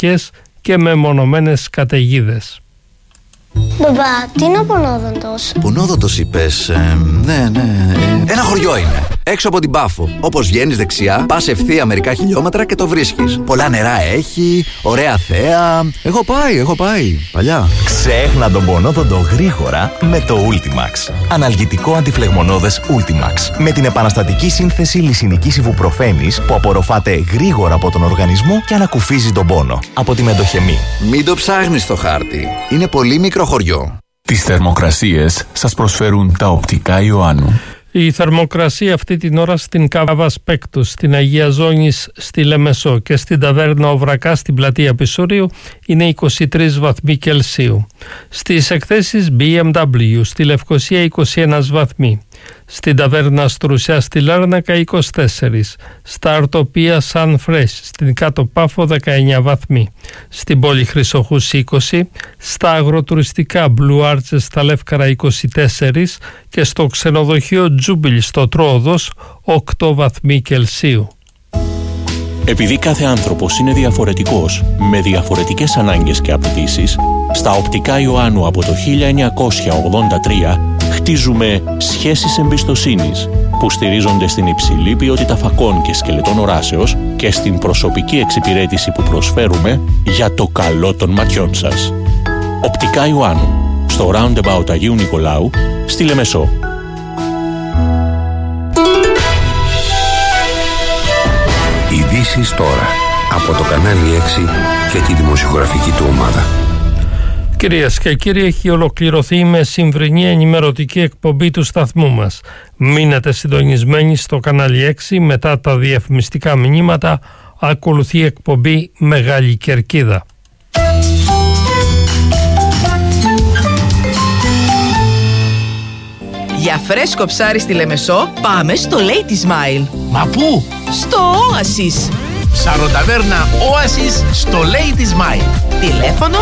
βροχές και μεμονωμένες καταιγίδες. Μπαμπά, τι είναι ο Πονόδοντος? Πονόδοντος είπες? Ναι. Ένα χωριό είναι, έξω από την Πάφο. Όπως βγαίνεις δεξιά, πας ευθεία μερικά χιλιόμετρα και το βρίσκεις. Πολλά νερά έχει, ωραία θέα. Έχω πάει, παλιά. Ξέχνα τον Πονόδοντο γρήγορα με το Ultimax. Αναλγητικό αντιφλεγμονώδες Ultimax. Με την επαναστατική σύνθεση λυσινικής ιβουπροφένης που απορροφάται γρήγορα από τον οργανισμό και ανακουφίζει τον πόνο από τη μεντοχεμή. Μην το ψάχνεις στο χάρτη. Είναι πολύ μικρό χωριό. Τις θερμοκρασίες σας προσφέρουν τα οπτικά Ιωάννου. Η θερμοκρασία αυτή την ώρα στην Κάβα Σπέκτους, στην Αγία Ζώνης στη Λεμεσό και στην Ταβέρνα Οβρακά στην Πλατεία Πισουρίου είναι 23 βαθμοί Κελσίου. Στις εκθέσεις BMW στη Λευκοσία 21 βαθμοί. Στην Ταβέρνα Στρουσιά στη Λάρνακα 24, στα Αρτοπία Σαν Φρέσ στην Κάτω Πάφο 19 βαθμοί, στην Πόλη Χρυσοχούς 20, στα αγροτουριστικά Blue Arches στα Λεύκαρα 24 και στο ξενοδοχείο Τζούμπιλ στο Τρόοδος 8 βαθμοί Κελσίου. Επειδή κάθε άνθρωπος είναι διαφορετικός, με διαφορετικές ανάγκες και απαιτήσεις, στα οπτικά Ιωάννου από το 1983 χτίζουμε σχέσεις εμπιστοσύνης που στηρίζονται στην υψηλή ποιότητα φακών και σκελετών οράσεως και στην προσωπική εξυπηρέτηση που προσφέρουμε για το καλό των ματιών σας. Οπτικά Ιωάννου, στο Roundabout Αγίου Νικολάου, στη Λεμεσό. Ειδήσεις τώρα από το κανάλι 6 και τη δημοσιογραφική του ομάδα. Κυρίες και κύριοι, έχει ολοκληρωθεί η μεσημβρινή ενημερωτική εκπομπή του σταθμού μας. Μείνετε συντονισμένοι στο κανάλι 6. Μετά τα διαφημιστικά μηνύματα ακολουθεί η εκπομπή Μεγάλη Κερκίδα. Για φρέσκο ψάρι στη Λεμεσό πάμε στο Lady Smile. Μα πού? Στο Oasis. Ψαροταβέρνα Oasis στο Lady Smile. Τηλέφωνο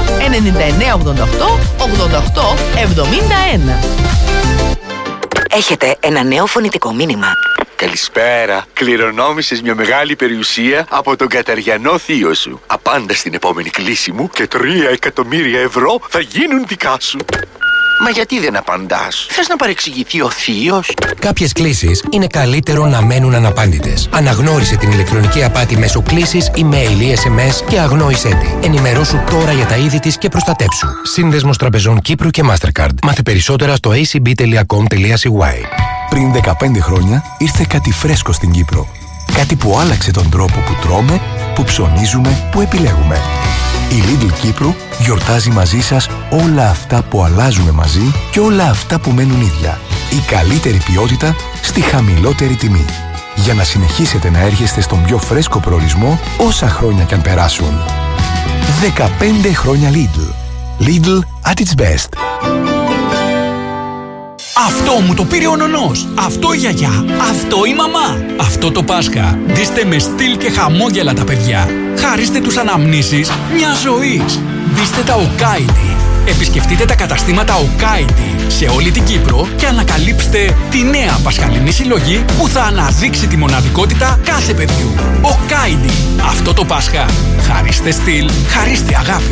9988 88 71. Έχετε ένα νέο φωνητικό μήνυμα. Καλησπέρα. Κληρονόμησες μια μεγάλη περιουσία από τον Καταριανό θείο σου. Απάντα στην επόμενη κλήση μου και 3 εκατομμύρια ευρώ θα γίνουν δικά σου. Μα γιατί δεν απαντάς? Θες να παρεξηγηθεί ο θείος? Κάποιες κλήσεις είναι καλύτερο να μένουν αναπάντητες. Αναγνώρισε την ηλεκτρονική απάτη μέσω κλήσης, email ή SMS και αγνόησέ τη. Ενημερώσου τώρα για τα είδη της και προστατέψου. Σύνδεσμος Τραπεζών Κύπρου και Mastercard. Μάθε περισσότερα στο acb.com.cy. Πριν 15 χρόνια ήρθε κάτι φρέσκο στην Κύπρο. Κάτι που άλλαξε τον τρόπο που τρώμε, που ψωνίζουμε, που επιλέγουμε. Η Lidl Κύπρου γιορτάζει μαζί σας όλα αυτά που αλλάζουμε μαζί και όλα αυτά που μένουν ίδια. Η καλύτερη ποιότητα στη χαμηλότερη τιμή. Για να συνεχίσετε να έρχεστε στον πιο φρέσκο προορισμό όσα χρόνια κι αν περάσουν. 15 χρόνια Lidl. Lidl at its best. Αυτό μου το πήρε ο νονός, αυτό η γιαγιά, αυτό η μαμά. Αυτό το Πάσχα, ντύστε με στυλ και χαμόγελα τα παιδιά. Χαρίστε τους αναμνήσεις μιας ζωής. Ντύστε τα Οκάιντι. Επισκεφτείτε τα καταστήματα Οκάιντι σε όλη την Κύπρο και ανακαλύψτε τη νέα πασχαλινή συλλογή που θα αναδείξει τη μοναδικότητα κάθε παιδιού. Οκάιντι. Αυτό το Πάσχα. Χαρίστε στυλ, χαρίστε αγάπη.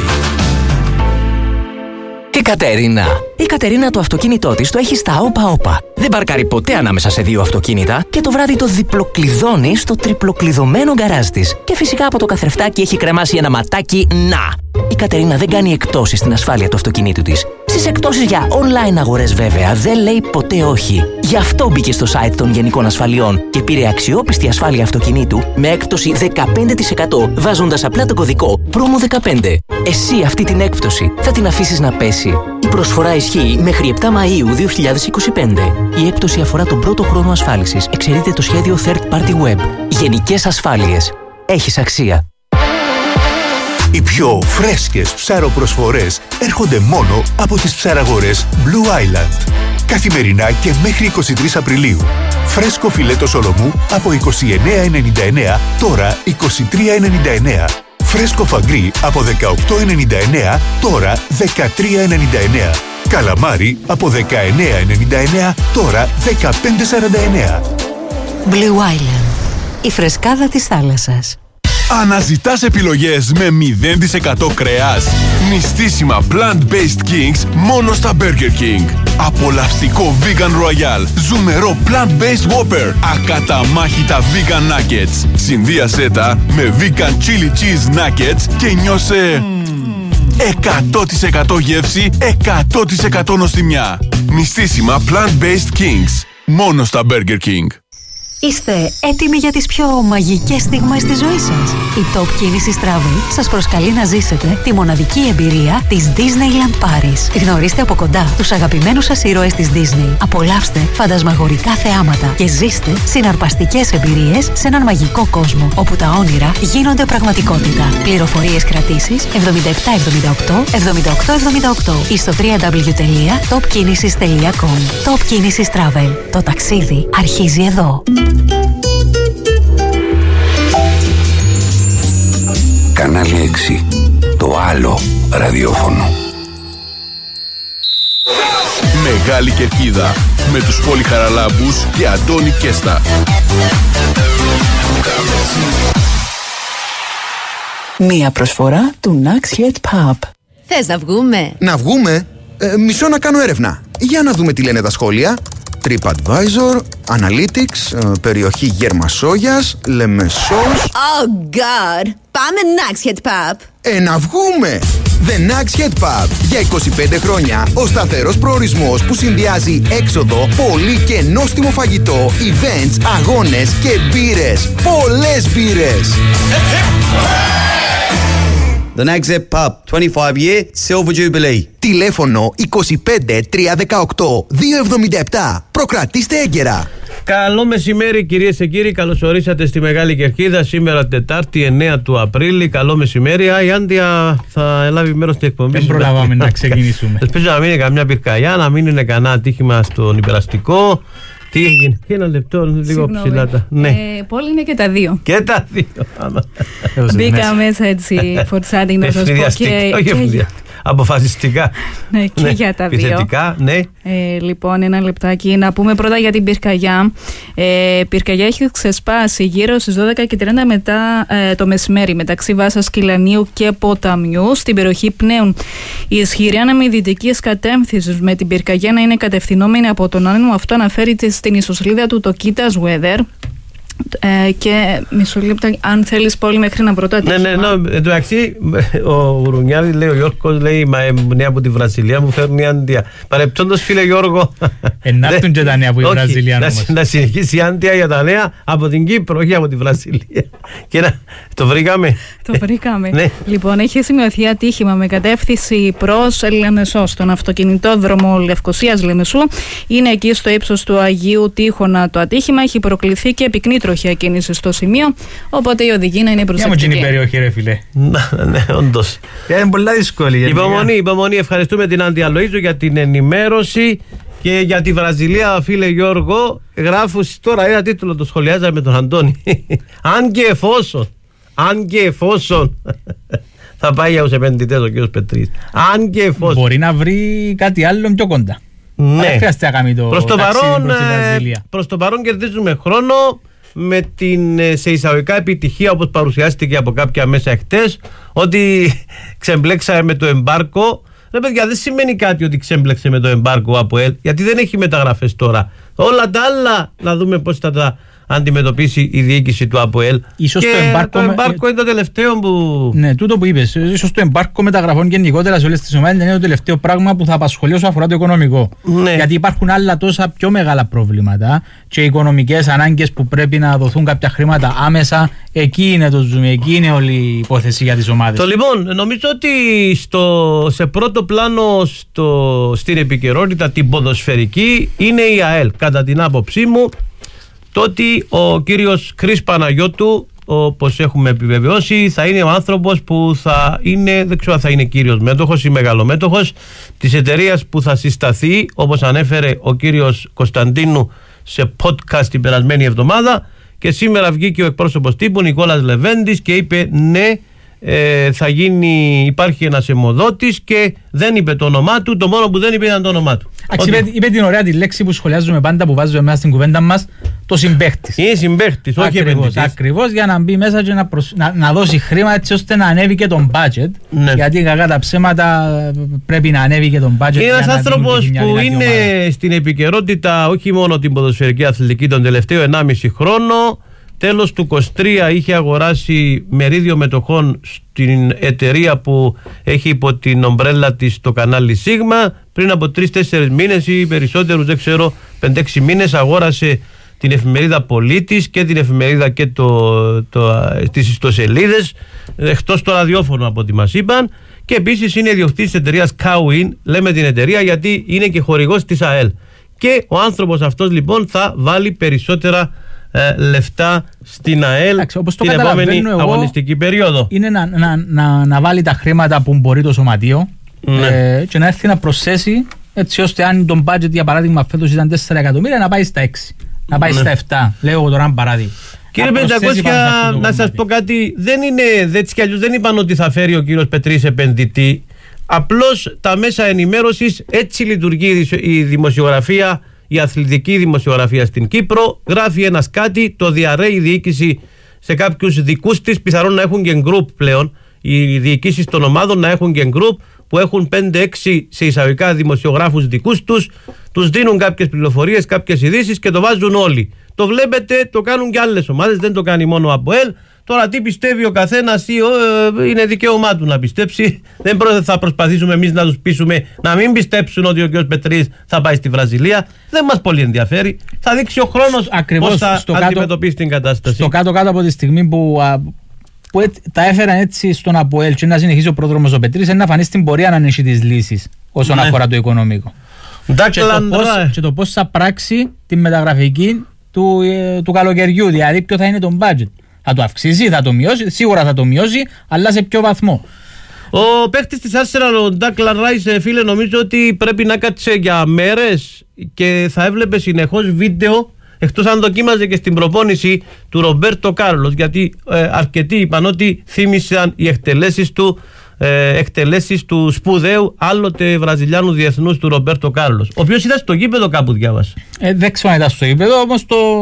Η Κατερίνα το αυτοκίνητό της το έχει στα όπα-όπα. Δεν παρκάρει ποτέ ανάμεσα σε δύο αυτοκίνητα και το βράδυ το διπλοκλειδώνει στο τριπλοκλειδωμένο γκαράζ της. Και φυσικά από το καθρεφτάκι έχει κρεμάσει ένα ματάκι να. Η Κατερίνα δεν κάνει εκτόσεις στην ασφάλεια του αυτοκινήτου της. Στις εκτόσεις για online αγορές βέβαια δεν λέει ποτέ όχι. Γι' αυτό μπήκε στο site των Γενικών Ασφαλιών και πήρε αξιόπιστη ασφάλεια αυτοκινήτου με έκπτωση 15% βάζοντας απλά το κωδικό PROMO15. Εσύ αυτή την έκπτωση θα την αφήσεις να πέσει? Η προσφορά ισχύει μέχρι 7 Μαΐου 2025. Η έκπτωση αφορά τον πρώτο χρόνο ασφάλισης. Εξαιρείται το σχέδιο Third Party Web. Γενικές ασφάλειες. Έχεις αξία. Οι πιο φρέσκες ψαροπροσφορές έρχονται μόνο από τις ψαραγορές Blue Island. Καθημερινά και μέχρι 23 Απριλίου. Φρέσκο φιλέτο σολομού από 29,99, τώρα 23,99. Φρέσκο φαγκρί από 18,99, τώρα 13,99. Καλαμάρι από 19,99, τώρα 15,49. Blue Island. Η φρεσκάδα της θάλασσας. Αναζητάς επιλογές με 0% κρέας? Νηστίσιμα Plant-Based Kings μόνο στα Burger King. Απολαυστικό Vegan Royale, ζουμερό Plant-Based Whopper, ακαταμάχητα Vegan Nuggets. Συνδύασέ τα με Vegan Chili Cheese Nuggets και νιώσε 100% γεύση, 100% νοστιμιά. Νηστίσιμα Plant-Based Kings μόνο στα Burger King. Είστε έτοιμοι για τις πιο μαγικές στιγμές της ζωής σας? Η Top Κίνησης Travel σας προσκαλεί να ζήσετε τη μοναδική εμπειρία της Disneyland Paris. Γνωρίστε από κοντά τους αγαπημένους σας ήρωες της Disney. Απολαύστε φαντασμαγορικά θεάματα και ζήστε συναρπαστικές εμπειρίες σε έναν μαγικό κόσμο όπου τα όνειρα γίνονται πραγματικότητα. Πληροφορίες κρατήσεις 7778 7878 ή στο www.topkinesis.com. Top Κίνησης Travel. Το ταξίδι αρχίζει εδώ. Κανάλι 6. Το άλλο ραδιόφωνο. Μεγάλη Κερκίδα με τους Πόλη Χαραλάμπους και Αντώνη Κέστα. Μία προσφορά του Naxhead Pub. Θες να βγούμε? Να βγούμε? Μισό να κάνω έρευνα. Για να δούμε τι λένε τα σχόλια. TripAdvisor, Analytics, περιοχή Γερμασόγιας, Λεμεσός. Oh God! Πάμε Naxhead Pub. Να βγούμε! The Naxhead Pub. Για 25 χρόνια ο σταθερός προορισμός που συνδυάζει έξοδο, πολύ και νόστιμο φαγητό, events, αγώνες και μπύρες. Πολλές μπύρες! The Naxhead Pub, 25 year Silver Jubilee. Τηλέφωνο 25 318 277. Προκρατήστε έγκαιρα. Καλό μεσημέρι κυρίες και κύριοι, καλώς ορίσατε στη Μεγάλη Κερκίδα. Σήμερα Τετάρτη 9 του Απρίλη. Καλό μεσημέρι. Η Άντια θα λάβει μέρος στην εκπομπή. Δεν προλάβαμε να ξεκινήσουμε. Ελπίζω να μην είναι καμιά πυρκαγιά, να μην είναι κανένα ατύχημα στον υπεραστικό. Τι έγινε? Ένα λεπτό, λίγο ψηλά τα. Ναι. Πόλη είναι και τα δύο. Και τα δύο. Μπήκα μέσα έτσι φορτσάτη να σας πω. Όχι αποφασιστικά. Ναι, και για τα δύο. Επιθετικά, ναι. Λοιπόν, ένα λεπτάκι. Να πούμε πρώτα για την πυρκαγιά. Πυρκαγιά έχει ξεσπάσει γύρω στις 12:30 μετά το μεσημέρι μεταξύ Βάσας Κυλανίου και Ποταμιού. Στην περιοχή πνέουν η ισχυρή αναμυδυτικής κατεύθυνσης με την πυρκαγιά να είναι κατευθυνόμενη από τον άνεμο. Αυτό αναφέρει στην ιστοσελίδα του το Kitas Weather. Και μισό λεπτό, αν θέλεις Πόλη μέχρι να βρω το ατύχημα. Ναι, εντάξει, ο Γουρουνιάδης λέει, ο Γιώργος λέει, νέα από τη Βραζιλία μου φέρνει Άντια. Παρεπτόντως φίλε Γιώργο, να έρθουν και τα νέα από τη Βραζιλία όμως. Να συνεχίσει η Άντια για τα νέα από την Κύπρο, όχι από τη Βραζιλία. Και το βρήκαμε. Το βρήκαμε. Ναι. Λοιπόν, έχει σημειωθεί ατύχημα με κατεύθυνση προς Λεμεσό, στον αυτοκινητόδρομο Λευκωσίας Λεμεσού. Είναι εκεί στο ύψος του Αγίου Τείχωνα το ατύχημα. Έχει προκληθεί και πυκνή τροχιά κίνηση στο σημείο, οπότε η οδηγοί να είναι προσεκτική. Για μου γίνει η περιοχή, ρε φίλε. Ναι, όντως. Είναι πολλά δύσκολη. Υπομονή, ευχαριστούμε την Άντια Λοΐζου για την ενημέρωση και για τη Βραζιλία, φίλε Γιώργο. Γράφω τώρα ένα τίτλο, το σχολιάζαμε με τον Αντώνη. Αν και εφόσον θα πάει για τους επενδυτές ο κ. Πετρής. Αν και εφόσον. Μπορεί να βρει κάτι άλλο πιο κοντά. Ναι. Προς το παρόν κερδίζουμε χρόνο με την σε εισαγωγικά επιτυχία, όπως παρουσιάστηκε από κάποια μέσα εχθές, ότι ξεμπλέξαμε με το εμπάρκο. Ρε παιδιά, δεν σημαίνει κάτι ότι ξέμπλεξε με το εμπάρκο από ΕΛ, γιατί δεν έχει μεταγραφές τώρα. Όλα τα άλλα να δούμε πώς θα τα αντιμετωπίσει η διοίκηση του ΑΠΟΕΛ. Ίσως και το εμπάρκο είναι το τελευταίο που... Ναι, τούτο που είπες. Ίσως το εμπάρκο μεταγραφών γενικότερα σε όλες τις ομάδες είναι το τελευταίο πράγμα που θα απασχολεί όσο αφορά το οικονομικό. Ναι. Γιατί υπάρχουν άλλα τόσα πιο μεγάλα προβλήματα και οικονομικές ανάγκες που πρέπει να δοθούν κάποια χρήματα άμεσα. Εκεί είναι το zoom, εκεί είναι όλη η υπόθεση για τις ομάδες. Λοιπόν, νομίζω ότι σε πρώτο πλάνο στην επικαιρότητα την ποδοσφαιρική είναι η ΑΕΛ. Κατά την άποψή μου, το ότι ο κύριος Κρίς Παναγιώτου, όπως έχουμε επιβεβαιώσει, θα είναι ο άνθρωπος που θα είναι, δεν ξέρω αν θα είναι κύριος μέτοχος ή μεγαλομέτοχος της εταιρείας που θα συσταθεί, όπως ανέφερε ο κύριος Κωνσταντίνου σε podcast την περασμένη εβδομάδα, και σήμερα βγήκε ο εκπρόσωπος τύπου Νικόλας Λεβέντης και είπε ναι, θα γίνει, υπάρχει ένας αιμοδότης και δεν είπε το όνομά του, το μόνο που δεν είπε ήταν το όνομά του. Είπε την ωραία τη λέξη που σχολιάζουμε πάντα, που βάζουμε μέσα στην κουβέντα μας, το συμπαίχτης. Είναι συμπαίχτης, όχι επενδυτής. Ακριβώς, για να μπει μέσα και να δώσει χρήμα έτσι ώστε να ανέβει και τον budget. Ναι. Γιατί κακά τα ψέματα πρέπει να ανέβει και τον budget. Είναι ένας άνθρωπος που είναι στην επικαιρότητα όχι μόνο την ποδοσφαιρική αθλητική τον τελευταίο 1,5 χρόνο. Τέλος του 23 είχε αγοράσει μερίδιο μετοχών στην εταιρεία που έχει υπό την ομπρέλα της το κανάλι Σίγμα. Πριν από 3-4 μήνες ή περισσότερους, δεν ξέρω, 5-6 μήνες αγόρασε την εφημερίδα Πολίτης και την εφημερίδα και τις ιστοσελίδες, εκτός το ραδιόφωνο από ό,τι μας είπαν. Και επίσης είναι ιδιοκτήτης της εταιρείας Kawin, λέμε την εταιρεία γιατί είναι και χορηγός της ΑΕΛ. Και ο άνθρωπος αυτός λοιπόν θα βάλει περισσότερα λεφτά στην ΑΕΛ την επόμενη αγωνιστική περίοδο. Είναι να βάλει τα χρήματα που μπορεί το σωματείο, ναι, και να έρθει να προσθέσει, έτσι ώστε αν τον budget για παράδειγμα φέτος ήταν 4 εκατομμύρια να πάει στα 6, να πάει στα 7. Λέω τώρα ένα παράδειγμα. Κύριε 500, να σας πω κάτι, δεν είναι έτσι κι αλλιώς, δεν είπαν ότι θα φέρει ο κύριος Πετρής επενδυτή. Απλώς τα μέσα ενημέρωσης, έτσι λειτουργεί η δημοσιογραφία, η αθλητική δημοσιογραφία στην Κύπρο. Γράφει ένας κάτι, το διαρρέει η διοίκηση σε κάποιους δικούς της, πιθανόν να έχουν και group πλέον, οι διοικήσεις των ομάδων να έχουν και group που έχουν 5-6 σε εισαγωγικά δημοσιογράφους δικούς τους, τους δίνουν κάποιες πληροφορίες, κάποιες ειδήσεις και το βάζουν όλοι. Το βλέπετε, το κάνουν και άλλες ομάδες, δεν το κάνει μόνο από ΑΠΟΕΛ. Τώρα τι πιστεύει ο καθένας, είναι δικαίωμά του να πιστέψει. Δεν θα προσπαθήσουμε εμείς να τους πείσουμε να μην πιστέψουν ότι ο κ. Πετρής θα πάει στη Βραζιλία. Δεν μας πολύ ενδιαφέρει. Θα δείξει ο χρόνος πώς θα αντιμετωπίσει την κατάσταση. Στο κάτω-κάτω από τη στιγμή που τα έφεραν έτσι στον ΑΠΟΕΛ και να συνεχίσει ο πρόδρομος ο Πετρής, να φανεί στην πορεία να έχει τις λύσεις όσον αφορά το οικονομικό. Και το πώς θα πράξει τη μεταγραφική του καλοκαιριού, δηλαδή ποιο θα είναι το budget. Θα το αυξήσει, θα το μειώσει, σίγουρα θα το μειώσει, αλλά σε ποιο βαθμό. Ο παίκτης της Arsenal, ο Ντάκλαν Ράις, φίλε, νομίζω ότι πρέπει να κάτσε για μέρες και θα έβλεπε συνεχώς βίντεο, εκτός αν δοκίμαζε και στην προπόνηση του Ρομπέρτο Κάρλος, γιατί αρκετοί είπαν ότι θύμισαν οι εκτελέσεις του σπουδαίου άλλοτε Βραζιλιάνου διεθνούς του Ρομπέρτο Κάρλος, ο οποίος ήταν στο γήπεδο, κάπου διάβασα. Δεν ξέρω αν ήταν στο γήπεδο, όμως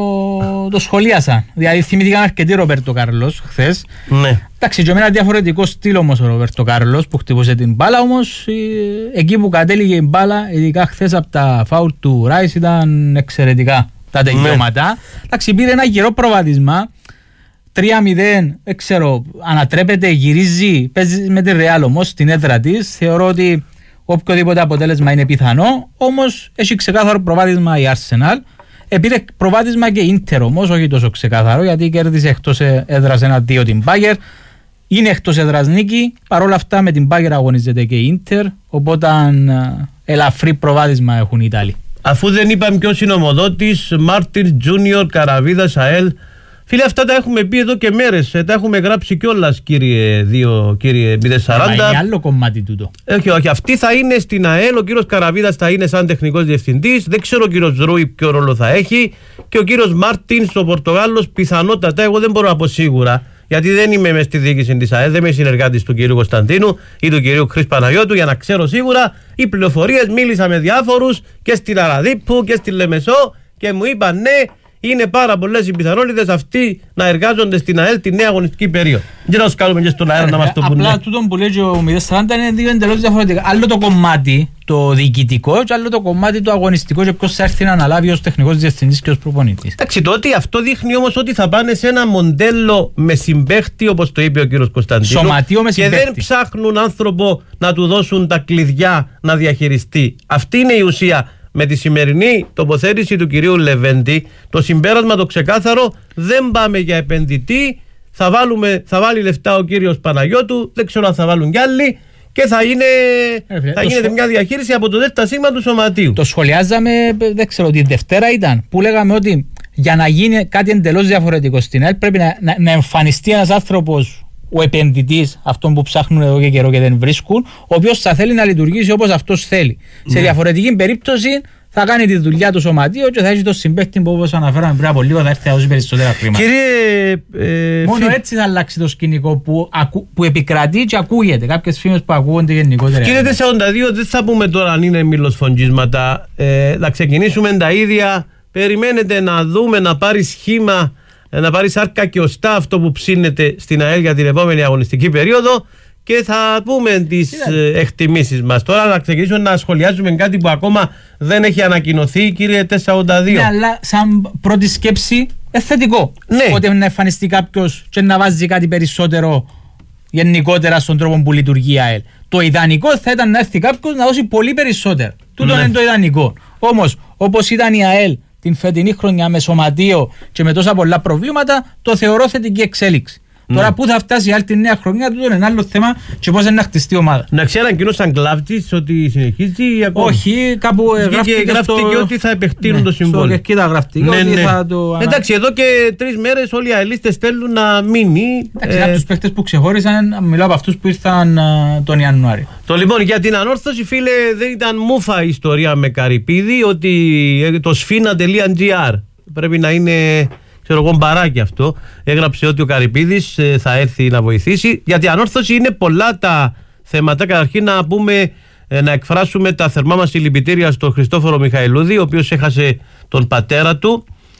το σχολίασα. Δηλαδή θυμήθηκαν αρκετοί Ρομπέρτο Κάρλος χθες. Ναι. Εντάξει, και με ένα διαφορετικό στυλ όμως ο Ρομπέρτο Κάρλος που χτυπούσε την μπάλα, όμως εκεί που κατέληγε η μπάλα, ειδικά χθες από τα φάουλ του Ράις, ήταν εξαιρετικά τα τελειώματα. Ναι. Εντάξει, πήρε ένα γερό προβάδισμα. 3-0, δεν ξέρω, ανατρέπεται, γυρίζει, παίζει με τη Ρεάλ όμως στην έδρα της. Θεωρώ ότι οποιοδήποτε αποτέλεσμα είναι πιθανό, όμως έχει ξεκάθαρο προβάδισμα η Arsenal. Πήρε προβάδισμα και η Ίντερ όμως, όχι τόσο ξεκάθαρο, γιατί κέρδισε εκτός έδρας 1-2 την Bayern. Είναι εκτός έδρας νίκη, παρόλα αυτά με την Bayern αγωνίζεται και η Ίντερ, οπότε ελαφρύ προβάδισμα έχουν οι Ιταλοί. Αφού δεν είπαμε ποιος είναι ο ομοδότης, Μάρτιν, Τζούνιορ, Καραβίδας, ΑΕΛ. Φίλε, αυτά τα έχουμε πει εδώ και μέρες. Τα έχουμε γράψει κιόλας, κύριε 040. Είναι άλλο κομμάτι τούτο. Όχι. Αυτή θα είναι στην ΑΕΛ. Ο κύριος Καραβίδας θα είναι σαν τεχνικός διευθυντής. Δεν ξέρω ο κύριος Ρούι ποιο ρόλο θα έχει. Και ο κύριος Μάρτιν, ο Πορτογάλος, πιθανότατα. Εγώ δεν μπορώ να πω σίγουρα. Γιατί δεν είμαι μες στη διοίκηση της ΑΕΛ. Δεν είμαι συνεργάτης του κυρίου Κωνσταντίνου ή του κυρίου Χρυσ Παναγιώτου. Για να ξέρω σίγουρα. Οι πληροφορίες, μίλησα με διάφορους και στην Αραδίππου και στη Λεμεσό και μου είπαν ναι. Είναι πάρα πολλές οι πιθανότητες αυτοί να εργάζονται στην ΑΕΛ τη νέα αγωνιστική περίοδο. Για να τους κάνουμε και στον αέρα να μας το πούνε. Απλά τούτο που λέει ο 040 είναι δύο εντελώς διαφορετικά. Άλλο το κομμάτι το διοικητικό και άλλο το κομμάτι το αγωνιστικό και ποιος θα έρθει να αναλάβει ως τεχνικός διευθυντής και ως προπονητής. Εντάξει, τότε αυτό δείχνει όμως ότι θα πάνε σε ένα μοντέλο με συμπαίχτη, όπως το είπε ο κύριος Κωνσταντίνου. Σωματείο με συμπαίχτη. Και δεν ψάχνουν άνθρωπο να του δώσουν τα κλειδιά να διαχειριστεί. Αυτή είναι η ουσία. Με τη σημερινή τοποθέτηση του κυρίου Λεβέντη, το συμπέρασμα το ξεκάθαρο, δεν πάμε για επενδυτή, θα βάλει λεφτά ο κύριος Παναγιώτου, δεν ξέρω αν θα βάλουν κι άλλοι και θα γίνεται μια διαχείριση από το ΔΣ του σωματείου. Το σχολιάζαμε, δεν ξέρω, τη Δευτέρα ήταν, που λέγαμε ότι για να γίνει κάτι εντελώς διαφορετικό στην ΕΛ πρέπει να εμφανιστεί ένας άνθρωπος, ο επενδυτής, αυτόν που ψάχνουν εδώ και καιρό και δεν βρίσκουν, ο οποίος θα θέλει να λειτουργήσει όπως αυτός θέλει. Σε διαφορετική περίπτωση θα κάνει τη δουλειά του σωματείου και θα έχει το συμπαίκτη που όπως αναφέραμε πριν από λίγο θα έρθει να δώσει περισσότερα χρήματα. Μόνο έτσι θα αλλάξει το σκηνικό που επικρατεί και ακούγεται. Κάποιες φήμες που ακούγονται γενικότερα. Κύριε 42, δεν θα πούμε τώρα αν είναι μιλοσφοντζίσματα. Θα ξεκινήσουμε τα ίδια. Περιμένετε να δούμε, να πάρει σχήμα, να πάρει σάρκα και οστά αυτό που ψήνεται στην ΑΕΛ για την επόμενη αγωνιστική περίοδο και θα πούμε τις εκτιμήσεις μας. Τώρα να ξεκινήσουμε να σχολιάζουμε κάτι που ακόμα δεν έχει ανακοινωθεί, κύριε 482. Ναι, αλλά σαν πρώτη σκέψη θετικό. Ναι. Ότι να εμφανιστεί κάποιος και να βάζει κάτι περισσότερο γενικότερα στον τρόπο που λειτουργεί η ΑΕΛ. Το ιδανικό θα ήταν να έρθει κάποιος να δώσει πολύ περισσότερο. Τούτο είναι το ιδανικό. Όμως, όπως ήταν η ΑΕΛ την φετινή χρονιά με σωματείο και με τόσα πολλά προβλήματα, το θεωρώ θετική εξέλιξη. Τώρα πού θα φτάσει η άλλη τη νέα χρονιά, τούτο είναι ένα άλλο θέμα και πώς να χτιστεί η ομάδα. Να ξέρει ανακοινώσαν Κλάβτης ότι συνεχίζει ή ακόμα. Όχι, κάπου γράφτηκε ότι θα επεκτείνουν το συμβόλαιο. Στο Κερκίδα γράφτηκε ότι θα το. Εντάξει, εδώ και 3 μέρες όλοι οι αελίστες θέλουν να μείνει. Εντάξει, από τους παίκτες που ξεχώρισαν, μιλάω από αυτούς που ήρθαν τον Ιανουάριο. Λοιπόν, για την ανόρθωση, φίλε, δεν ήταν μούφα η ιστορία με Καρυπίδη, ότι το sfina.gr πρέπει να είναι. Ξέρω εγώ μπαράκι αυτό. Έγραψε ότι ο Καρυπίδης θα έρθει να βοηθήσει. Γιατί ανόρθωση είναι πολλά τα θέματα. Καταρχήν να πούμε, να εκφράσουμε τα θερμά μας συλληπιτήρια στον Χριστόφορο Μιχαηλούδη, ο οποίος έχασε τον πατέρα του,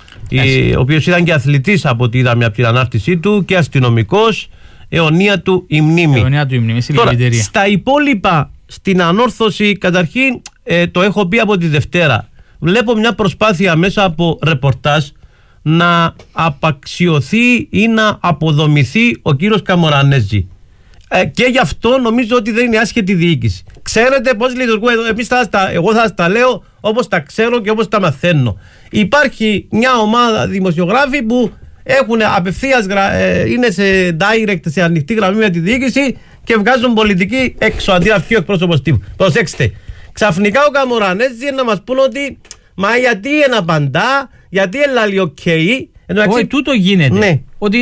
ο οποίος ήταν και αθλητής από ό,τι είδαμε από την ανάρτησή του και αστυνομικός. Αιωνία του η μνήμη. Τώρα, στα υπόλοιπα, στην ανόρθωση, καταρχήν το έχω πει από τη Δευτέρα. Βλέπω μια προσπάθεια μέσα από ρεπορτάζ να απαξιωθεί ή να αποδομηθεί ο κύριος Καμορανέζη. Και γι' αυτό νομίζω ότι δεν είναι άσχετη διοίκηση. Ξέρετε πώς λειτουργούν εδώ. Εγώ θα τα λέω όπως τα ξέρω και όπως τα μαθαίνω. Υπάρχει μια ομάδα δημοσιογράφοι που έχουν απευθείας, είναι σε direct, σε ανοιχτή γραμμή με τη διοίκηση και βγάζουν πολιτική έξω αντί να βγει ο εκπρόσωπος τύπου. Προσέξτε. Ξαφνικά ο Καμορανέζη να μας πούνε ότι μα γιατί να απαντά, γιατί έλαλει οκ. Όχι, τούτο γίνεται. Ναι. Ότι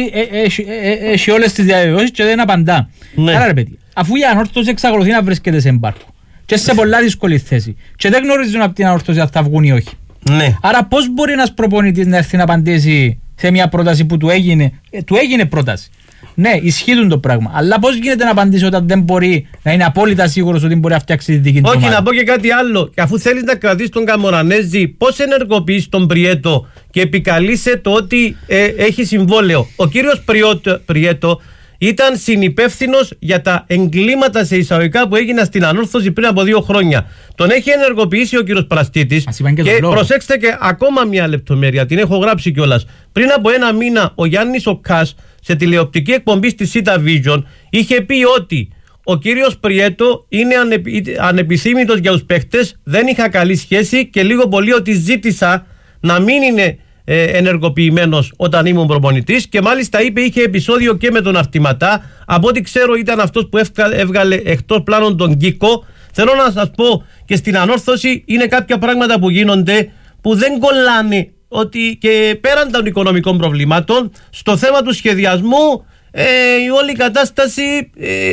έχει όλες τις διαβεβαιώσεις και δεν απαντά. Ναι. Άρα ρε παιδί, αφού η ανόρθωση εξακολουθεί να βρίσκεται σε εμπάρκο και σε πολλά δύσκολη θέση και δεν γνωρίζουν από την ανόρθωση αν θα βγουν ή όχι. Ναι. Άρα πώς μπορεί ένας προπονητής να έρθει να απαντήσει σε μια πρόταση που του έγινε, του έγινε πρόταση. Ναι, ισχύουν το πράγμα. Αλλά πώς γίνεται να απαντήσει όταν δεν μπορεί να είναι απόλυτα σίγουρος ότι μπορεί να φτιάξει τη δική του ομάδα. Όχι, να πω και κάτι άλλο. Και αφού θέλεις να κρατήσεις τον Καμορανέζη, πώς ενεργοποιείς τον Πριέτο και επικαλείσαι το ότι έχει συμβόλαιο. Ο κύριος Πριέτο ήταν συνυπεύθυνος για τα εγκλήματα σε εισαγωγικά που έγιναν στην ανόρθωση πριν από 2 χρόνια. Τον έχει ενεργοποιήσει ο κύριος Πραστίτης. Και προσέξτε και ακόμα μια λεπτομέρεια, την έχω γράψει κιόλας. Πριν από 1 μήνα ο Γιάννης ο Κας σε τηλεοπτική εκπομπή στη Sita Vision είχε πει ότι ο κύριος Πριέτο είναι ανεπιθύμητος για τους παίχτες, δεν είχα καλή σχέση και λίγο πολύ ότι ζήτησα να μην είναι ενεργοποιημένος όταν ήμουν προπονητής και μάλιστα είπε είχε επεισόδιο και με τον Αρτηματά. Από ό,τι ξέρω ήταν αυτός που έβγαλε εκτός πλάνων τον Κίκο. Θέλω να σας πω και στην ανόρθωση είναι κάποια πράγματα που γίνονται που δεν κολλάνε, ότι και πέραν των οικονομικών προβλημάτων στο θέμα του σχεδιασμού η όλη κατάσταση,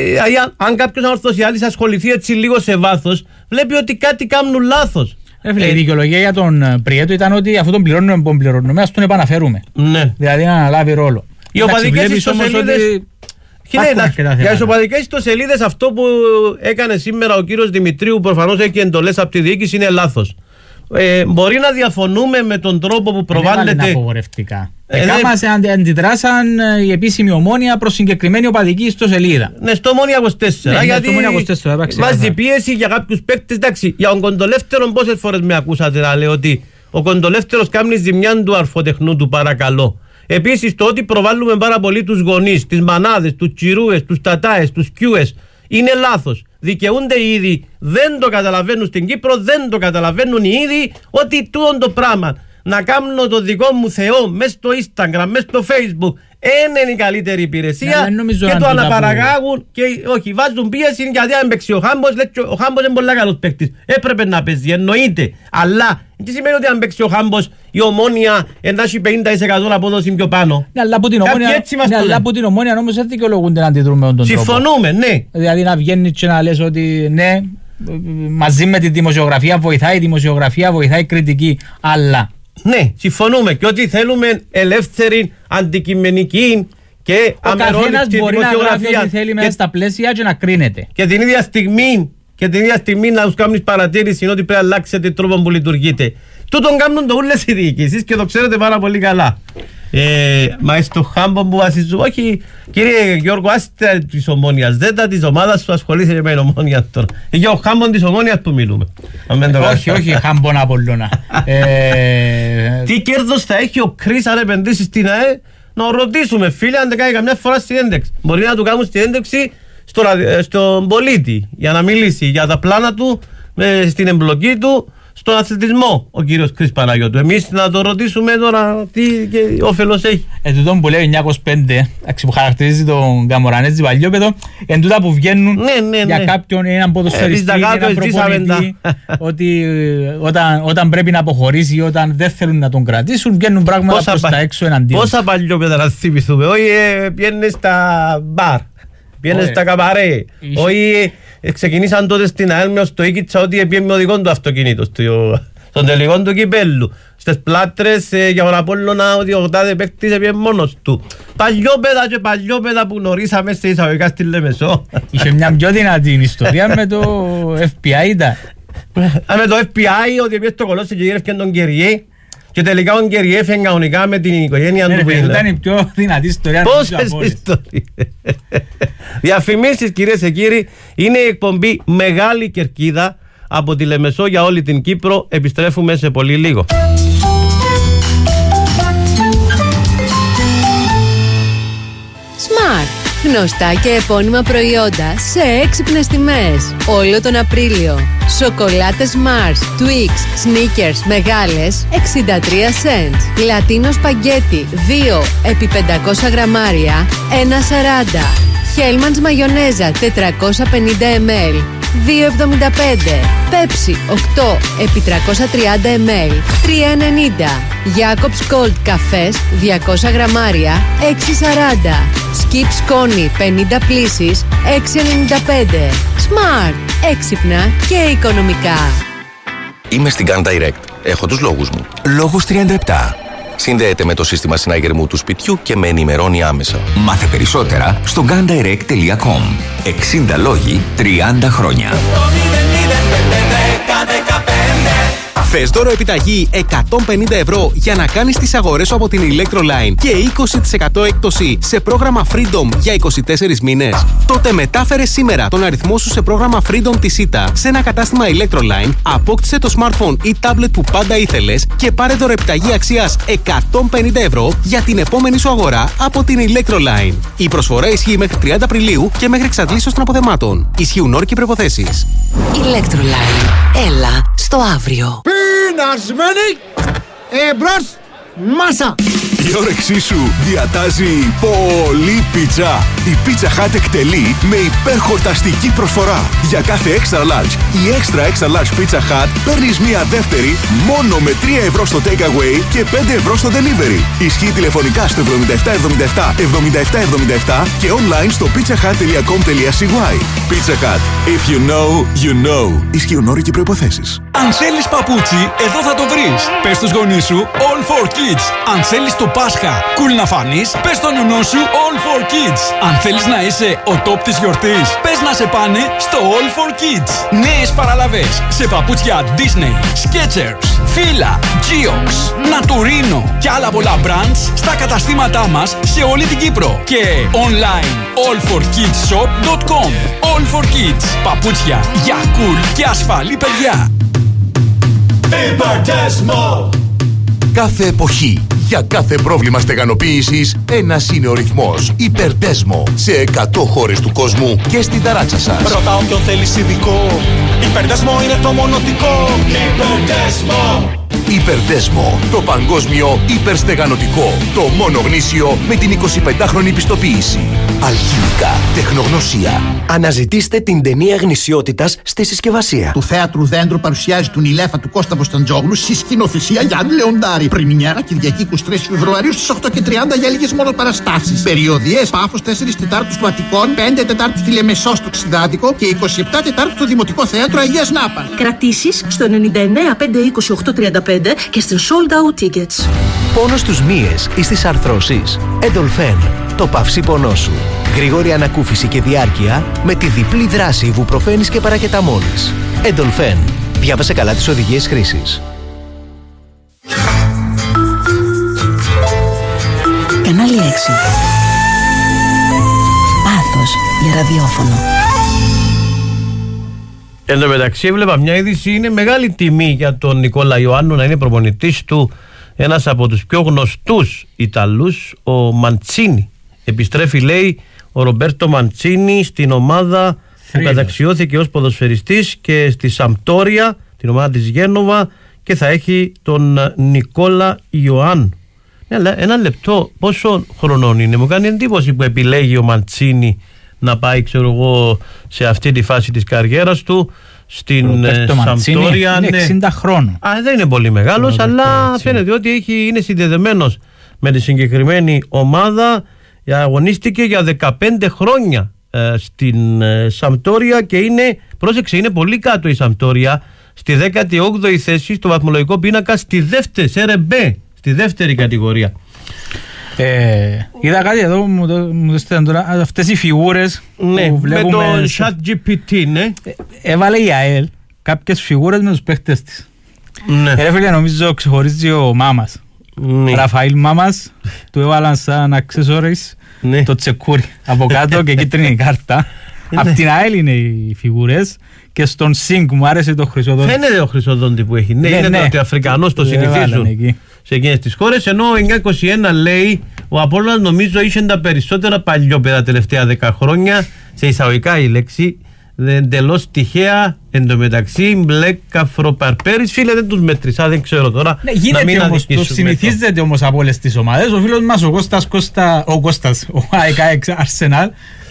αν κάποιος ανορθωσιάλης ασχοληθεί έτσι λίγο σε βάθος, βλέπει ότι κάτι κάνουν λάθος. Η δικαιολογία για τον Πριέτο ήταν ότι αφού τον πληρώνουμε, ας τον επαναφέρουμε. Ναι. Δηλαδή να αναλάβει ρόλο. Οι οπαδικές ιστοσελίδες. Για τις οπαδικές ιστοσελίδες αυτό που έκανε σήμερα ο κύριος Δημητρίου, προφανώς έχει εντολές από τη διοίκηση, είναι λάθος. Μπορεί να διαφωνούμε με τον τρόπο που προβάλλεται. Δεν είναι απογορευτικά. Κάμασε αντιδράσαν η επίσημη Ομόνοια προς συγκεκριμένη οπαδική ιστοσελίδα. Ναι, στο Ομόνοια 24. Ναι, γιατί βάζει πίεση για κάποιους παίκτες. Εντάξει, για τον Κοντολεύτερο πόσες φορές με ακούσατε να λέω ότι ο Κοντολεύτερος κάνει ζημιά του αρφοτεχνού του, παρακαλώ. Επίσης το ότι προβάλλουμε πάρα πολύ τους γονείς, τις μανάδες, τους τσιρούες, τους τατάες, τους κιούες είναι λάθος. Δικαιούνται οι ίδιοι, δεν το καταλαβαίνουν στην Κύπρο, δεν το καταλαβαίνουν οι ίδιοι ότι τούτο το πράγμα να κάνω το δικό μου Θεό μέσα στο Instagram, μέσα στο Facebook είναι η καλύτερη υπηρεσία και το αναπαραγάγουν και όχι, βάζουν πίεση γιατί αν παίξει ο Χάμπος, λέει ο Χάμπος είναι πολύ καλός παίκτης, έπρεπε να παίζει, εννοείται, αλλά τι σημαίνει ότι αν παίξει ο Χάμπος η Ομόνοια έχει 50% απόδοση πιο πάνω. Ναι, αλλά από την Ομόνοια όμως δεν δικαιολογούνται να αντιδρούμε με τον τρόπο. Συμφωνούμε, ναι. Δηλαδή να βγαίνει και να λες ότι ναι, μαζί με τη δημοσιογραφία βοηθάει η δημοσιογραφία, βοηθάει η κριτική, αλλά... Ναι, συμφωνούμε και ότι θέλουμε ελεύθερη, αντικειμενική και αμερόληπτη δημοσιογραφία. Μπορεί να γράφει ό,τι θέλει μέσα στα πλαίσια και να κρίνεται. Και την ίδια στιγμή να τους κάνεις παρατήρηση ότι πρέπει να αλλάξετε τρόπο που λειτουργείτε. Τούτον κάνουν το όλες οι διοικήσεις και το ξέρετε πάρα πολύ καλά. Μα στο χάμπο που βασίζουμε, όχι κύριε Γιώργο, άστε της Ομόνοιας, δεν της ομάδας σου ασχολείσαι με την Ομόνια τώρα. Για ο χάμπο της Ομόνοιας που μιλούμε. Όχι χάμπον Απολλώνα. Τι κέρδος θα έχει ο Κρίς αν επενδύσει στην ΑΕ, να ρωτήσουμε φίλε αν δεν κάνει καμιά φορά συνέντευξη. Μπορεί να του κάνουν συνέντευξη στον πολίτη για να μιλήσει για τα πλάνα του, στην εμπλοκή του στον αθλητισμό, ο κύριος Κρίς Παναγιώτου. Εμείς να το ρωτήσουμε τώρα τι όφελος έχει. Τούτον που λέει 925, που χαρακτηρίζει τον Καμορανέζη Παλιόπεδο, εν τούτα που βγαίνουν για κάποιον, έναν ποδοσφαιριστή, έναν προπονητή, ότι όταν πρέπει να αποχωρήσει ή όταν δεν θέλουν να τον κρατήσουν, βγαίνουν πράγματα προς τα έξω εναντίον. Πόσα Παλιόπεδα να θυμηθούμε, όχι πιένε στα μπαρ, πιένε στα καμπαρέ, όχι... Ξεκινήσαν τότε στην ΑΕΛ με το Ίκητσα ότι πιένε με οδηγόν του αυτοκίνητο στον τελικό του κυπέλλου. Στις πλάτρες για τον Απόλλωνα ότι ο τάδε παίκτης πιένε μόνος του. Παλιόπαιδα που γνωρίσαμε σε εισαγωγικά στη Λεμεσό. Είχε μια πιο δυνατή ιστορία με το FBI. Με το FBI ότι πιένε στο κολόσι και γύρευκε τον Κεριέ. Και τελικά ο Κεριέ έφυγε κανονικά με την οικογένεια του. Ήταν η πιο δυνατή ιστορία. Πόσες ιστορίες. Διαφημίσεις κυρίες και κύριοι. Είναι η εκπομπή Μεγάλη Κερκίδα από τη Λεμεσό για όλη την Κύπρο. Επιστρέφουμε σε πολύ λίγο. Smart. Γνωστά και επώνυμα προϊόντα σε έξυπνες τιμές. Όλο τον Απρίλιο. Σοκολάτες Mars, Twix, Snickers μεγάλες 63 cents. Λατίνο σπαγκέτι 2 επί 500 γραμμάρια 1,40. Hellmann's μαγιονέζα 450 ml 2,75. Pepsi 8 επί 330 ml 3,90. Jacob's Gold καφές 200 γραμμάρια 6,40. Skip σκόνη 50 πλύσεις 6,95. Smart. Έξυπνα και οικονομικά. Είμαι στην Gun Direct. Έχω τους λόγους μου. Λόγος 37. Συνδέεται με το σύστημα συναγερμού του σπιτιού και με ενημερώνει άμεσα. Μάθε περισσότερα στο gundirect.com. 60 λόγοι, 30 χρόνια. Θες δώρο επιταγή 150 ευρώ για να κάνεις τις αγορές σου από την Electroline και 20% έκπτωση σε πρόγραμμα Freedom για 24 μήνες? Τότε μετάφερε σήμερα τον αριθμό σου σε πρόγραμμα Freedom της ΣΥΤΑ σε ένα κατάστημα Electroline, απόκτησε το smartphone ή tablet που πάντα ήθελες και πάρε δώρο επιταγή αξίας 150 ευρώ για την επόμενη σου αγορά από την Electroline. Η προσφορά ισχύει μέχρι 30 Απριλίου και μέχρι εξαντλήσεως των αποθεμάτων. Ισχύουν όροι και προϋποθέσεις. Electroline. Έλα στο αύριο. Πεινασμένη, εμπρός, μάσα. Η όρεξή σου διατάζει πολύ πίτσα. Η Pizza Hut εκτελεί με υπερχορταστική προσφορά. Για κάθε extra large ή extra large Pizza Hut παίρνεις μία δεύτερη μόνο με 3 ευρώ στο takeaway και 5 ευρώ στο delivery. Ισχύει τηλεφωνικά στο 7777 και online στο pizzahut.com.cy. Pizza Hut. If you know, you know. Ισχύουν όροι και προϋποθέσεις. Αν θέλεις παπούτσι, εδώ θα το βρεις. Πες στους γονείς σου All for Kids. Αν θέλεις το Πάσχα cool να φανείς, πες στον νονό σου All for Kids. Αν θέλεις να είσαι ο top της γιορτής, πες να σε πάνε στο All for Kids. Νέες παραλαβές σε παπούτσια Disney, Skechers, Fila, Geox, Naturino και άλλα πολλά brands στα καταστήματά μας σε όλη την Κύπρο και online allforkidshop.com. All for Kids. Παπούτσια για cool και ασφαλή παιδιά. Υπερτέσμο! Κάθε εποχή, για κάθε πρόβλημα στεγανοποίησης, ένας είναι ο ρυθμός. Υπερτέσμο. Σε 100 χώρες του κόσμου και στην ταράτσα σας. Ρώτα όποιον θέλεις ειδικό. Υπερτέσμο είναι το μονοτικό. Υπερτέσμο! Υπερδέσμο, το παγκόσμιο υπερστεγανωτικό. Το μόνο γνήσιο με την 25χρονη πιστοποίηση. Αλχημικά, τεχνογνωσία. Αναζητήστε την ταινία γνησιότητας στη συσκευασία. Του Θέατρου Δέντρου παρουσιάζει του Νιλέφα του Κώστα Μποσταντζόγλου στη σκηνοθεσία Γιάννη Λεοντάρη. Πρεμιέρα Κυριακή 23 Φεβρουαρίου στις 8:30 για λίγες μόνο παραστάσεις. Περιοδιές Πάφος 4 Τετάρτους του Αττικών, 5 Τετάρτους στη Λεμεσό στο Ξιδάδικο και 27 Τετάρτου στο Δημοτικό Θέατρο Αγίας Νάπα. Κρατήσεις στο 99 520 835 και στην Sold Out Tickets. Πόνο στους μύες ή στις αρθρώσεις. Εντολφέν. Το παυσί πονό σου. Γρήγορη ανακούφιση και διάρκεια με τη διπλή δράση ιβουπροφένης και παρακεταμόλης. Εντολφέν. Διάβασε καλά τις οδηγίες χρήσης. Κανάλι 6. Πάθος για ραδιόφωνο. Εν τω μεταξύ, έβλεπα μια είδηση. Είναι μεγάλη τιμή για τον Νικόλα Ιωάννου να είναι προπονητής του ένας από τους πιο γνωστούς Ιταλούς, ο Μαντσίνι. Επιστρέφει, λέει, ο Ρομπέρτο Μαντσίνι στην ομάδα που καταξιώθηκε ως ποδοσφαιριστής και στη Σαμπτόρια, την ομάδα της Γένοβα, και θα έχει τον Νικόλα Ιωάννου. Ένα λεπτό, πόσο χρονών είναι? Μου κάνει εντύπωση που επιλέγει ο Μαντσίνι να πάει, ξέρω εγώ, σε αυτή τη φάση της καριέρας του στην Σαμπτόρια. Είναι 60 χρόνων. Δεν είναι πολύ μεγάλος, αλλά φαίνεται ότι είναι συνδεδεμένος με τη συγκεκριμένη ομάδα. Αγωνίστηκε για 15 χρόνια στην Σαμπτόρια και είναι, πρόσεξε, είναι πολύ κάτω η Σαμπτόρια, στη 18η θέση στο βαθμολογικό πίνακα, στη δεύτερη, σε ρεμπέ, στη δεύτερη κατηγορία. Είδα κάτι εδώ, μου δώσετε τώρα, αυτές οι φιγούρες που βλέπουμε. Με το ChatGPT, ναι. Έβαλε η ΑΕΛ κάποιες φιγούρες με τους παίχτες της. Ναι. Ρε φίλε, νομίζω ξεχωρίζει ο Μάμας. Ναι. Ραφαήλ Μάμας, του έβαλαν σαν accessories το τσεκούρι από κάτω και κίτρινη κάρτα. Απ' την ΑΕΛ είναι οι φιγούρες. Και στον Σινγκ μου άρεσε το Χρυσοδόντι. Φαίνεται ο Χρυσοδόντι που έχει. Ναι, είναι ότι Αφρικανός το συνηθίζουν σε εκείνες τις χώρες. Ενώ ο 921 λέει ο Απόλλωνας, νομίζω, είχε τα περισσότερα παλιόπαιδα τελευταία 10 χρόνια. Σε εισαγωγικά η λέξη. Εντελώς τυχαία, εντωμεταξύ, μπλε καφροπαρπέρις. Φίλε, δεν τους μετρησά, δεν ξέρω τώρα. Ναι, γίνεται όμως, το συνηθίζεται όμως από όλες τις ομάδες. Ο φίλος μας, ο Κώστας, ο ΑΕΚΑ Αρσενάλ,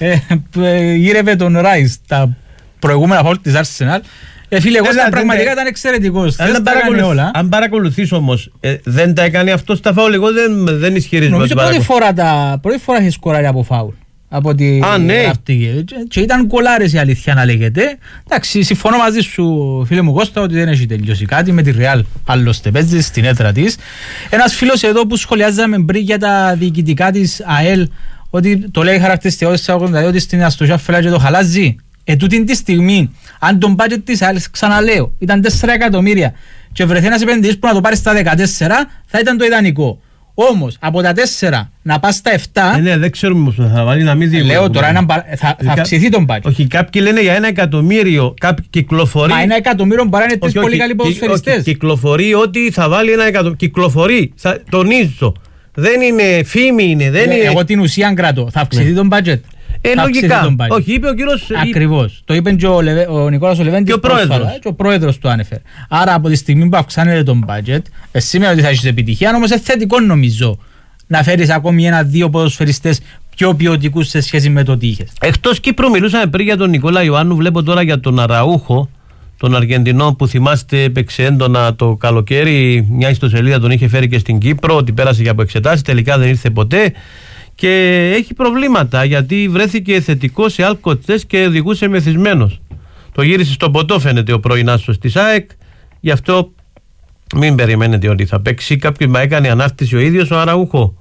γύρευε τον Ράις τα προηγούμενα φάουλ της Arsenal. Φίλε, εγώ πραγματικά ήταν εξαιρετικός. Αν παρακολουθείς όμως, δεν τα έκανε αυτό στα φάουλ. Εγώ δεν ισχυρίζομαι. Νομίζω πρώτη φορά έχει σκοράρει από φάουλ. Από τη αυτή. Και ήταν κολάρες η αλήθεια να λέγεται. Εντάξει, συμφωνώ μαζί σου, φίλε μου Κώστα, ότι δεν έχει τελειώσει κάτι με τη Real. Άλλωστε παίζει στην έδρα της. Ένας φίλος εδώ που σχολιάζαμε πριν για τα διοικητικά της ΑΕΛ, ότι το λέει χαρακτηριστικό της 82 ότι στην αστοχιά φελά και το χαλάζει. Τούτη τη στιγμή, αν τον budget της ΑΕΛ, ξαναλέω, ήταν 4 εκατομμύρια και βρεθεί ένας επενδυτής που να το πάρει στα 14, θα ήταν το ιδανικό. Όμως από τα 4 να πας στα 7. Ναι, δεν ξέρουμε πώς θα βάλει να μην δει. Λέω τώρα θα αυξηθεί τον budget. Όχι, κάποιοι λένε για 1 εκατομμύριο. Κάποιοι κυκλοφορεί. Μα 1 εκατομμύριο μπορεί να είναι 3 πολύ καλοί ποδοσφαιριστές. Κυκλοφορεί ότι θα βάλει 1 εκατομμύριο. Κυκλοφορεί. Τονίζω. Δεν είναι φήμη, είναι. Εγώ την ουσία κρατώ. Θα αυξηθεί τον budget. Λογικά. Όχι, είπε ο κύριος. Ακριβώς. Το είπε και ο Νικόλας ο Λεβέντης. Και ο πρόεδρος του ανέφερε. Άρα από τη στιγμή που αυξάνεται τον budget, σημαίνει ότι θα έχεις επιτυχία, όμως είναι θετικό νομίζω να φέρεις ακόμη 1-2 ποδοσφαιριστές πιο ποιοτικούς σε σχέση με το τι είχες. Εκτός Κύπρου, μιλούσαμε πριν για τον Νικόλα Ιωάννου, βλέπω τώρα για τον Αραούχο, τον Αργεντινό που θυμάστε έπαιξε έντονα το καλοκαίρι. Μια ιστοσελίδα τον είχε φέρει και στην Κύπρο, ότι πέρασε για από εξετάσεις, τελικά δεν ήρθε ποτέ. Και έχει προβλήματα γιατί βρέθηκε θετικό σε αλκοτές και οδηγούσε μεθυσμένος. Το γύρισε στο ποτό, φαίνεται, ο πρώην άσος της ΑΕΚ. Γι' αυτό μην περιμένετε ότι θα παίξει. Κάποιος έκανε ανάρτηση ο ίδιος ο Αραούχο.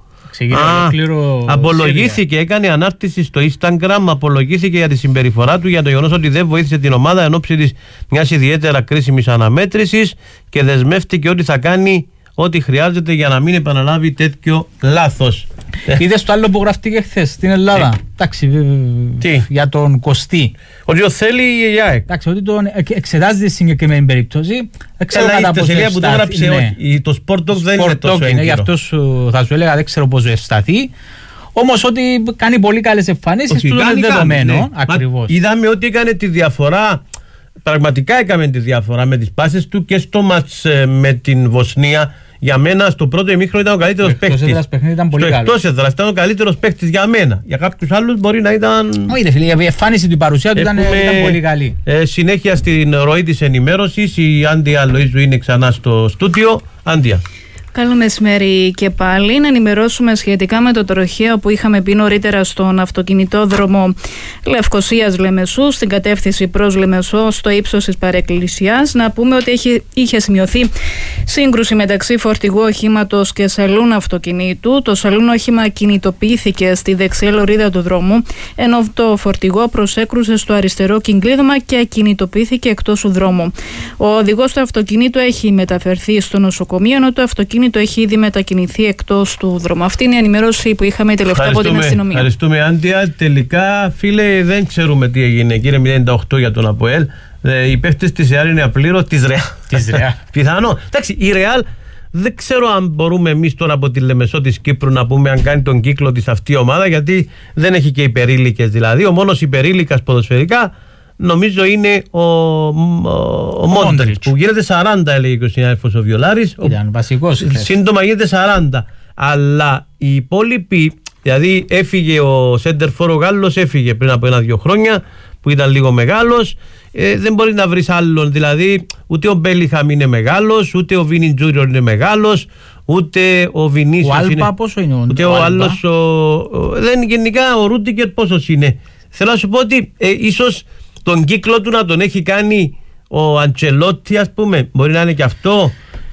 Απολογήθηκε, έκανε ανάρτηση στο Instagram, απολογήθηκε για τη συμπεριφορά του, για το γεγονός ότι δεν βοήθησε την ομάδα εν ώψη της μιας ιδιαίτερα κρίσιμης αναμέτρησης και δεσμεύτηκε ότι θα κάνει ό,τι χρειάζεται για να μην επαναλάβει τέτοιο λάθος. Είδες το άλλο που γραφτήκε χθες στην Ελλάδα. Εντάξει, για τον Κωστή. Ότι ο θέλει η ΑΕΚ. Εντάξει, ότι τον εξετάζεται στη συγκεκριμένη περίπτωση. Ξέρω κατά πόσο ευσταθεί. Που το έγραψε, το Sportdoc δεν είναι τόσο έγκυρο. Γι' αυτό θα σου έλεγα, δεν ξέρω πόσο ευσταθεί. Όμως ότι κάνει πολύ καλές εμφανίσεις, του είναι δεδομένο. Ακριβώς. Είδαμε ότι έκανε τη διαφορά. πραγματικά έκαμε τη διαφορά με τις πάσες του και στο μάτς με την Βοσνία. Για μένα στο πρώτο ημίχρονο ήταν ο καλύτερος παίκτης. Εκτός παιχνίδι ήταν πολύ καλό. Εκτός έδρας ήταν ο καλύτερος παίκτης για μένα. Για κάποιους άλλους μπορεί να ήταν. Όχι, ρε φίλε, η εμφάνιση του, η παρουσία του ήταν πολύ καλή. Συνέχεια στην ροή της ενημέρωσης. Η Άντια Λοΐζου είναι ξανά στο στούντιο. Άντια. Καλό μεσημέρι και πάλι. Να ενημερώσουμε σχετικά με το τροχαίο που είχαμε πει νωρίτερα στον αυτοκινητόδρομο Λευκοσίας Λεμεσού, στην κατεύθυνση προς Λεμεσό, στο ύψος της παρεκκλησιάς. Να πούμε ότι είχε σημειωθεί σύγκρουση μεταξύ φορτηγού οχήματος και σαλούν αυτοκινήτου. Το σαλούν όχημα κινητοποιήθηκε στη δεξιά λωρίδα του δρόμου, ενώ το φορτηγό προσέκρουσε στο αριστερό κυκλίδωμα και κινητοποιήθηκε εκτός του δρόμου. Ο οδηγός του αυτοκινήτου έχει μεταφερθεί στο νοσοκομείο, ενώ το αυτοκίνητο έχει ήδη μετακινηθεί εκτός του δρόμου. Αυτή είναι η ενημέρωση που είχαμε τελευταία από την αστυνομία. Ευχαριστούμε, Άντια. Τελικά, φίλε, δεν ξέρουμε τι έγινε. Κύριε 098 για τον ΑΠΟΕΛ. Οι παίχτες της ΡΕΑΛ είναι απλήρωτοι. Της ΡΕΑΛ. Πιθανό. Εντάξει, η ΡΕΑΛ δεν ξέρω αν μπορούμε εμείς τώρα από τη Λεμεσό της Κύπρου να πούμε αν κάνει τον κύκλο της αυτή η ομάδα, γιατί δεν έχει και υπερήλικες. Δηλαδή, ο μόνος υπερήλικας ποδοσφαιρικά νομίζω είναι ο Μόντριτς, που γίνεται 40, έλεγε και ο συνάδελφος ο Βιολάρης. Ήταν βασικός. Σύντομα γίνεται 40. Αλλά οι υπόλοιποι, δηλαδή έφυγε ο Σέντερφορ, ο Γάλλος έφυγε πριν από 1-2 χρόνια, που ήταν λίγο μεγάλος. Δεν μπορεί να βρεις άλλον, δηλαδή ούτε ο Μπέλιχαμ είναι μεγάλος, ούτε ο Βίνι Τζούριορ είναι μεγάλος, ούτε ο Βινίσιος είναι. Ο Άλπα πόσο είναι? Ούτε ο άλλος. Γενικά ο Ρούντικερ πόσος είναι. Θέλω να σου πω ότι ίσως τον κύκλο του να τον έχει κάνει ο Αντσελότη, ας πούμε. Μπορεί να είναι και αυτό.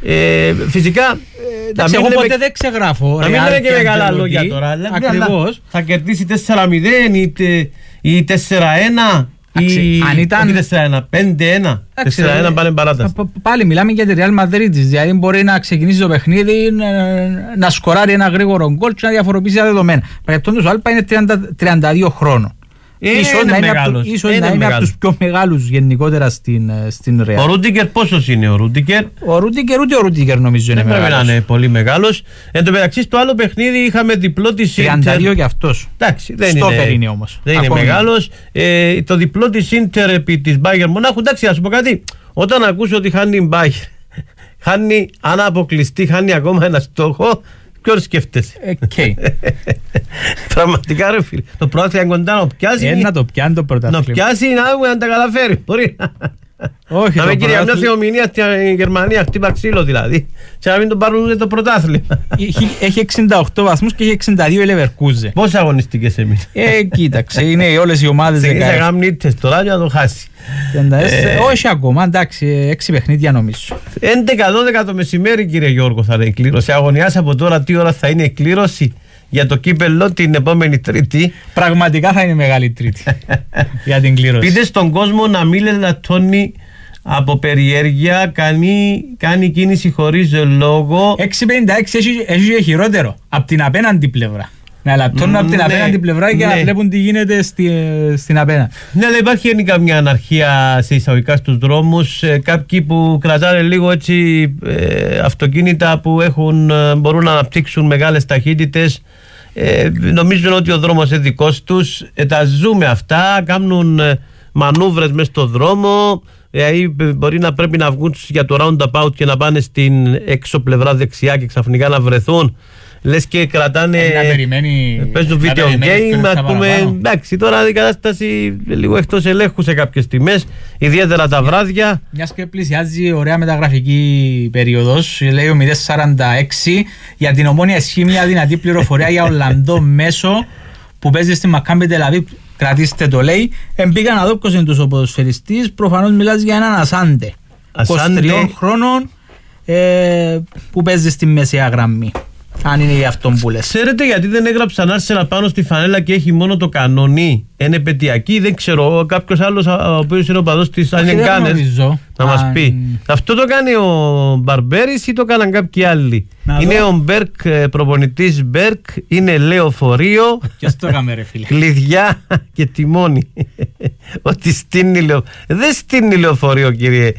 Φυσικά. Εγώ ποτέ δεν ξεγράφω. Να μην λέμε και μεγάλα λόγια τώρα. Ακριβώς. Θα κερδίσει 4-0 ή 4-1 ή αν ήταν 4-1, 5-1. 4-1 πάνε παράταση. Πάλι μιλάμε για τη Real Madrid. Δηλαδή μπορεί να ξεκινήσει το παιχνίδι, να σκοράρει ένα γρήγορο γκολ και να διαφοροποιήσει τα δεδομένα. Παρεπτόντως ο Άλπα είναι 32 χρόνων. Ίσως να είναι από τους πιο μεγάλους γενικότερα στην Real. Ο Ρούντικερ πόσος είναι ο Ρούντικερ? Ούτε ο Ρούντικερ νομίζω είναι μεγάλος. Πρέπει να είναι πολύ μεγάλος. Εν τω μεταξύ στο άλλο παιχνίδι είχαμε διπλό της Ίντερ. 32 και αυτός. Εντάξει, Στόπερ είναι όμως. Δεν είναι μεγάλος. Το διπλό της Ίντερ επί της Μπάγερ Μονάχου. Εντάξει, να σου πω κάτι. Όταν ακούσω ότι χάνει η Μπάγερ, χάνει, αν αποκλειστεί, χάνει ακόμα ένα στόχο. Ποιος σκέφτεσαι? Πραγματικά ρε φίλε. Το πρωτάθλημα κοντά να πιάσει. Να το πιάνει το πρωτάθλημα. Να πιάσει να τα καταφέρει. Μπορεί. Όχι. Να με κύριε μια θεομηνία στη Γερμανία, χτύπα ξύλο δηλαδή. Και να μην τον πάρουν το πρωτάθλημα. Έχει 68 βαθμούς και έχει 62 η Leverkusen. Πόσες αγωνιστικές εμείς? Κοίταξε, είναι όλες οι ομάδες 16. Θα κάνουν ήττες τώρα για να το χάσει. Όχι ακόμα, εντάξει, 6 παιχνίδια νομίζω. 11-12 το μεσημέρι, κύριε Γιώργο, θα είναι η κλήρωση. Αγωνιάς από τώρα τι ώρα θα είναι η κλήρωση για το κύπελλο την επόμενη Τρίτη. Πραγματικά θα είναι μεγάλη Τρίτη για την κλήρωση. Πείτε στον κόσμο να μην λατώνει από περιέργεια, κάνει κίνηση χωρίς λόγο. 6.56 έχει και χειρότερο, από την απέναντι πλευρά. Να λατώνουν από την απέναντι πλευρά και να βλέπουν τι γίνεται στην απέναντι. Ναι, αλλά υπάρχει γενικά μια αναρχία σε εισαγωγικά στους δρόμους. Κάποιοι που κρατάνε λίγο έτσι αυτοκίνητα που μπορούν να αναπτύξουν μεγάλες ταχύτητες, νομίζουν ότι ο δρόμος είναι δικός τους. Τα ζούμε αυτά, κάνουν μανούβρες μες στο δρόμο. Μπορεί να πρέπει να βγουν για το roundabout και να πάνε στην έξω πλευρά δεξιά και ξαφνικά να βρεθούν. Λες και κρατάνε. Παίζουν video game. Να πούμε, εντάξει, τώρα η κατάσταση λίγο εκτός ελέγχου σε κάποιες τιμές, ιδιαίτερα τα βράδια. Μιας και πλησιάζει ωραία μεταγραφική περίοδος, λέει ο 046, για την Ομόνια ισχύει μια δυνατή πληροφορία για Ολλανδό μέσο που παίζει στη Μακάμπι Τελαβίβ. Κρατήστε το, λέει. Μπήκα να δω ποιος είναι τους ο ποδοσφαιριστής. Προφανώς μιλάς για έναν Ασάντε 23 χρόνων που παίζει στη μεσαία γραμμή. Αν είναι για αυτόν που λες. Ξέρετε γιατί δεν έγραψαν Arsenal πάνω στη φανέλα και έχει μόνο το κανονί? Είναι επαιτειακή, δεν ξέρω. Κάποιος άλλος ο οποίος είναι ο παδός της Ανεγκάνερ να μας πει. Αυτό το κάνει ο Μπαρμπέρης ή το κάναν κάποιοι άλλοι? Είναι ο Μπέρκ, προπονητής Μπέρκ, είναι λεωφορείο. Ποιος το έκαμε ρε φίλε? Κλειδιά και τιμόνι. Ότι στείνει λεωφορείο. Δεν στείνει λεωφορείο,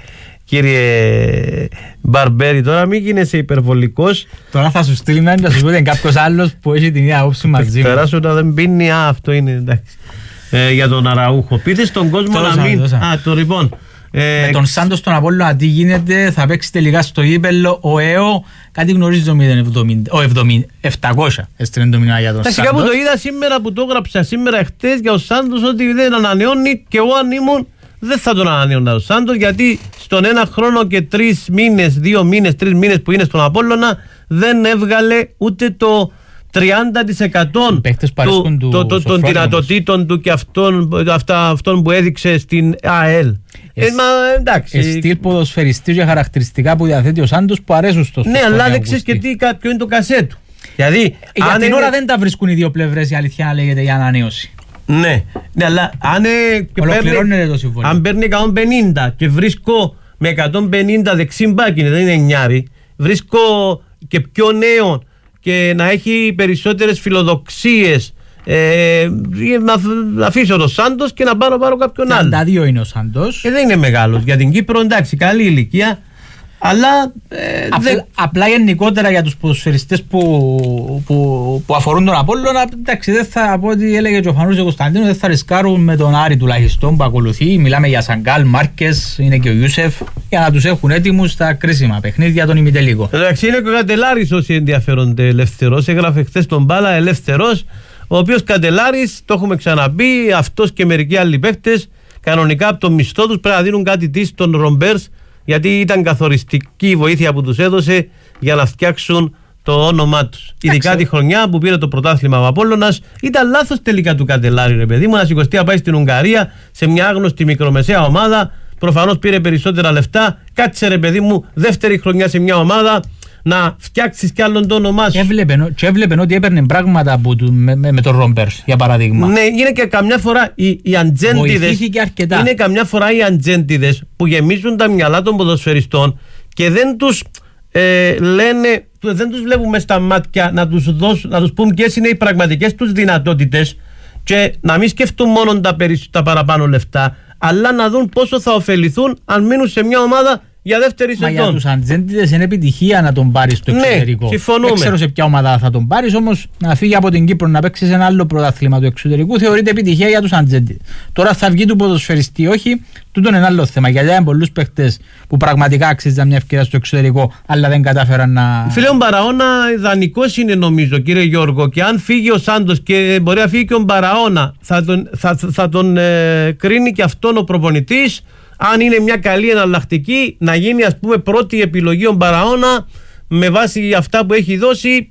κύριε Μπαρμπέρι, τώρα μην γίνεσαι υπερβολικός. Τώρα θα σου στείλει να σου πει κάποιος άλλος που έχει την ίδια άποψη μαζί μου. Περάσου να δεν πίνει, αυτό είναι εντάξει. Για τον Αραούχο. Πείτε στον κόσμο να μην. Λοιπόν. Με τον Σάντος τον Απόλλωνα τι γίνεται, θα παίξει τελικά στο γήπεδο ο ΕΟ, κάτι γνωρίζει το 700 έστρινε το μήνυμα για τον Σάντος. Κάπου το είδα σήμερα που το έγραψα σήμερα εχθές για ο Σάντος ότι δεν ανανεώνει και εγώ αν ήμουν δεν θα τον ανανεώνα ο Σάντος, γιατί στον 1 χρόνο και 3 μήνες, 2 μήνες, 3 μήνες που είναι στον Απόλλωνα δεν έβγαλε ούτε το 30% των δυνατοτήτων του και αυτών που έδειξε στην ΑΕΛ. Στυλ ποδοσφαιριστής για χαρακτηριστικά που διαθέτει ο Σάντος που αρέσουν στο ναι, αλλά δεν ξέρεις και ποιο είναι το κασέ του. Δηλαδή, για την ώρα δεν τα βρίσκουν οι δύο πλευρές, η αλήθεια να λέγεται, για ανανέωση. Ναι, αλλά αν παίρνει 150 και βρίσκω με 150 δεξιμπάκι, δεν είναι εννιάρι, βρίσκω και πιο νέο και να έχει περισσότερες φιλοδοξίες, να αφήσω τον Σάντος και να πάρω κάποιον άλλο. 32 είναι ο Σάντος. Και δεν είναι μεγάλος. Για την Κύπρο εντάξει, καλή ηλικία. Αλλά απλά γενικότερα για τους ποδοσφαιριστές που αφορούν τον Απόλλωνα, εντάξει, δεν θα, από ό,τι έλεγε και ο Φανούς Κωνσταντίνου, δεν θα ρισκάρουν με τον Άρη τουλάχιστον που ακολουθεί. Μιλάμε για Σαγκάλ, Μάρκες, είναι και ο Ιούσεφ, για να τους έχουν έτοιμους στα κρίσιμα παιχνίδια των ημιτελικών. Εντάξει, είναι και ο Καντελάρης όσοι ενδιαφέρονται ελεύθερος. Έγραφε χθες τον Μπάλα ελεύθερος, ο οποίος Καντελάρης, το έχουμε ξαναπεί, αυτός και μερικοί άλλοι παίκτες, κανονικά από το μισθό τους πρέπει να δίνουν κάτι της στον Ρομπέρς, γιατί ήταν καθοριστική η βοήθεια που τους έδωσε για να φτιάξουν το όνομά τους. Ειδικά τη χρονιά που πήρε το πρωτάθλημα ο Απόλλωνας, ήταν λάθος τελικά του Καντελάρη, ρε παιδί μου, να σηκωστεί να πάει στην Ουγγαρία σε μια άγνωστη μικρομεσαία ομάδα. Προφανώς πήρε περισσότερα λεφτά. Κάτσε, ρε παιδί μου, δεύτερη χρονιά σε μια ομάδα να φτιάξεις κι άλλον το όνομά σου. Και έβλεπε ότι έπαιρνε πράγματα με τον Ρομπέρς, για παράδειγμα. Ναι, είναι και καμιά φορά οι αντζέντιδες. Είναι καμιά φορά οι αντζέντιδες που γεμίζουν τα μυαλά των ποδοσφαιριστών και δεν τους λένε, δεν τους βλέπουμε στα μάτια να τους πούν ποιες είναι οι πραγματικές τους δυνατότητες και να μην σκεφτούν μόνο τα παραπάνω λεφτά, αλλά να δουν πόσο θα ωφεληθούν αν μείνουν σε μια ομάδα για δεύτερη σεζόν. Μα για τους αντζέντιδες είναι επιτυχία να τον πάρεις στο εξωτερικό. Ναι, συμφωνούμε. Δεν ξέρω σε ποια ομάδα θα τον πάρεις, όμως να φύγει από την Κύπρο να παίξει σε ένα άλλο πρωτάθλημα του εξωτερικού θεωρείται επιτυχία για τους αντζέντιδες. Τώρα θα βγει του ποδοσφαιριστή, όχι, τούτο είναι ένα άλλο θέμα. Γιατί είναι πολλούς παίχτες που πραγματικά αξίζαν μια ευκαιρία στο εξωτερικό, αλλά δεν κατάφεραν να. Φίλε, ο Μπαραώνα δανεικός είναι νομίζω, κύριε Γιώργο, και αν φύγει ο Σάντος και μπορεί να φύγει και ο Μπαραώνα, θα τον κρίνει και αυτόν ο προπονητής. Αν είναι μια καλή εναλλακτική, να γίνει ας πούμε πρώτη επιλογή ο Μπαραώνα με βάση αυτά που έχει δώσει,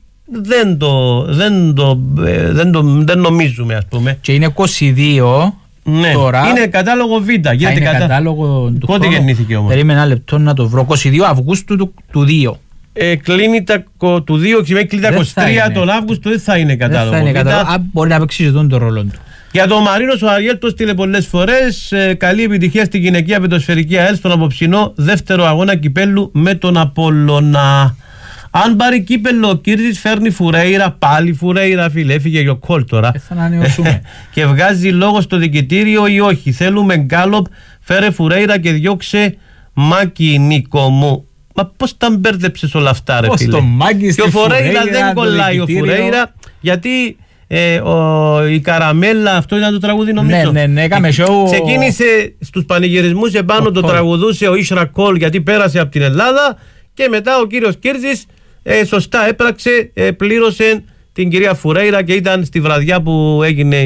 δεν νομίζουμε, ας πούμε. Και είναι 22 ναι, τώρα. Είναι κατάλογο Β. Είναι κατάλογο του πότε γεννήθηκε όμως? Περίμενα ένα λεπτό να το βρω. 22 Αυγούστου του 2. Κλείνει του 2 και κλείνει τα 23 τον Αύγουστο, δεν θα είναι κατάλογο Β. Μπορεί να παίξει τον ρόλο του. Για τον Μαρίνος ο Αριέλ το στείλε πολλές φορές. Καλή επιτυχία στη γυναικεία πεντοσφαιρική ΑΕΛ στον απόψινό δεύτερο αγώνα κυπέλλου με τον Απόλλωνα. Αν πάρει κύπελλο ο Κίρτζης φέρνει Φουρέιρα, πάλι Φουρέιρα, φίλε, έφυγε και ο Κόλ τώρα. Και βγάζει λόγο στο δικητήριο ή όχι? Θέλουμε γκάλοπ, φέρε Φουρέιρα και διώξε Μάκη, Νίκο μου. Μα πώς τα μπέρδεψες όλα αυτά, ρε φίλε? Και ο Φουρέιρα δεν κολλάει ο Φουρέιρα, γιατί η Καραμέλα, αυτό ήταν το τραγούδι νομίζω. Ναι, ξεκίνησε στους πανηγυρισμούς επάνω, το τραγουδούσε ο Ίσρα Κόλ γιατί πέρασε από την Ελλάδα, και μετά ο κύριος Κίρτζης σωστά έπραξε, πλήρωσε την κυρία Φουρέιρα και ήταν στη βραδιά που έγινε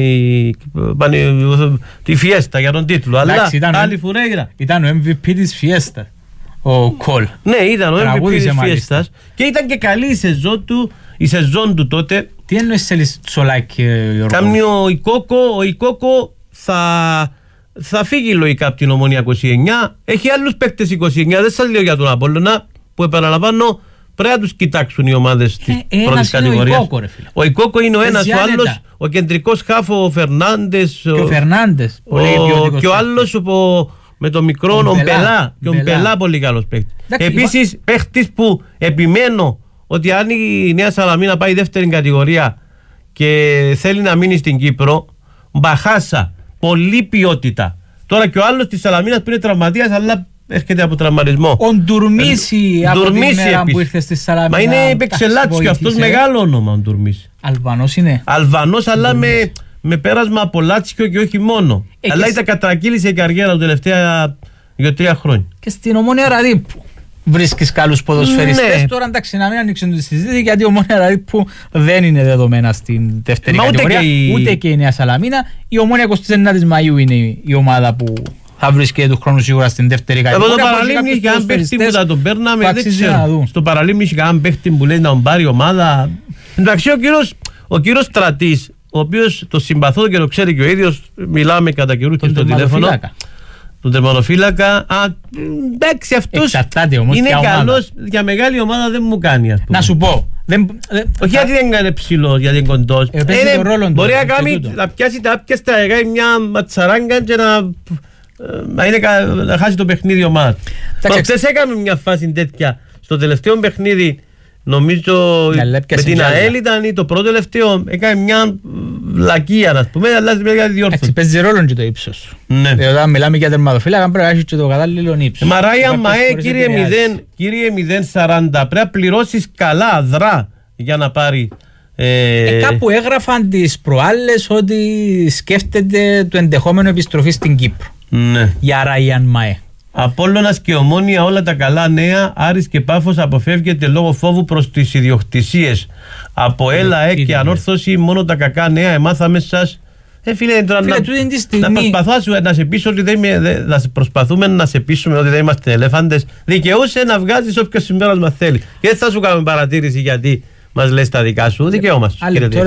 τη φιέστα για τον τίτλο. Αλλά άλλη Φουρέιρα. Ήταν ο MVP της φιέστα ο Κόλ. Ναι, ήταν ο MVP της φιέστας και ήταν και καλή η σεζόν του τότε. Τι εννοείς θέλεις Τσολάκη, Γιώργο? Κάμνει ο Ικόκο θα φύγει λογικά από την Ομονία 29. Έχει άλλους παίκτες 29. Δεν σας λέω για τον Απόλλωνα, που επαναλαμβάνω πρέπει να τους κοιτάξουν οι ομάδες της πρώτης κατηγορίας. Ο Ικόκο είναι ο ένας, ο άλλος ο κεντρικός χάφο, ο Φερνάντες. Και ο Φερνάντες. Και ο άλλος με το μικρό, ο Μπελά. Και ο Μπελά πολύ καλός παίκτης. Επίσης παίκτης που επιμένω ότι αν η Νέα Σαλαμίνα πάει δεύτερη κατηγορία και θέλει να μείνει στην Κύπρο, Μπαχάσα, πολλή ποιότητα. Τώρα και ο άλλος της Σαλαμίνας που είναι τραυματίας, αλλά έρχεται από τραυματισμό. Ο Ντουρμίση από την μέρα που ήρθε στη Σαλαμίνα. Μα είναι Πεξελάτης και αυτός μεγάλο όνομα ο Ντουρμίση. Αλβανός είναι. Αλβανός, αλλά με πέρασμα από Λάτσιο και όχι μόνο. Αλλά ήταν κατρακύλησε η καριέρα του τελευταία Για 3 χρόνια. Και στην Ομόνια Ραδίππου βρίσκεις καλούς ποδοσφαιριστές. Ναι. Τώρα εντάξει, να μην ανοίξουν τη συζήτηση, γιατί η Ομόνια Ραδίππου δεν είναι δεδομένα στην δεύτερη κατηγορία. Ούτε και η Νέα Σαλαμίνα. Η Ομόνια 29 Μαΐου είναι η ομάδα που θα βρίσκεται του χρόνου σίγουρα στην δεύτερη κατηγορία. Από το Παραλίμνη και αν παίχτη που θα τον παίρναμε, δεν ξέρω. Στο Παραλίμνη και αν παίχτη που λέει να τον πάρει η ομάδα. Εντάξει, ο κύριος Στρατής, ο οποίος το συμπαθώ και το ξέρει και ο ίδιος, μιλάμε κατά καιρούς και στο τηλέφωνο. Τον τερματοφύλακα. Εντάξει, αυτός είναι καλός. Για μεγάλη ομάδα δεν μου κάνει αυτό. Να σου πω. Όχι γιατί δεν είναι ψηλός, γιατί είναι κοντός. Μπορεί να πιάσει τα άπια στα να κάνει μια ματσαράγκα και να χάσει το παιχνίδι ομάδα. Προχτές έκαμε μια φάση τέτοια. Στο τελευταίο παιχνίδι, νομίζω με την ΑΕΛ ήταν το πρώτο τελευταίο, έκανε μια βλακία, να πούμε, αλλά στην μεγάλη διόρθωση. Παίζει ρόλο και το ύψος. Όταν μιλάμε για τερματοφύλακα πρέπει να έχεις και το κατάλληλο ύψος. Μαράια Μαέ, κύριε 0,40, πρέπει να πληρώσεις καλά αδρά για να πάρει. Κάπου έγραφαν τις προάλλες ότι σκέφτεται το ενδεχόμενο επιστροφή στην Κύπρο. Ναι. Για Ράιαν Μαέ. Απόλλωνας και Ομόνια, όλα τα καλά νέα. Άρης και Πάφος αποφεύγεται λόγω φόβου προς τις ιδιοκτησίες. Από ΕΛΑΕ και Ανόρθωση μόνο τα κακά νέα. Εμάθαμε σας. Φίλε, τώρα να σε πείσω ότι προσπαθούμε να σε πείσουμε ότι δεν είμαστε ελέφαντες. Δικαιούσε να βγάζεις όποιο συμπέρασμα θέλει. Και δεν θα σου κάνουμε παρατήρηση γιατί μας λες τα δικά σου. Δικαίωμα σου.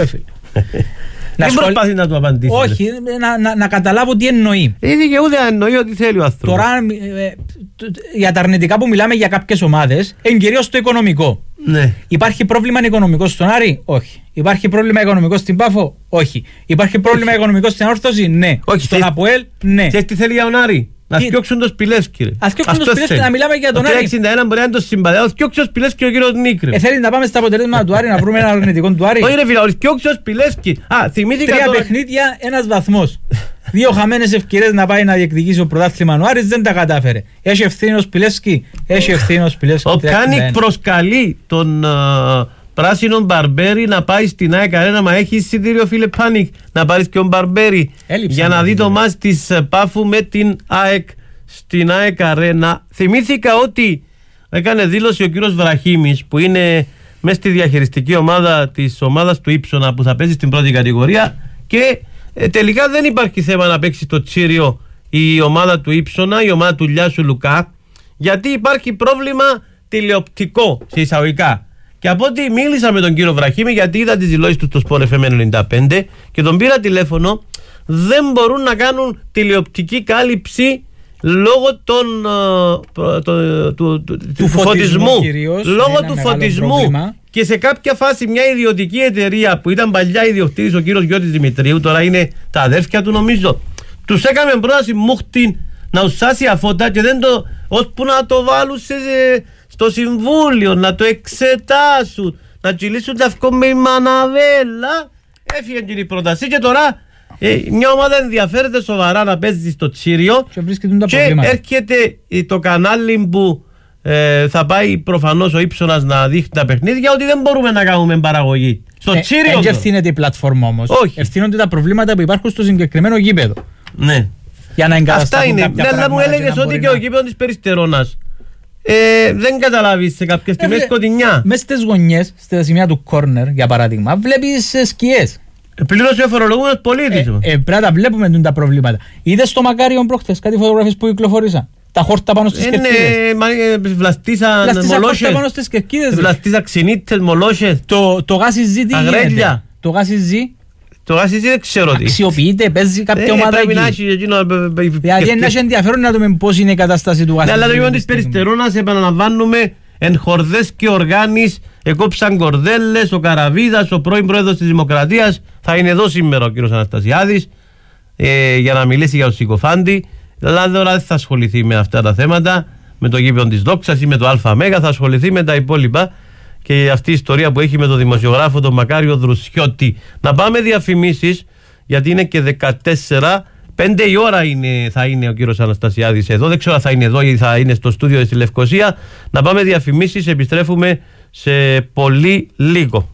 Δεν προσπαθεί να του απαντήσει. Όχι, να καταλάβω τι εννοεί. Δικαιούται να εννοεί ότι θέλει ο άνθρωπος. Τώρα, για τα αρνητικά που μιλάμε για κάποιες ομάδες, είναι κυρίως το οικονομικό. Ναι. Υπάρχει πρόβλημα οικονομικό στον Άρη? Όχι. Υπάρχει πρόβλημα οικονομικό στην Πάφο? Όχι. Υπάρχει πρόβλημα οικονομικό στην Όρθωση? Ναι. Όχι. Στον ΑΠΟΕΛ? Ναι. Και τι θέλει για τον Άρη? Να φτιάξουν το Σπιλεύσκι. Α φτιάξουν το Σπιλεύσκι, να μιλάμε για τον Άρη. Το 61 μπορεί να το συμπαθεί. Να φτιάξει το Σπιλεύσκι ο κύριος Νίκρη. Θέλει να πάμε στα αποτελέσματα του Άρη, να βρούμε ένα αρνητικό του Άρη. Όχι, ρε φίλε, φτιάξει το Σπιλεύσκι. Θυμήθηκα. 3 παιχνίδια, 1 βαθμός. 2 χαμένες ευκαιρίες να πάει να διεκδικήσει ο πρωτάθλημα. Ο Άρης δεν τα κατάφερε. Έχει ευθύνη ο Σπιλεύσκι. Ο Κάνικ προσκαλεί τον πράσινο Μπαρμπέρι να πάει στην ΑΕΚ Αρένα. Μα έχει εισιτήριο, φίλε Πάνικ, να πάρει και ο Μπαρμπέρι για να δει το μάτς της Πάφου με την ΑΕΚ στην ΑΕΚ Αρένα. Θυμήθηκα ότι έκανε δήλωση ο κύριος Βραχίμης, που είναι μέσα στη διαχειριστική ομάδα της ομάδας του Ήψονα που θα παίζει στην πρώτη κατηγορία, και τελικά δεν υπάρχει θέμα να παίξει στο Τσίριο η ομάδα του Ήψονα, η ομάδα του Λιάσου Λουκά, γιατί υπάρχει πρόβλημα τηλεοπτικό σε εισαγωγικά. Και από ό,τι μίλησα με τον κύριο Βραχίμη, γιατί είδα τις δηλώσεις του στο Sport FM 95 και τον πήρα τηλέφωνο, δεν μπορούν να κάνουν τηλεοπτική κάλυψη λόγω του φωτισμού. Λόγω του φωτισμού. Πρόβλημα. Και σε κάποια φάση μια ιδιωτική εταιρεία που ήταν παλιά ιδιοκτήτης ο κύριος Γιώτης Δημητρίου, τώρα είναι τα αδέρφια του νομίζω, τους έκαμε πρόταση μούχτην να ουσάσει αφότα και δεν το, ώσπου να το βάλουν στο συμβούλιο, να το εξετάσουν, να κυλήσουν τα αυκό με η Μαναβέλα. Έφυγε και η πρόταση και τώρα μια ομάδα ενδιαφέρεται σοβαρά να παίζει στο Τσίριο και έρχεται το κανάλι που θα πάει προφανώς ο Ήψονας να δείχνει τα παιχνίδια, ότι δεν μπορούμε να κάνουμε παραγωγή στο Τσίριο. Δεν ευθύνεται η πλατφόρμα όμως. Όχι. Ευθύνονται τα προβλήματα που υπάρχουν στο συγκεκριμένο γήπεδο. Ναι. Για να εγκατασταθούν κάποια πράγματα. Αλλά μου έλεγες ότι και ο γήπεδο της Περιστερώνας δεν καταλάβεις σε κάποιες στιγμές σκοτεινιά. Μες στις γωνιές, στα σημεία του κόρνερ για παράδειγμα, βλέπεις σκιές. Πλήρωσε ο φορολογούμενος πολίτης. Πρέπει να τα βλέπουμε τα προβλήματα. Είδες στο Μακάριον προχτές κάτι φωτογραφίες που κυκλοφορήσαν? Τα χόρτα πάνω στις κερκίδες. Βλαστήσαν μολόσες. Πάνω στις κερκίδες. Βλαστήσαν ξυνίτες, μολόσες. Το γάσι ζή τι γίνεται? Το γάσι ζή. Το γάσι ζή δεν ξέρω τι. Αξιοποιείται, παίζει κάποια ομάδα εκεί. Δηλαδή είναι ενδιαφέρον να δούμε πώς είναι η κατάσταση του γάσι ζή. Αλλά το γεγονός της Περιστερώνας, επαναλαμβάνουμε, εν χορδές και οργάνης εκόψαν κορδέλες. Ο Καραβίδας, ο πρώην πρόεδρος της Δημοκρατίας, θα είναι εδώ σήμερα ο κύριος Αναστασιάδης για να μιλήσει για τον συκοφάντη. Αλλά τώρα δεν θα ασχοληθεί με αυτά τα θέματα, με το γήπεδο της Δόξας ή με το ΑΜ, θα ασχοληθεί με τα υπόλοιπα και αυτή η ιστορία που έχει με τον δημοσιογράφο τον Μακάριο Δρουσιώτη. Να πάμε διαφημίσεις, γιατί είναι και 14. 5 η ώρα θα είναι ο κύριος Αναστασιάδης εδώ. Δεν ξέρω αν θα είναι εδώ ή θα είναι στο στούντιο στη Λευκοσία. Να πάμε διαφημίσεις, επιστρέφουμε σε πολύ λίγο.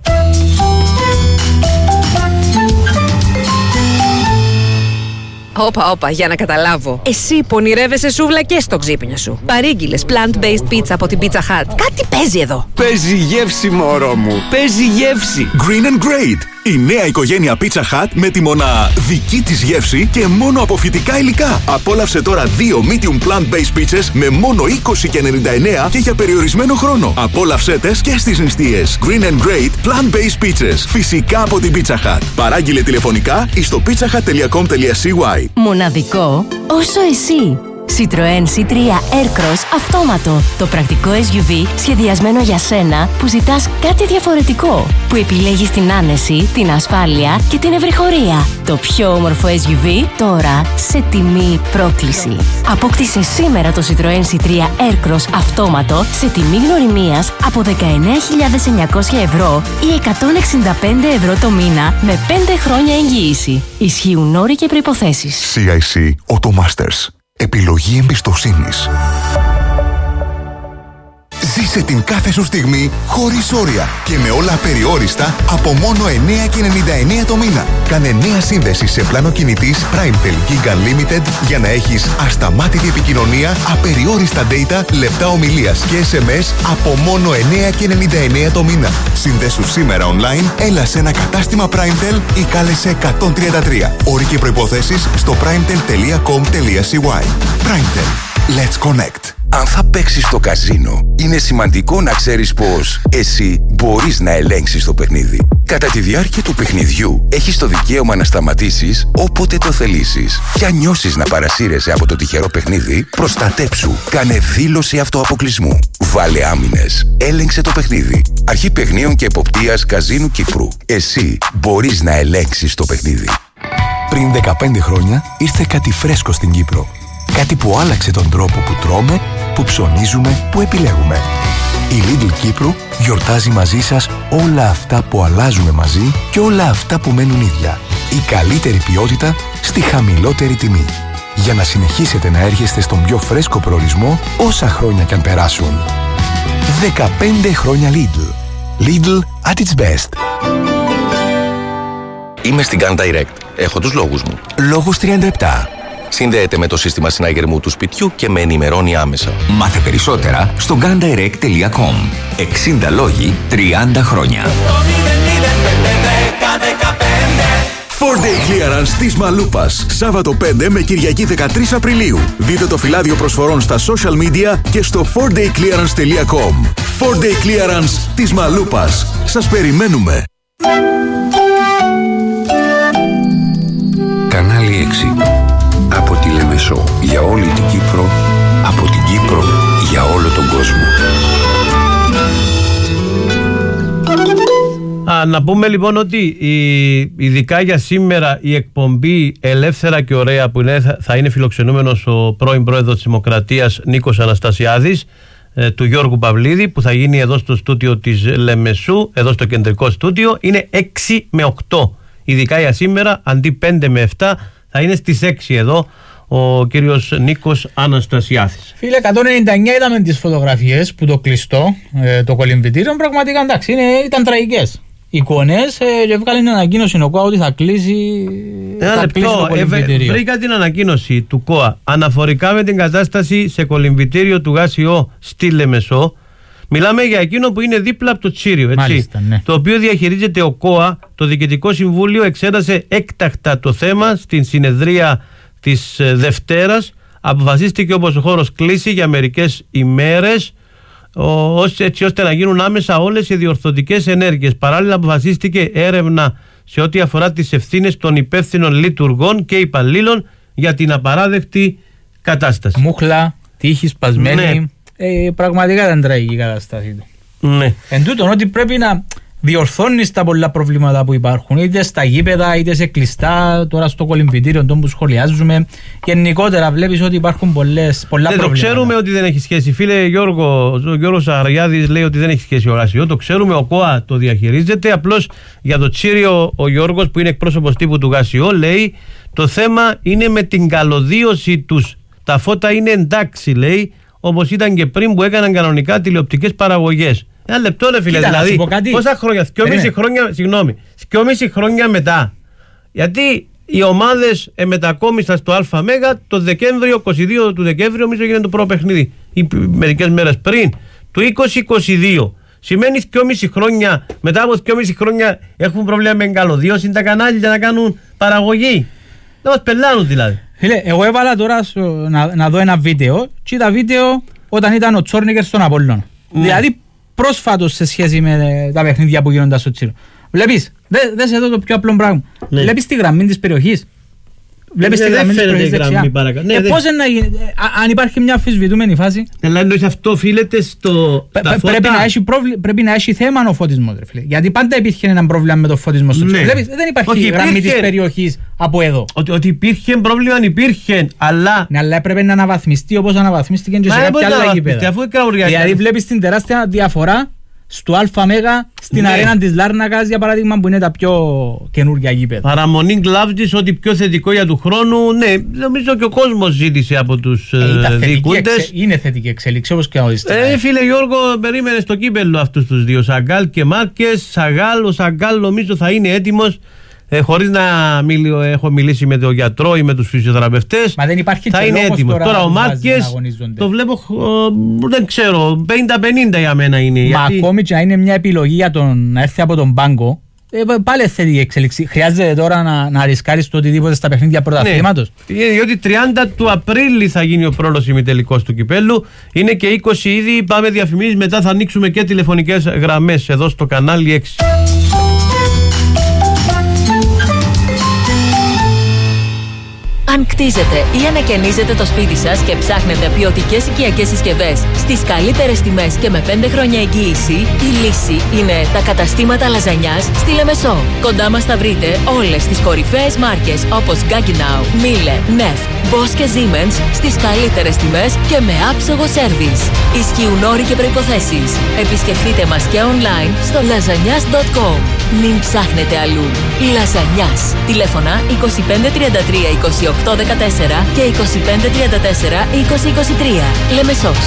Όπα, για να καταλάβω. Εσύ πονηρεύεσαι σούβλα και στο ξύπνιο σου. Παρήγγειλες plant-based pizza από την Pizza Hut. Κάτι παίζει εδώ. Παίζει γεύση, μωρό μου. Παίζει γεύση. Green and Great. Η νέα οικογένεια Pizza Hut με τη μοναδική της γεύση και μόνο από φυτικά υλικά. Απόλαυσε τώρα 2 medium plant-based pizzas με μόνο 20,99 και για περιορισμένο χρόνο. Απόλαυσέ τες και στις νηστείες. Green and Great plant-based pizzas. Φυσικά από την Pizza Hut. Παράγγειλε τηλεφωνικά ή στο pizzahut.com.cy. Μοναδικό όσο εσύ. Citroën C3 Aircross αυτόματο. Το πρακτικό SUV σχεδιασμένο για σένα που ζητάς κάτι διαφορετικό. Που επιλέγεις την άνεση, την ασφάλεια και την ευρυχωρία. Το πιο όμορφο SUV τώρα σε τιμή πρόκληση. Απόκτησε σήμερα το Citroën C3 Aircross αυτόματο σε τιμή γνωριμίας από 19.900 ευρώ ή 165 ευρώ το μήνα με 5 χρόνια εγγύηση. Ισχύουν όροι και προϋποθέσεις. CIC Automasters. Επιλογή εμπιστοσύνης. Ζήσε την κάθε σου στιγμή χωρίς όρια και με όλα απεριόριστα από μόνο 9,99 το μήνα. Κάνε νέα σύνδεση σε πλάνο κινητής PrimeTel Gig Unlimited για να έχεις ασταμάτητη επικοινωνία, απεριόριστα data, λεπτά ομιλίας και SMS από μόνο 9,99 το μήνα. Συνδέσου σήμερα online, έλα σε ένα κατάστημα PrimeTel ή κάλεσε 133. Όροι και προϋποθέσεις στο primetel.com.cy. PrimeTel. Let's connect. Αν θα παίξεις στο καζίνο, είναι σημαντικό να ξέρεις πως εσύ μπορείς να ελέγξεις το παιχνίδι. Κατά τη διάρκεια του παιχνιδιού, έχεις το δικαίωμα να σταματήσεις όποτε το θελήσεις. Και αν νιώσεις να παρασύρεσαι από το τυχερό παιχνίδι, προστατέψου. Κάνε δήλωση αυτοαποκλεισμού. Βάλε άμυνες. Έλεγξε το παιχνίδι. Αρχή Παιχνίων και Εποπτείας Καζίνου Κύπρου. Εσύ μπορείς να ελέγξεις το παιχνίδι. Πριν 15 χρόνια ήρθε κάτι φρέσκο στην Κύπρο. Κάτι που άλλαξε τον τρόπο που τρώμε, που ψωνίζουμε, που επιλέγουμε. Η Lidl Κύπρου γιορτάζει μαζί σας όλα αυτά που αλλάζουμε μαζί και όλα αυτά που μένουν ίδια. Η καλύτερη ποιότητα στη χαμηλότερη τιμή. Για να συνεχίσετε να έρχεστε στον πιο φρέσκο προορισμό όσα χρόνια κι αν περάσουν. 15 χρόνια Lidl. Lidl at its best. Είμαι στην Gun Direct. Έχω τους λόγους μου. Λόγους 37. Συνδέεται με το σύστημα συναγερμού του σπιτιού και με ενημερώνει άμεσα. Μάθε περισσότερα στο gandirect.com. 60 λόγοι, 30 χρόνια. 4-day clearance της Μαλούπας. Σάββατο 5 με Κυριακή 13 Απριλίου. Δείτε το φυλάδιο προσφορών στα social media και στο 4dayclearance.com. 4-day clearance της Μαλούπας. Σας περιμένουμε. Κανάλι 6. Από τη Λεμεσό για όλη την Κύπρο, από την Κύπρο για όλο τον κόσμο. Να πούμε λοιπόν ότι ειδικά για σήμερα η εκπομπή Ελεύθερα και Ωραία που θα είναι φιλοξενούμενος ο πρώην πρόεδρος της Δημοκρατίας Νίκος Αναστασιάδης, του Γιώργου Παυλίδη, που θα γίνει εδώ στο στούντιο της Λεμεσού, εδώ στο κεντρικό στούντιο, είναι 6 με 8. Ειδικά για σήμερα, αντί 5 με 7 θα είναι στις 6 εδώ ο κύριος Νίκος Αναστασιάδης. Φίλε, 199 είδαμε τις φωτογραφίες που το κλειστό, το κολυμβητήριο, πραγματικά εντάξει, ήταν τραγικές εικόνες. Έβγαλε την ανακοίνωση ο ΚΟΑ ότι θα κλείσει, το κολυμβητήριο. Βρήκα την ανακοίνωση του ΚΟΑ αναφορικά με την κατάσταση σε κολυμβητήριο του ΓΑΣΙΟ στη Λεμεσό. Μιλάμε για εκείνο που είναι δίπλα από το Τσίριο, έτσι. Μάλιστα, ναι. Το οποίο διαχειρίζεται ο ΚΟΑ. Το Διοικητικό Συμβούλιο εξέτασε έκτακτα το θέμα στην συνεδρία της Δευτέρας. Αποφασίστηκε όπως ο χώρος κλείσει για μερικές ημέρες, έτσι ώστε να γίνουν άμεσα όλες οι διορθωτικές ενέργειες. Παράλληλα αποφασίστηκε έρευνα σε ό,τι αφορά τις ευθύνες των υπεύθυνων λειτουργών και υπαλλήλων για την απαράδεκτη κατάσταση. Μούχλα, τύχη σπασμένη. Ναι. Πραγματικά ήταν τραγική η κατάσταση του. Ναι. Εν τούτον ότι πρέπει να διορθώνεις τα πολλά προβλήματα που υπάρχουν, είτε στα γήπεδα είτε σε κλειστά, τώρα στο κολυμβητήριο που σχολιάζουμε. Γενικότερα βλέπεις ότι υπάρχουν πολλά προβλήματα. Το ξέρουμε ότι δεν έχει σχέση. Φίλε Γιώργο, ο Γιώργος Αγαριάδης λέει ότι δεν έχει σχέση ο ΓΑΣΙΟ. Το ξέρουμε, ο ΚΟΑ το διαχειρίζεται. Απλώς για το Τσίριο ο Γιώργος, που είναι εκπρόσωπος τύπου του ΓΑΣΙΟ, λέει το θέμα είναι με την καλωδίωση τους. Τα φώτα είναι εντάξει, λέει, όπως ήταν και πριν που έκαναν κανονικά τηλεοπτικές παραγωγές. Ένα λεπτό, ρε φίλε, δηλαδή. Πόσα χρόνια, 2,5 χρόνια μετά. Γιατί οι ομάδες μετακόμισαν στο ΑΜ το Δεκέμβριο, 22 του Δεκέμβριο, νομίζω έγινε το πρώτο παιχνίδι, ή μερικές μέρες πριν, του 2022. Σημαίνει 2,5 χρόνια, μετά από 2,5 χρόνια έχουν πρόβλημα με εγκαλωδίωση τα κανάλια να κάνουν παραγωγή. Δεν μας πελάνουν δηλαδή. Φίλε, εγώ έβαλα τώρα να δω ένα βίντεο και τα βίντεο όταν ήταν ο Τσόρνικερ στον Απόλλωνα. Δηλαδή πρόσφατος σε σχέση με τα παιχνίδια που γίνονταν στο Τσίρο. Βλέπεις, δες εδώ το πιο απλό πράγμα. Βλέπεις τη γραμμή της περιοχής. Βλέπεις τη γραμμή της περιοχής δεξιά. Πώς να γίνει, αν υπάρχει μια αμφισβητούμενη φάση. Αλλά εννοείς αυτό οφείλεται στο. Πρέπει να έχει θέμα ο φωτισμός. Γιατί πάντα υπήρχε ένα πρόβλημα με το φωτισμό στο Τσίρο. Βλέπεις, δεν υπάρχει γραμμή της περιοχής από εδώ. Ότι υπήρχε πρόβλημα, υπήρχε, αλλά. Ναι, αλλά έπρεπε να αναβαθμιστεί όπως αναβαθμίστηκε και σε κάποια άλλα γήπεδα. Δηλαδή βλέπεις την τεράστια διαφορά στο ΑΜ στην αρένα της Λάρνακας, για παράδειγμα, που είναι τα πιο καινούργια γήπεδα. Παραμονή Γκλάβτζης, ότι πιο θετικό για του χρόνου. Ναι, νομίζω και ο κόσμος ζήτησε από τους διοικούντες. Είναι θετική εξέλιξη, όπως και ο φίλε Γιώργο, περίμενε στο κύπελλο αυτούς τους δύο, Σαγκάλ και Μάρκες. Ο Σαγκάλ νομίζω θα είναι έτοιμος. Χωρίς να έχω μιλήσει με τον γιατρό ή με τους φυσιοθεραπευτές. Μα δεν υπάρχει θα είναι έτοιμο. Τώρα ο Μάρκες το βλέπω, δεν ξέρω, 50-50 για μένα είναι. Μα ακόμη και να είναι μια επιλογή για να έρθει από τον πάγκο, πάλι θετική εξέλιξη. Χρειάζεται τώρα να ρισκάρεις το οτιδήποτε στα παιχνίδια πρωταθλήματος. Διότι 30 του Απρίλη θα γίνει ο πρώτος ημιτελικός του κυπέλλου. Είναι και 20 ήδη. Πάμε διαφημίσεις. Μετά θα ανοίξουμε και τηλεφωνικές γραμμές εδώ στο κανάλι 6. Αν κτίζετε ή ανακαινίζετε το σπίτι σας και ψάχνετε ποιοτικές οικιακές συσκευές στις καλύτερες τιμές και με 5 χρόνια εγγύηση, η λύση είναι τα καταστήματα λαζανιάς στη Λεμεσό. Κοντά μας θα βρείτε όλες τις κορυφαίες μάρκες όπως Gaggenau, Miele, Neff, Bosch και Siemens στις καλύτερες τιμές και με άψογο σέρβις. Ισχύουν όροι και προϋποθέσεις. Επισκεφτείτε μας και online στο lasagnas.com. Μην ψάχνετε αλλού. Λαζανιάς. Τηλέφωνα 2533 28 14 και 2534 2023. Λεμεσός.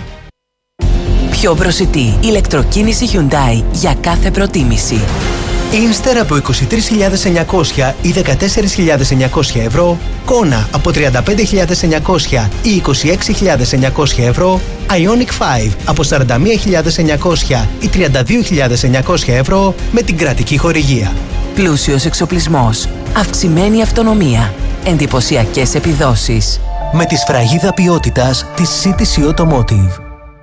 Πιο προσιτή ηλεκτροκίνηση Hyundai για κάθε προτίμηση. Ίνστερ από 23.900 ή 14.900 ευρώ, Kona από 35.900 ή 26.900 ευρώ, Ioniq 5 από 41.900 ή 32.900 ευρώ με την κρατική χορηγία. Πλούσιος εξοπλισμός, αυξημένη αυτονομία, εντυπωσιακές επιδόσεις. Με τη σφραγίδα ποιότητας της CTC Automotive.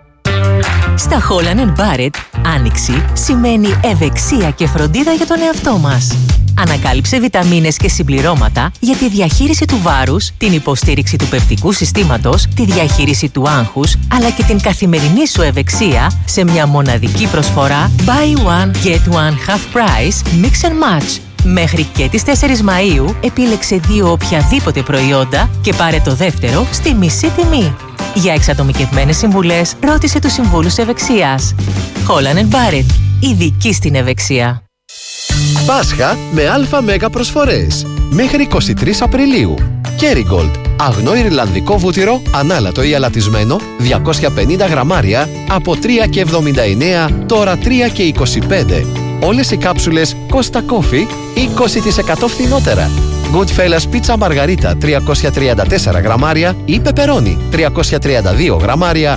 Στα Holland & Barrett, άνοιξη σημαίνει ευεξία και φροντίδα για τον εαυτό μας. Ανακάλυψε βιταμίνες και συμπληρώματα για τη διαχείριση του βάρους, την υποστήριξη του πεπτικού συστήματος, τη διαχείριση του άγχους, αλλά και την καθημερινή σου ευεξία σε μια μοναδική προσφορά Buy One, Get One Half Price, Mix and Match. Μέχρι και τις 4 Μαΐου επίλεξε 2 οποιαδήποτε προϊόντα και πάρε το δεύτερο στη μισή τιμή. Για εξατομικευμένες συμβουλές, ρώτησε τους συμβούλους ευεξίας. Holland & Barrett, ειδική στην ευεξία. Πάσχα με αλφα μέγα προσφορές. Μέχρι 23 Απριλίου. Kerrygold, αγνό ιρλανδικό βούτυρο, ανάλατο ή αλατισμένο, 250 γραμμάρια, από 3,79, τώρα 3,25. Όλες οι κάψουλες Costa Coffee 20% φθηνότερα. Goodfellas Pizza Margarita 334 γραμμάρια ή Pepperoni 332 γραμμάρια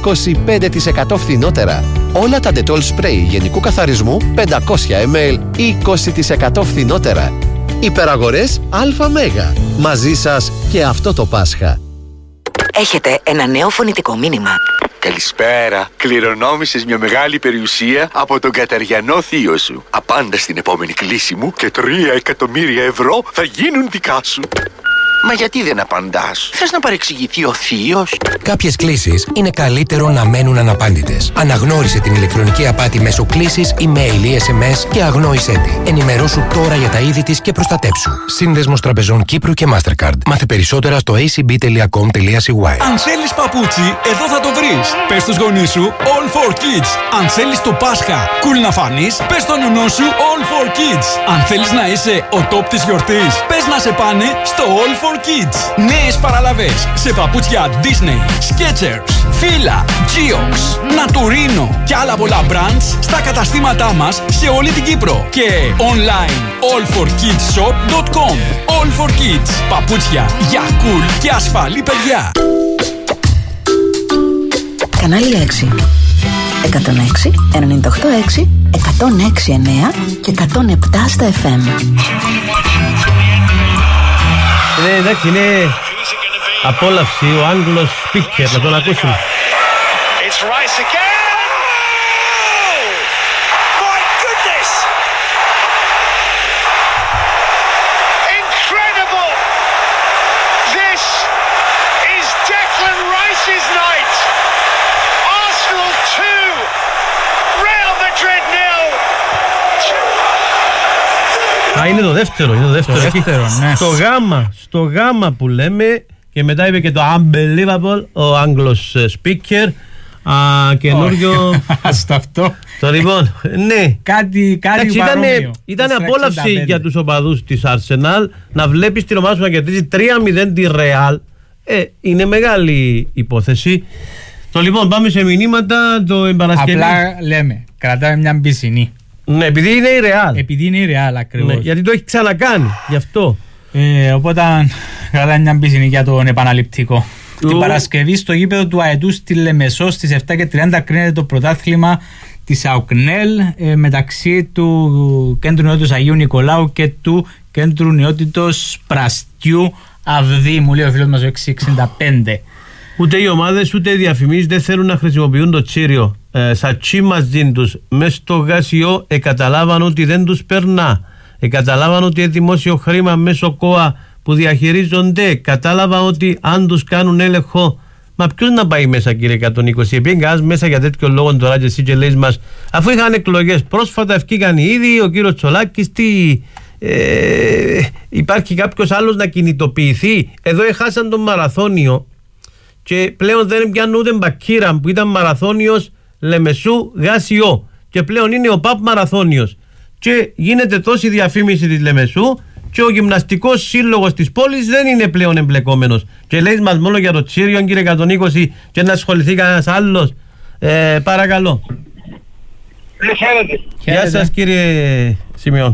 25% φθηνότερα. Όλα τα Dettol Spray γενικού καθαρισμού 500 ml 20% φθηνότερα. Υπεραγορές ΑΜΕΓΑ. Μαζί σας και αυτό το Πάσχα. Έχετε ένα νέο φωνητικό μήνυμα. Καλησπέρα. Κληρονόμησες μια μεγάλη περιουσία από τον Καταριανό θείο σου. Απάντα στην επόμενη κλήση μου και 3 εκατομμύρια ευρώ θα γίνουν δικά σου. Μα γιατί δεν απαντάς? Θες να παρεξηγηθεί ο θείος? Κάποιες κλήσεις είναι καλύτερο να μένουν αναπάντητες. Αναγνώρισε την ηλεκτρονική απάτη μέσω κλήσης, email ή SMS και αγνόησέ τη. Ενημερώσου τώρα για τα είδη της και προστατέψου. Σύνδεσμος Τραπεζών Κύπρου και Mastercard. Μάθε περισσότερα στο acb.com.cy. Αν θέλεις παπούτσι, εδώ θα το βρεις. Πες στους γονείς σου All for Kids. Αν θέλεις το Πάσχα cool να φανείς, πες στον νονό σου All for Kids. Αν θέλεις να είσαι ο top της γιορτής, πες να σε πάνε στο All for for Kids. Νέες παραλαβές σε παπούτσια Disney, Skechers, Fila, Geox, Naturino και άλλα πολλά brands στα καταστήματά μας σε όλη την Κύπρο και online allforkidshop.com. All for Kids. Παπούτσια για cool και ασφαλή παιδιά. Κανάλι 6. 106, 98,6, 106,9 και 107 στα FM. Εντάξει, είναι απόλαυση ο Άγγλος speaker, να τον ακούσουμε. Είναι το δεύτερο, ναι. Στο γάμα που λέμε και μετά είπε και το unbelievable ο Άγγλος speaker καινούριο στο αυτό το λοιπόν, ναι. Κάτι παρόμοιο. Ήταν απόλαυση για τους οπαδούς της Arsenal να βλέπεις την ομάδα σου να κερδίζει 3-0 τη Real. Είναι μεγάλη υπόθεση. Το λοιπόν πάμε σε μηνύματα το Παρασκευή. Απλά λέμε, κρατάμε μια πισινή. Ναι, επειδή είναι η Real. Επειδή είναι η Real ακριβώς. Ναι, γιατί το έχει ξανακάνει, γι' αυτό. Οπότε κρατάμε μια πισινή για τον επαναληπτικό. Την Παρασκευή στο γήπεδο του Αετού στη Λεμεσό στις 7:30 κρίνεται το πρωτάθλημα της ΑΟΚΝΕΛ μεταξύ του Κέντρου Νεότητος Αγίου Νικολάου και του Κέντρου Νεότητος Πραστιού Αυδήμου, λέει ο φίλος μας 665. Ούτε οι ομάδες ούτε οι διαφημίσεις δεν θέλουν να χρησιμοποιούν το τσίριο. Σατσί μαζί τους μες στο γάσιο καταλάβαν ότι δεν τους περνά. Καταλάβαν ότι είναι δημόσιο χρήμα μέσω ΚΟΑ που διαχειρίζονται. Κατάλαβα ότι αν τους κάνουν έλεγχο. Μα ποιος να πάει μέσα, κύριε 120? Επήγαν μέσα για τέτοιο λόγο τώρα και εσύ και λέει μας, αφού είχαν εκλογές πρόσφατα, ευκήκαν ήδη ο κύριος Τσολάκης, υπάρχει κάποιος άλλος να κινητοποιηθεί? Εδώ έχασαν τον μαραθώνιο και πλέον δεν πιάνουν ούτε Μπακύρα που ήταν μαραθώνιος Λεμεσού Γάσιο και πλέον είναι ο ΠΑΠ μαραθώνιος και γίνεται τόση διαφήμιση της Λεμεσού και ο γυμναστικός σύλλογος της πόλης δεν είναι πλέον εμπλεκόμενος και λέει μας μόνο για το τσίριο, κύριε 120, και να ασχοληθεί κανένας άλλος. Παρακαλώ. Γεια σας, κύριε Σημειών.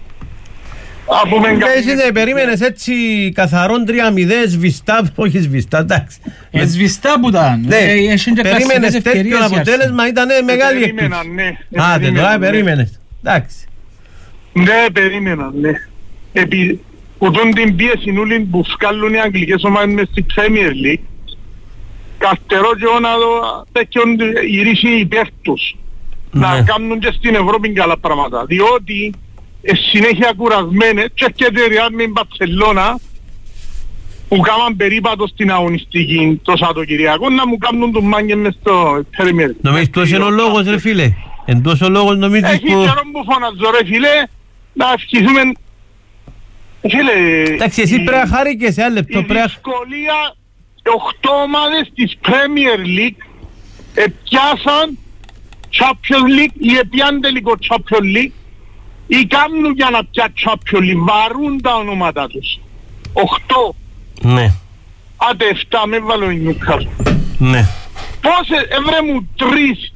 Εσύ περίμενες έτσι καθαρόν 3-0 σβηστά, όχι σβηστά, εντάξει. Σβηστά που ήταν. Περίμενες τέτοιο αποτέλεσμα, ήταν μεγάλη εκπλήξη. Άντε τώρα, περίμενες. Εντάξει. Ναι, περίμενα, ναι. Επί ούτων την πίεση ούλη που βγάλουν οι αγγλικές ομάδες μες στη Premier League, καρτερώ και να δω τέτοιον γυρίσει υπέρ τους. Να κάνουν και στην Ευρώπη καλά πράγματα. Διότι συνέχεια κουρασμένες και έρχεται η Real με την Μπαρσελόνα που κάναν περίπατο στην αγωνιστική το Σαββατοκυριακό να μου κάνουν τον μάγκε μες στο Premier. Νομίζεις τόσο είναι ο λόγος, ρε φίλε? Εν τόσο λόγος νομίζεις που... Έχει καιρό που φωνάζω, ρε φίλε, να ευχηθούμε. Φίλε... Εντάξει, εσύ πρέπει να χάρηκες σε άλλο λεπτό. Η δυσκολία 8 ομάδες της Premier League πιάσαν Champions League ή επιάν τελικό Champions League ή κάνουν για να πια Champions League, βαρούν τα ονόματα τους. 8. Ναι. Άντε 7, με βάλω η Newcastle. Ναι. Πόσες, έβρε μου 3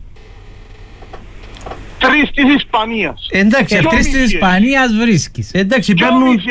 της Ισπανίας. Εντάξει, 3 της Ισπανίας βρίσκεις. Εντάξει, παίρνουν...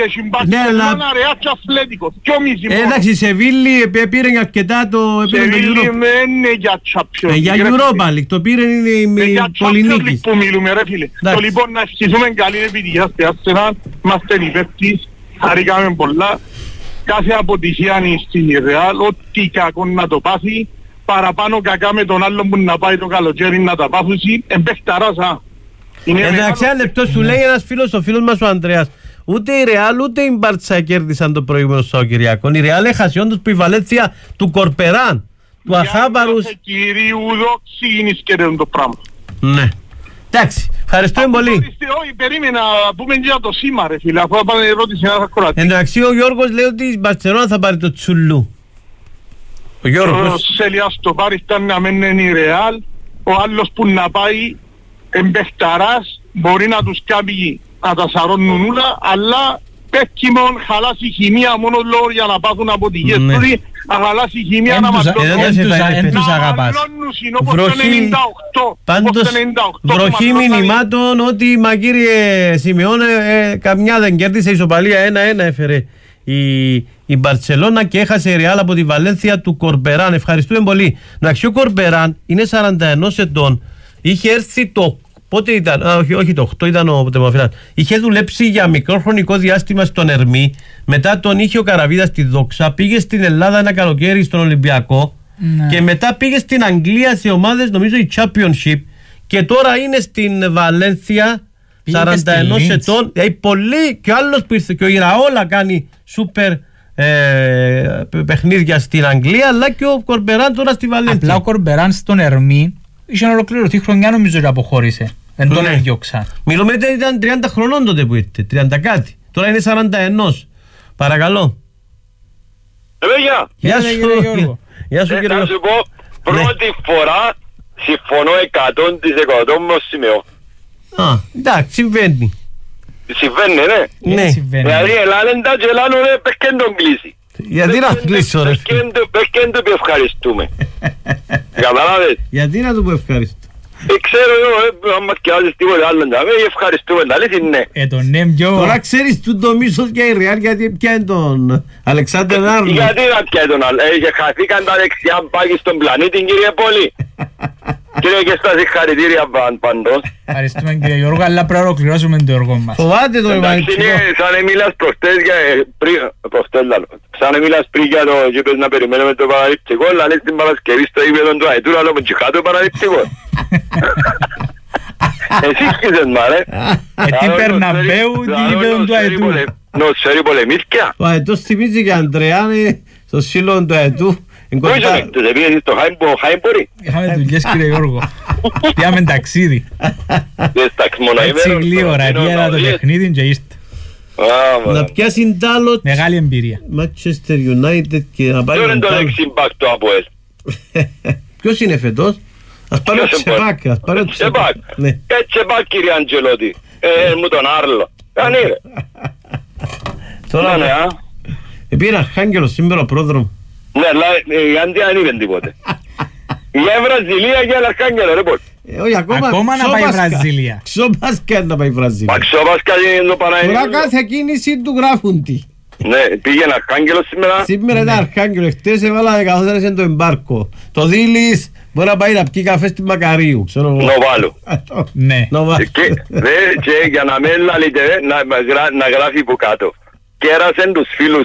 Εντάξει, σε Βίλη πήρε αρκετά το... Σε Βίλη δεν είναι για Champions League. Για Europa League, το πήρε η Πολυνίκη. που μιλούμε, ρε φίλε. Το λοιπόν να ευχηθούμε καλή επιτυχία στη Arsenal, είμαστε υπεύθυνοι, χαρήκαμε πολλά. Κάθε αποτυχία είναι στην Real, ό,τι κακό να το πάθει, παραπάνω κακά με τον άλλον που να πάει το καλοκαίρι να τα πάθουσει, εμπέχταράσα. Εντάξει, ένα λεπτό σου λέει ένας φίλος, ο φίλος μας ο Ανδρέας, ούτε η Real ούτε η Μπάρτσα κέρδισαν το προηγούμενο Σαββατοκυριακό. Η Real έχασε όντως που η Βαλένθια του Κορπεράν, του Αχάμπαρους. Για κυρίου δόξη είναι το πράγμα. Ναι. Εντάξει, ευχαριστούμε πολύ. Όχι, περίμενα να πούμε για το σήμα, ρε φίλε, αφού θα ερώτηση να θα κορατήσει. Εντάξει, ο Γιώργος λέει ότι η Μπαρτσελόνα θα πάρει το Τσουλού. Ο Γιώργος. Σέλιας το πάρει ήταν να μένει η Ρεάλ, ο άλλος που να πάει εμπεχταράς μπορεί να τους κάνει να τα σαρώνουν όλα, αλλά πέκκιμον, χαλάσει η χημεία μόνο λόγω για να πάθουν αποτυχίες. Τούτοι να χαλάσει η χημεία να μας πάντως βροχή μηνυμάτων ότι μα κύριε Σιμεών καμιά δεν κέρδισε, ισοπαλία 1-1 έφερε η Μπαρτσελώνα και έχασε η Ρεάλ από τη Βαλένθια του Κορμπεράν. Ευχαριστούμε πολύ. Εντάξει, ο Κορμπεράν είναι 41 ετών. Είχε έρθει το. Πότε ήταν, όχι το 8 ήταν ο Τεμοφυλάς. Είχε δουλέψει για μικρό χρονικό διάστημα στον Ερμή. Μετά τον είχε ο Καραβίδας στη Δόξα. Πήγε στην Ελλάδα ένα καλοκαίρι στον Ολυμπιακό. Ναι. Και μετά πήγε στην Αγγλία σε ομάδες, νομίζω η Championship. Και τώρα είναι στην Βαλένθια. 41 ετών. Πολύ. Και ο άλλος που ήρθε. Και ο Ιραόλα κάνει σούπερ παιχνίδια στην Αγγλία. Αλλά και ο Κορμπεράν τώρα στη Βαλένθια. Απλά ο Κορμπεράν στον Ερμή είχε ολοκληρωθεί χρονιά, νομίζω ότι αποχώρησε. Δεν τον έδιωξα. Μιλούμε ότι ήταν 30 χρονών τότε που ήρθε. 30 κάτι. Τώρα είναι 41. Παρακαλώ. Γεια σου Γιώργο. Γεια σου κύριε. Θα σου πω, πρώτη φορά συμφωνώ 100% με ο Σιμεώ. Εντάξει, συμβαίνει. Συμβαίνει, ναι. Δηλαδή ελάνε τα και ελάνε πες και τον κλείσει. Γιατί να κλείσω ρε. Πες και τον πει ευχαριστούμε. Καταλάβες. Γιατί να του πω ευχαριστώ. Ξέρω εγώ, αν μας κοιτάζεις τίποτε άλλο να με ευχαριστούμε, να λύσει ναι. Τώρα ξέρεις του το μίσος για η Ρεάλ γιατί πιάνε τον Αλεξάνδερ Άρνολντ. Γιατί να πιάνε τον Αλεξάνδερ, χαθήκαν τα δεξιά μπάκι στον πλανήτη κύριε Πόλη. Κύριε και στα συγχαρητήρια παντός. Ευχαριστούμε κύριε Γιώργο, αλλά πρέπει να ολοκληρώσουμε το έργο μας. Φοβάται το Ευαγγελικό. Σαν εμίλας προχτές πριν για το γήπεδο να περιμένουμε το Παναληπτικό, αλλά λέει στην Παρασκευή στο γήπεδο του Αετούρ, αλλά με τσιχά το Παναληπτικό. Εσύ σκίζες μα ρε. Τι Περναμπέου, τι γήπεδο του Αετούρ. Νοσφαίρει πολεμίσκια. Ο Αετός θυμίζει και Αντρεάνη στο σύλλογο του Αετού. Πού είσαι, τους επήγες στο Χάιμπορι. Είχαμε δουλειές κύριε Γιώργο. Πήγαμε ταξίδι. Έτσι γλύωρα, πήγαινα το παιχνίδι και ήρθε. Να πιάσει τάλο. Μεγάλη εμπειρία. Manchester United και να πάρει. Ποιο είναι το δεξιμπάκ το ΑΠΟΕΛ. Ποιος είναι φετός. Ας πάρει ο Τσεπάκ. Τσεπάκ. Τσεπάκ κύριε Αντζελότη. Μου τον Άρλο. Κάνε ρε. Τώρα πήρε Αρχάγγελος σήμερα ο πρόδρομο. Ναι, αλλά η Άντια δεν είπε τίποτε. Για Βραζιλία και Αρχάγγελο ρε πώς. Όχι, ακόμα να πάει Βραζιλία. Ξόπασκα να πάει Βραζιλία. Μα ξόπασκα είναι το Παναγενικό. Τώρα κάθε κίνηση του γράφουν τι. Ναι, πήγαινε Αρχάγγελο σήμερα. Σήμερα ήταν Αρχάγγελο, χτες έβαλα καθώς έρεσε το εμπάρκο. Το Δίλης μπορεί να πάει να πιει καφέ στη Μακαρίου. Νοβάλου. Ναι. Και για να μην λαλείτε να γράφει που κάτω. Κέρασαν τους φίλους.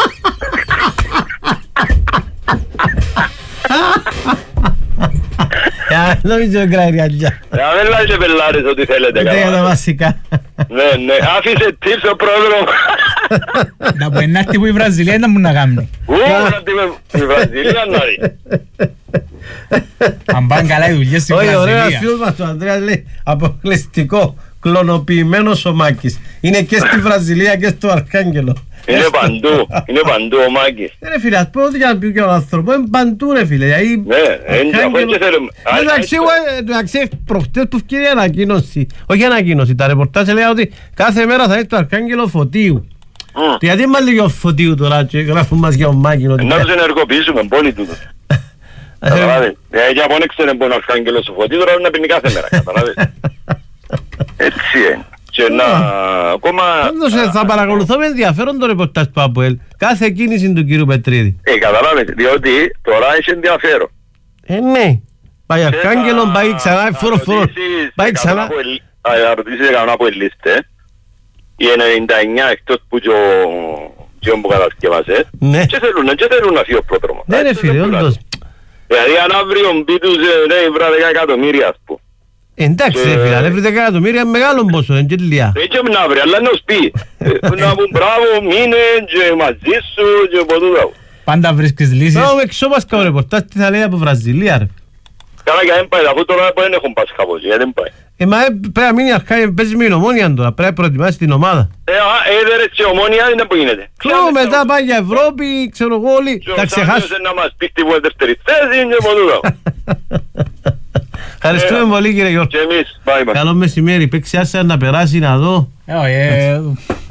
Νομίζω γραίρια. Δεν λάζε πελάρες ό,τι θέλετε. Για τα βασικά. Ναι, άφησε tips ο πρόδρομο. Να πω ενάρτη που η Βραζιλία ήταν μου να κάνει. Η Βραζιλία να δει. Αν πάνε καλά οι δουλειές στη Βραζιλία. Όχι, ωραίος φίλος μας ο Ανδρέας λέει αποκλειστικό, κλωνοποιημένος ο Μάκης. Είναι και στη Βραζιλία και στο Αρχάγγελο. Είναι παντού ο Μάκης. Ρε φίλε, ας πω ότι για να πει και ο άνθρωπο, είναι παντού ρε φίλε. Ναι, και θέλουμε. Εντάξει, προχτές που ευκαιρία ανακοίνωση, όχι ανακοίνωση, τα ρεπορτάζ λέει ότι κάθε μέρα θα έχει το Αρχάγγελο Φωτίου. Γιατί μας λέει ο Φωτίου τώρα και γράφουν μας για ο Μάκη. Να τους ενεργοποιήσουμε πολύ τούτος. Για από έξερε μπορεί ο Αρχάγγελος Φωτίου, τώρα να πίνει κάθε μέρα, καταλάβεις. Έτσι είναι. Και να ακόμα... Θα παρακολουθώ με ενδιαφέρον το ρεπορτάζ του ΑΠΟΕΛ. Κάθε κίνηση του κύριου Πετρίδη. Καταλάβες, διότι τώρα έχει ενδιαφέρον. Ναι. Πάει Αρχάγγελο, πάει ξανά, φοροφορο. Πάει ξανά. Θα ρωτήσεις κανένα από ελίστε. Οι 99 εκτός που και όπου κατασκευάσες. Και θέλουν να φύγει ο πρόδρομος. Ναι ρε φίλε, όντως. Δηλαδή αν αύριο μπει τους βρά 10 εκατομμύρια ας πούμε. Εντάξει ρε φίλε, αν έβρει 10 εκατομμύρια μεγάλο πόσο, δεν και λιά. Έτσι να βρει, αλλά να σου πει. Να πούν μπράβο, μείνε και μαζί σου και από τούτα. Πάντα βρίσκεις λύσεις. Μπράβο με ξόπασκα ο ρεπορτάζ, τι θα λέει από Βραζιλία ρε. Καλά και δεν πάει, αφού τώρα δεν έχουν πάσχα πως, γιατί δεν πάει. Μα πρέπει να μείνει αρχά, παίζει με η Ομόνια τώρα, πρέπει να προετοιμάσει την ομάδα. Έδερες και Ομόνια, είναι που γίνεται. Ξέρω μετά πάει για Ευρώπη, ξέρω εγώ όλοι, τα ξεχάσουν. Να μας πει τι που είναι δεύτερη θέση και από τούτα. Ευχαριστούμε πολύ κύριε Γιώργο. Και εμείς, bye bye. Καλό μεσημέρι, παίξει άσε να περάσει να δω.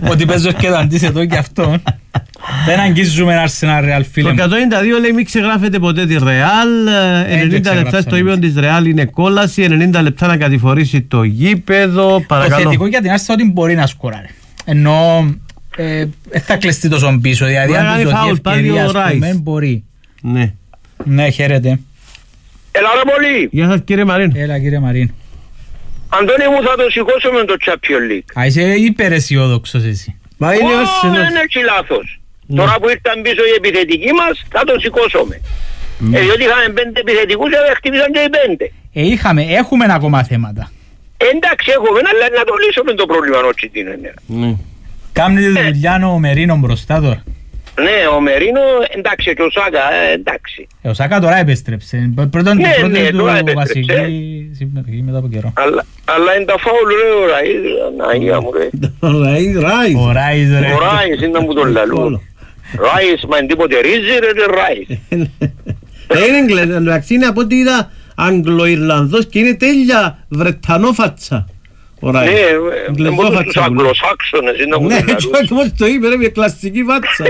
Ότι παίζω και το αντίθετο και αυτό. Δεν αγγίζουμε Arsenal Real, φίλε μου. Το 192 λέει μην ξεγράφετε ποτέ τη Real. 90 λεπτά στο ύπεδο της Real είναι κόλαση. 90 λεπτά να κατηφορήσει το γήπεδο. Παρακαλώ. Το θετικό για την Arsenal ότι μπορεί να σκοράρει. Ενώ θα κλειστεί τόσο πίσω. Δηλαδή αν του δοθεί ευκαιρία, ας πούμε, μπορεί. Ναι, χαίρετε. Έλα ρε πολύ. Γεια σας κύριε Μαρίν. Έλα κύριε Μαρίν. Αντώνη μου, θα το σηκώσω με το Champions League. Α, είσαι υπεραισιόδοξος εσύ. Μα είναι δεν έχει λάθος. Τώρα που ήρθαν πίσω οι επιθετικοί μας, θα το σηκώσουμε. Διότι είχαμε 5 επιθετικούς και δεν χτύπησαν και οι 5. Έχουμε ακόμα θέματα. Εντάξει, έχουμε, αλλά να το λύσουμε το πρόβλημα, όχι την ενέργεια. Κάμνετε τη δουλειά ο Μερίνο μπροστά τώρα. Ναι, ο Μερίνο, εντάξει, και ο Σάκα, εντάξει. Ο Σάκα τώρα επέστρεψε. Πρώτον του βασική συμμετοχή μετά από καιρό. Αλλά είναι τα φάουλ, ρε, ο Ραΐς, Αναγία μου, ρε. Ο Ράις, ρε. Ο Ράις, είναι να μου τον λαλούν. Ράις, μα είναι τίποτε ρίζι, ρε, Ράις. Είναι εντάξει, είναι από ό,τι είδα Αγγλο-Ιρλανδός και είναι τέλεια Βρετανόφατσα. Ναι, μόνο τους Αγγλοσάξονες είναι να μου τον λαλούν. Ναι, έτσι όπως το είπε, ρε, μια κλασική βάτσα.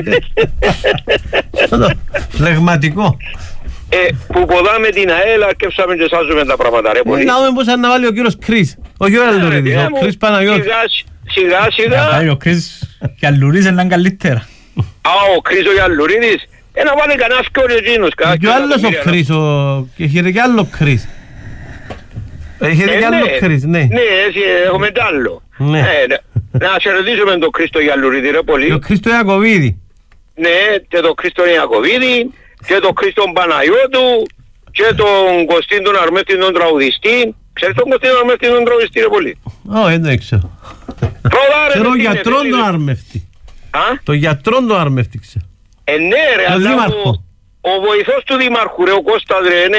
Φλεγματικό. Που ποδάμε την ΑΕΛ, αρκεύσαμε και σάζουμε τα πράγματα, ρε, πολύ. Να δούμε πώς θα αναβάλει ο κύριος Κρίς. Όχι ο Αλλουρίδης, ο Κρίς Παναγιώτης. Σιγά σιγά. Ο Κρίς και Αλλουρίδης είναι καλύτερα. Ο Κρίς ο Αλλουρίδης. Να βάλει κανένα σκόριο εκείνος. Και ο άλλος ο Κρίς, και έχετε και άλλο Κρίς. Έχετε και άλλο Κρίς, ναι. Ναι, έχουμε κι άλλο. Να χαιρετήσουμε τον Χρήστο Γιαλουρίδη, ρε, πολύ. Και τον Χρήστο Ιακωβίδη. Ναι, και τον Χρήστο Ιακωβίδη, και τον Χρήστο Παναγιώτου, και τον Κωστίν τον Αρμέφτη τον τραγουδιστή. Ξέρεις τον Κωστίν τον Αρμέφτη τον τραγουδιστή, ρε, πολύ. Όχι, δεν ξέρω. Ξέρω ο γιατρόν τον Αρμέφτη. Το γιατρόν τον Αρμέφτη, ξέρω. Ναι, ρε, αλλά ο βοηθός του Δημάρχου, ρε, ο Κώστας, ρε, είναι...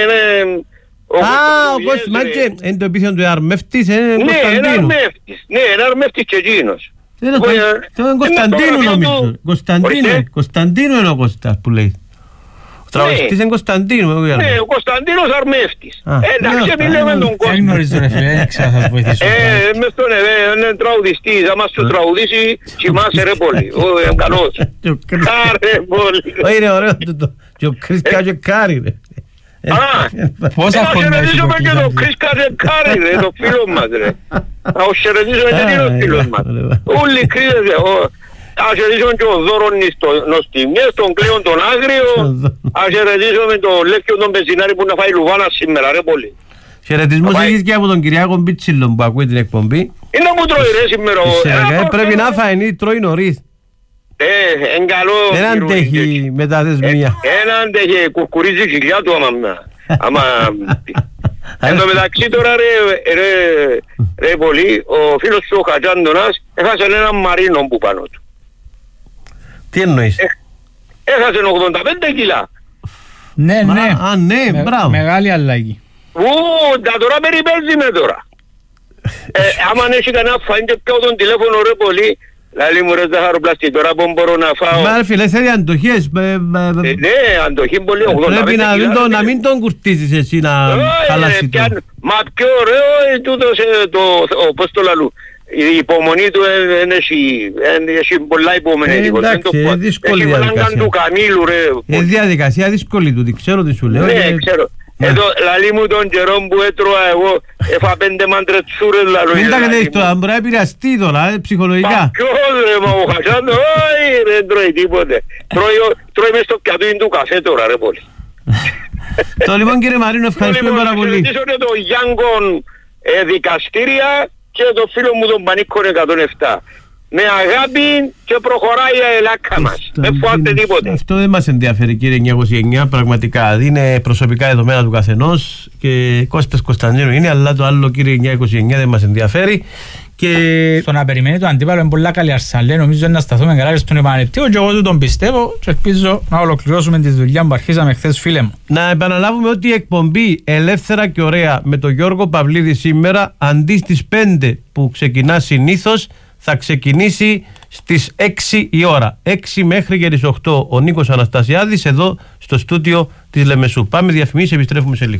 ο Κώστας, μα και είναι το επίθετο του Αρμέφτης, είναι Κωνσταντίνου. Ναι, είναι Αρμέφτης και εκείνος. Είναι Κωνσταντίνου νομίζω. Κωνσταντίνου είναι ο Κώστας που λέει. Ο τραγουδιστής είναι Κωνσταντίνου. Ναι, ο Κωνσταντίνος Αρμέφτης. Εντάξει, μιλάμε τον Κώστα. Δεν γνωρίζω ρε φίλε, δεν ξέρω θα σας βοηθήσω. Μες τον είναι τραγουδιστής, θα μας το τραγουδήσει, κοιμάσαι ρε πολύ. Είναι καλός. Κάρε πολύ. Είναι ωραίο το. Και ο Κρίς Κάτζεκάρι ρε. Πόσα χρόνια έχει το και το Κρίς Κάτζεκάρι ρε, το φίλο μας ρε. Να χαιρετήσουμε και είναι ο φίλος μας. Όλοι οι Κρίσες ρε. Ας χαιρετήσουμε και ο Δώρον Νοστιμιές, τον Κλέον τον Άγριο. Ας χαιρετήσουμε τον Λεύκιο τον Πεζινάρη που να φάει Λουβάνα σήμερα ρε πολύ. Χαιρετισμούς έχεις και από τον Κυριάκο Μπίτσιλον που ακούει την εκπομπή. Είναι που τρώει ρε σήμερα. Πρέπει να φάει, τρώει νωρίς. Εν καλό. Δεν αντέχει μετά δεσμία. Εν αντέχει, κουρκουρίζει χιλιά του άμα... Εν τω μεταξύ τώρα ρε πολύ, ο φίλος του ο Χατζάντονας έχασε έναν Μαρίνο που πάνω του. Τι εννοείς? Έχασε 85 κιλά. Ναι, ναι. Α, ναι, μπράβο. Μεγάλη αλλαγή. Τα τώρα περιπέζει με τώρα. Άμα έχει κανένα φάνηκε πιο τον τηλέφωνο ρε πολύ, λαλή μου ρε ζαχαροπλαστή, τώρα που μπορώ να φάω. Μα ρε φίλε, θέλει αντοχές. Ναι, αντοχή πολύ 85 κιλά. Πρέπει να μην τον κουρτίζεις εσύ να χαλάσει το. Μα πιο ωραίο είναι τούτος, πώς το λαλού. Η υπομονή του έχει πολλά υπομονή. Εντάξει, είναι δύσκολη διαδικασία. Είναι διαδικασία δύσκολη του, ξέρω τι σου λέω. Ναι, ξέρω. Εδώ λαλί μου τον καιρό που έτρωα εγώ έφα 5 μαντρετσούρες λαλό. Μην τα κατέχεις τώρα, μπορεί να επηρεαστεί τώρα, ψυχολογικά. Μα ποιος ρε, μα ο Χασάν, όχι ρε, τρώει τίποτε. Τρώει μες στο πιατούιν του καφέ τώρα ρε πολύ. Το λοιπόν κύριε Μαρίνο, ευχαριστούμε πάρα πολύ. Να ευχαριστήσω και το Γιάνγκον δικαστήρια και το φίλο μου τον Πανίκον 107. Με αγάπη και προχωράει η Ελλάδα μας. Δεν φοβάται τίποτε. Αυτό δεν μας ενδιαφέρει κύριε 929, πραγματικά. Είναι προσωπικά δεδομένα του καθενός και Κώστας Κωνσταντίνου είναι, αλλά το άλλο κύριε 929 δεν μας ενδιαφέρει. Και... στο να περιμένει το αντίπαλο είναι πολλά καλή Αρσαλέ, νομίζω να σταθούμε καλά στον επανεπτείο και εγώ του τον πιστεύω και ελπίζω να ολοκληρώσουμε τη δουλειά που αρχίσαμε χθες φίλε μου. Να επαναλάβουμε ότι η εκπομπή Ελεύθερα και Ωραία με τον Γιώργο Παυλίδη σήμερα αντί στις 5 που ξεκινά συνήθως θα ξεκινήσει στις 6 η ώρα. 6 μέχρι και τις 8 ο Νίκος Αναστασιάδης εδώ στο στούντιο της Λεμεσού. Πάμε διαφημίσεις, επιστρέφουμε σε λίγο.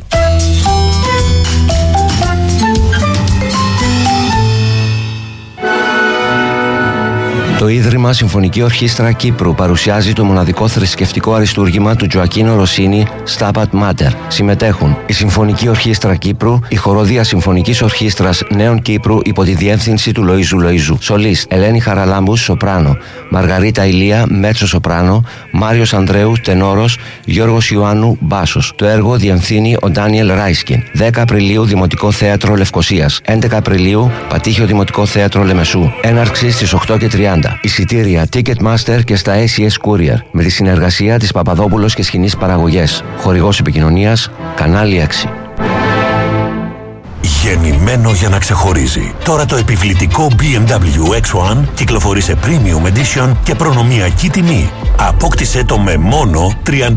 Το Το Ίδρυμα Συμφωνική Ορχήστρα Κύπρου παρουσιάζει το μοναδικό θρησκευτικό αριστούργημα του Τζοακίνο Ροσίνη, Stabat Mater. Συμμετέχουν η Συμφωνική Ορχήστρα Κύπρου, η Χοροδία Συμφωνικής Ορχήστρας Νέων Κύπρου υπό τη διεύθυνση του Λοΐζου Λοΐζου. Σολίστ Ελένη Χαραλάμπους, σοπράνο, Μαργαρίτα Ηλία, μέτσο σοπράνο, Μάριος Ανδρέου, τενόρος, Γιώργος Ιωάννου, μπάσος. Το έργο διεμφθύνει ο Ντάνιελ Ράισκιν. 10 Απριλίου Δημοτικό Θέατρο Λευκοσίας. 11 Απριλίου Πατήχιο Δημοτικό Θέατρο Λεμεσού. Έναρξη στις 8:30. Εισιτήρια Ticketmaster και στα SES Courier με τη συνεργασία της Παπαδόπουλος και Σκηνής Παραγωγές. Χορηγός επικοινωνίας Κανάλι 6. Γεννημένο για να ξεχωρίζει. Τώρα το επιβλητικό BMW X1 κυκλοφορεί σε Premium Edition και προνομιακή τιμή. Απόκτησε το με μόνο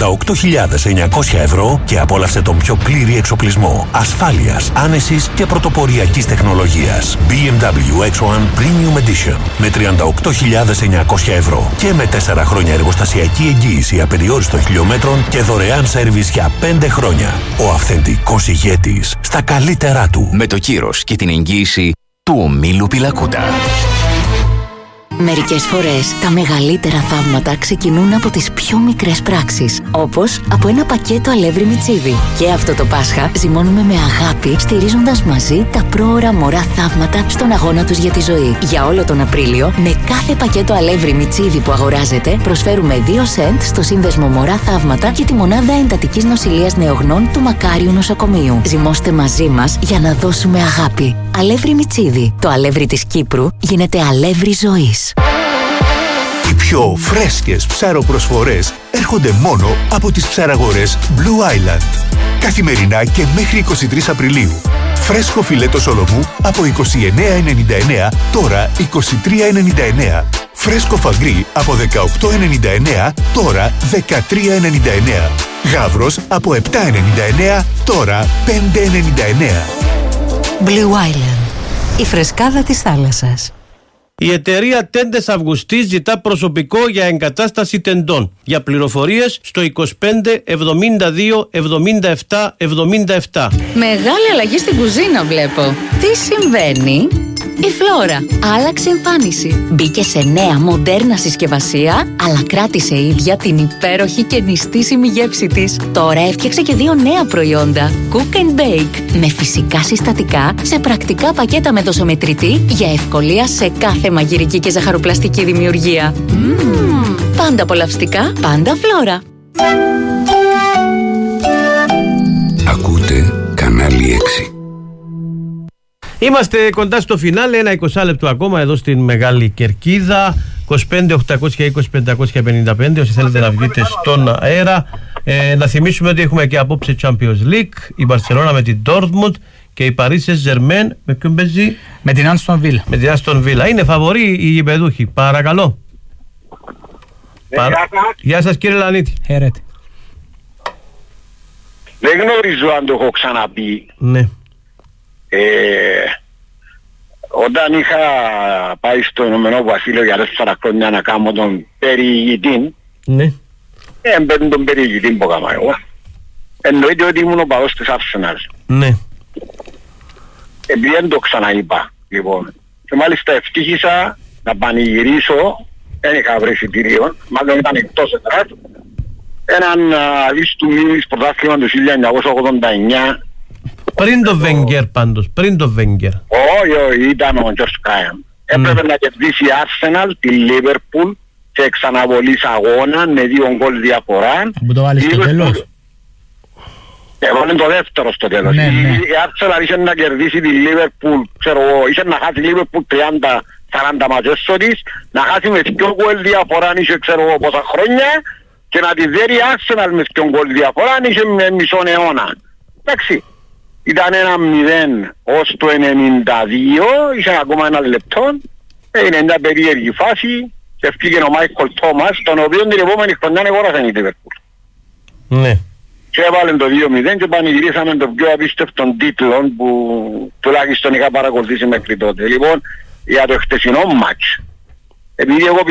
38.900 ευρώ και απόλαυσε τον πιο πλήρη εξοπλισμό ασφάλειας, άνεσης και πρωτοποριακής τεχνολογίας. BMW X1 Premium Edition με 38.900 ευρώ και με 4 χρόνια εργοστασιακή εγγύηση απεριόριστων χιλιόμετρων και δωρεάν σέρβις για 5 χρόνια. Ο αυθεντικός ηγέτης στα καλύτερά του. Με το κύρος και την εγγύηση του ομίλου Πιλακούτα. Μερικές φορές τα μεγαλύτερα θαύματα ξεκινούν από τις πιο μικρές πράξεις, όπως από ένα πακέτο αλεύρι μιτσίδι. Και αυτό το Πάσχα ζυμώνουμε με αγάπη, στηρίζοντας μαζί τα πρόωρα μωρά θαύματα στον αγώνα τους για τη ζωή. Για όλο τον Απρίλιο, με κάθε πακέτο αλεύρι μιτσίδι που αγοράζετε, προσφέρουμε 2 σεντ στο σύνδεσμο Μωρά Θαύματα και τη μονάδα εντατικής νοσηλείας νεογνών του Μακάριου Νοσοκομείου. Ζυμώστε μαζί μας για να δώσουμε αγάπη. Αλεύρι μιτσίδι. Το αλεύρι της Κύπρου γίνεται αλεύρι ζωής. Οι πιο φρέσκες ψαροπροσφορές έρχονται μόνο από τις ψαραγορές Blue Island. Καθημερινά και μέχρι 23 Απριλίου. Φρέσκο φιλέτο σολομού από 29,99 τώρα 23,99. Φρέσκο φαγκρί από 18,99 τώρα 13,99. Γάβρος από 7,99 τώρα 5,99. Blue Island. Η φρεσκάδα της θάλασσας. Η εταιρεία Τέντες Αυγουστής ζητά προσωπικό για εγκατάσταση τεντών. Για πληροφορίες στο 25 72 77 77. Μεγάλη αλλαγή στην κουζίνα βλέπω. Τι συμβαίνει? Η Φλόρα άλλαξε εμφάνιση. Μπήκε σε νέα μοντέρνα συσκευασία, αλλά κράτησε ίδια την υπέροχη και νηστίσιμη γεύση της. Τώρα έφτιαξε και 2 νέα προϊόντα. Cook and Bake. Με φυσικά συστατικά, σε πρακτικά πακέτα με δοσομετρητή, για ευκολία σε κάθε μαγειρική και ζαχαροπλαστική δημιουργία. Πάντα απολαυστικά, πάντα Φλόρα. Ακούτε Κανάλι 6. Είμαστε κοντά στο φινάλε, ένα 20 λεπτό ακόμα εδώ στην Μεγάλη Κερκίδα. 25 820 555 όσοι θέλετε να βγείτε στον αέρα. Να θυμίσουμε ότι έχουμε και απόψε Champions League, η Μπαρσελόνα με την Dortmund και η Paris Saint-Germain με ποιον παίζει? Με την Aston Villa. Με την Aston Villa. Είναι φαβοροί οι γηπεδούχοι. Παρακαλώ. Γεια σας κύριε Λανίτη. Χαίρετε. Δεν γνωρίζω αν το έχω ξαναπεί. Ναι. Όταν είχα πάει στο Ηνωμένο Βασίλειο για 4 χρόνια να κάνω τον περιηγητή, ναι. Παίρνω τον περιηγητή που έκανα εγώ. Εννοείται ότι ήμουν ο παδός της Arsenal. Ναι. Επειδή δεν το ξαναείπα, λοιπόν. Και μάλιστα ευτύχησα να πανηγυρίσω, δεν είχα βρει εισιτήριο, μάλλον ήταν εκτός εδράς, έναν λίστου μήνυς πρωτάθλημα του 1989. Πριν το Βέγκερ πάντως, πριν το Βέγκερ. Όχι, ήταν ο Τζορτζ Γκράαμ. Έπρεπε να κερδίσει η Arsenal, τη Liverpool, σε ξαναβολής αγώνα με 2 γκολ διαφορά. Που το βάλεις στο τέλος. Έβαλε το δεύτερο στο τέλος. Ναι, ναι. Η Arsenal είχε να κερδίσει τη Liverpool, ξέρω εγώ, είχε να χάσει η Liverpool 30-40 ματζέσο της, να χάσει με 2 γκολ διαφορά, είχε ξέρω εγώ πόσα χρόνια, και να τη δέρει η Arsenal με 2 γκολ διαφορά, είχε με μισό αιώνα. Εντάξει. Ήταν 1-0 ως το 92, είχε ακόμα ένα λεπτό, έγινε μια περίεργη φάση και έφυγε ο Μάικολ Τόμας, τον οποίο την επόμενη χρονιά αγόρασε η Liverpool. Ναι. Και έβαλε το 2-0 και πανηγυρίσαμε το πιο απίστευτο τίτλο που τουλάχιστον είχα παρακολουθήσει μέχρι τότε. Λοιπόν, για το χτεσινό μάτς, επειδή εγώ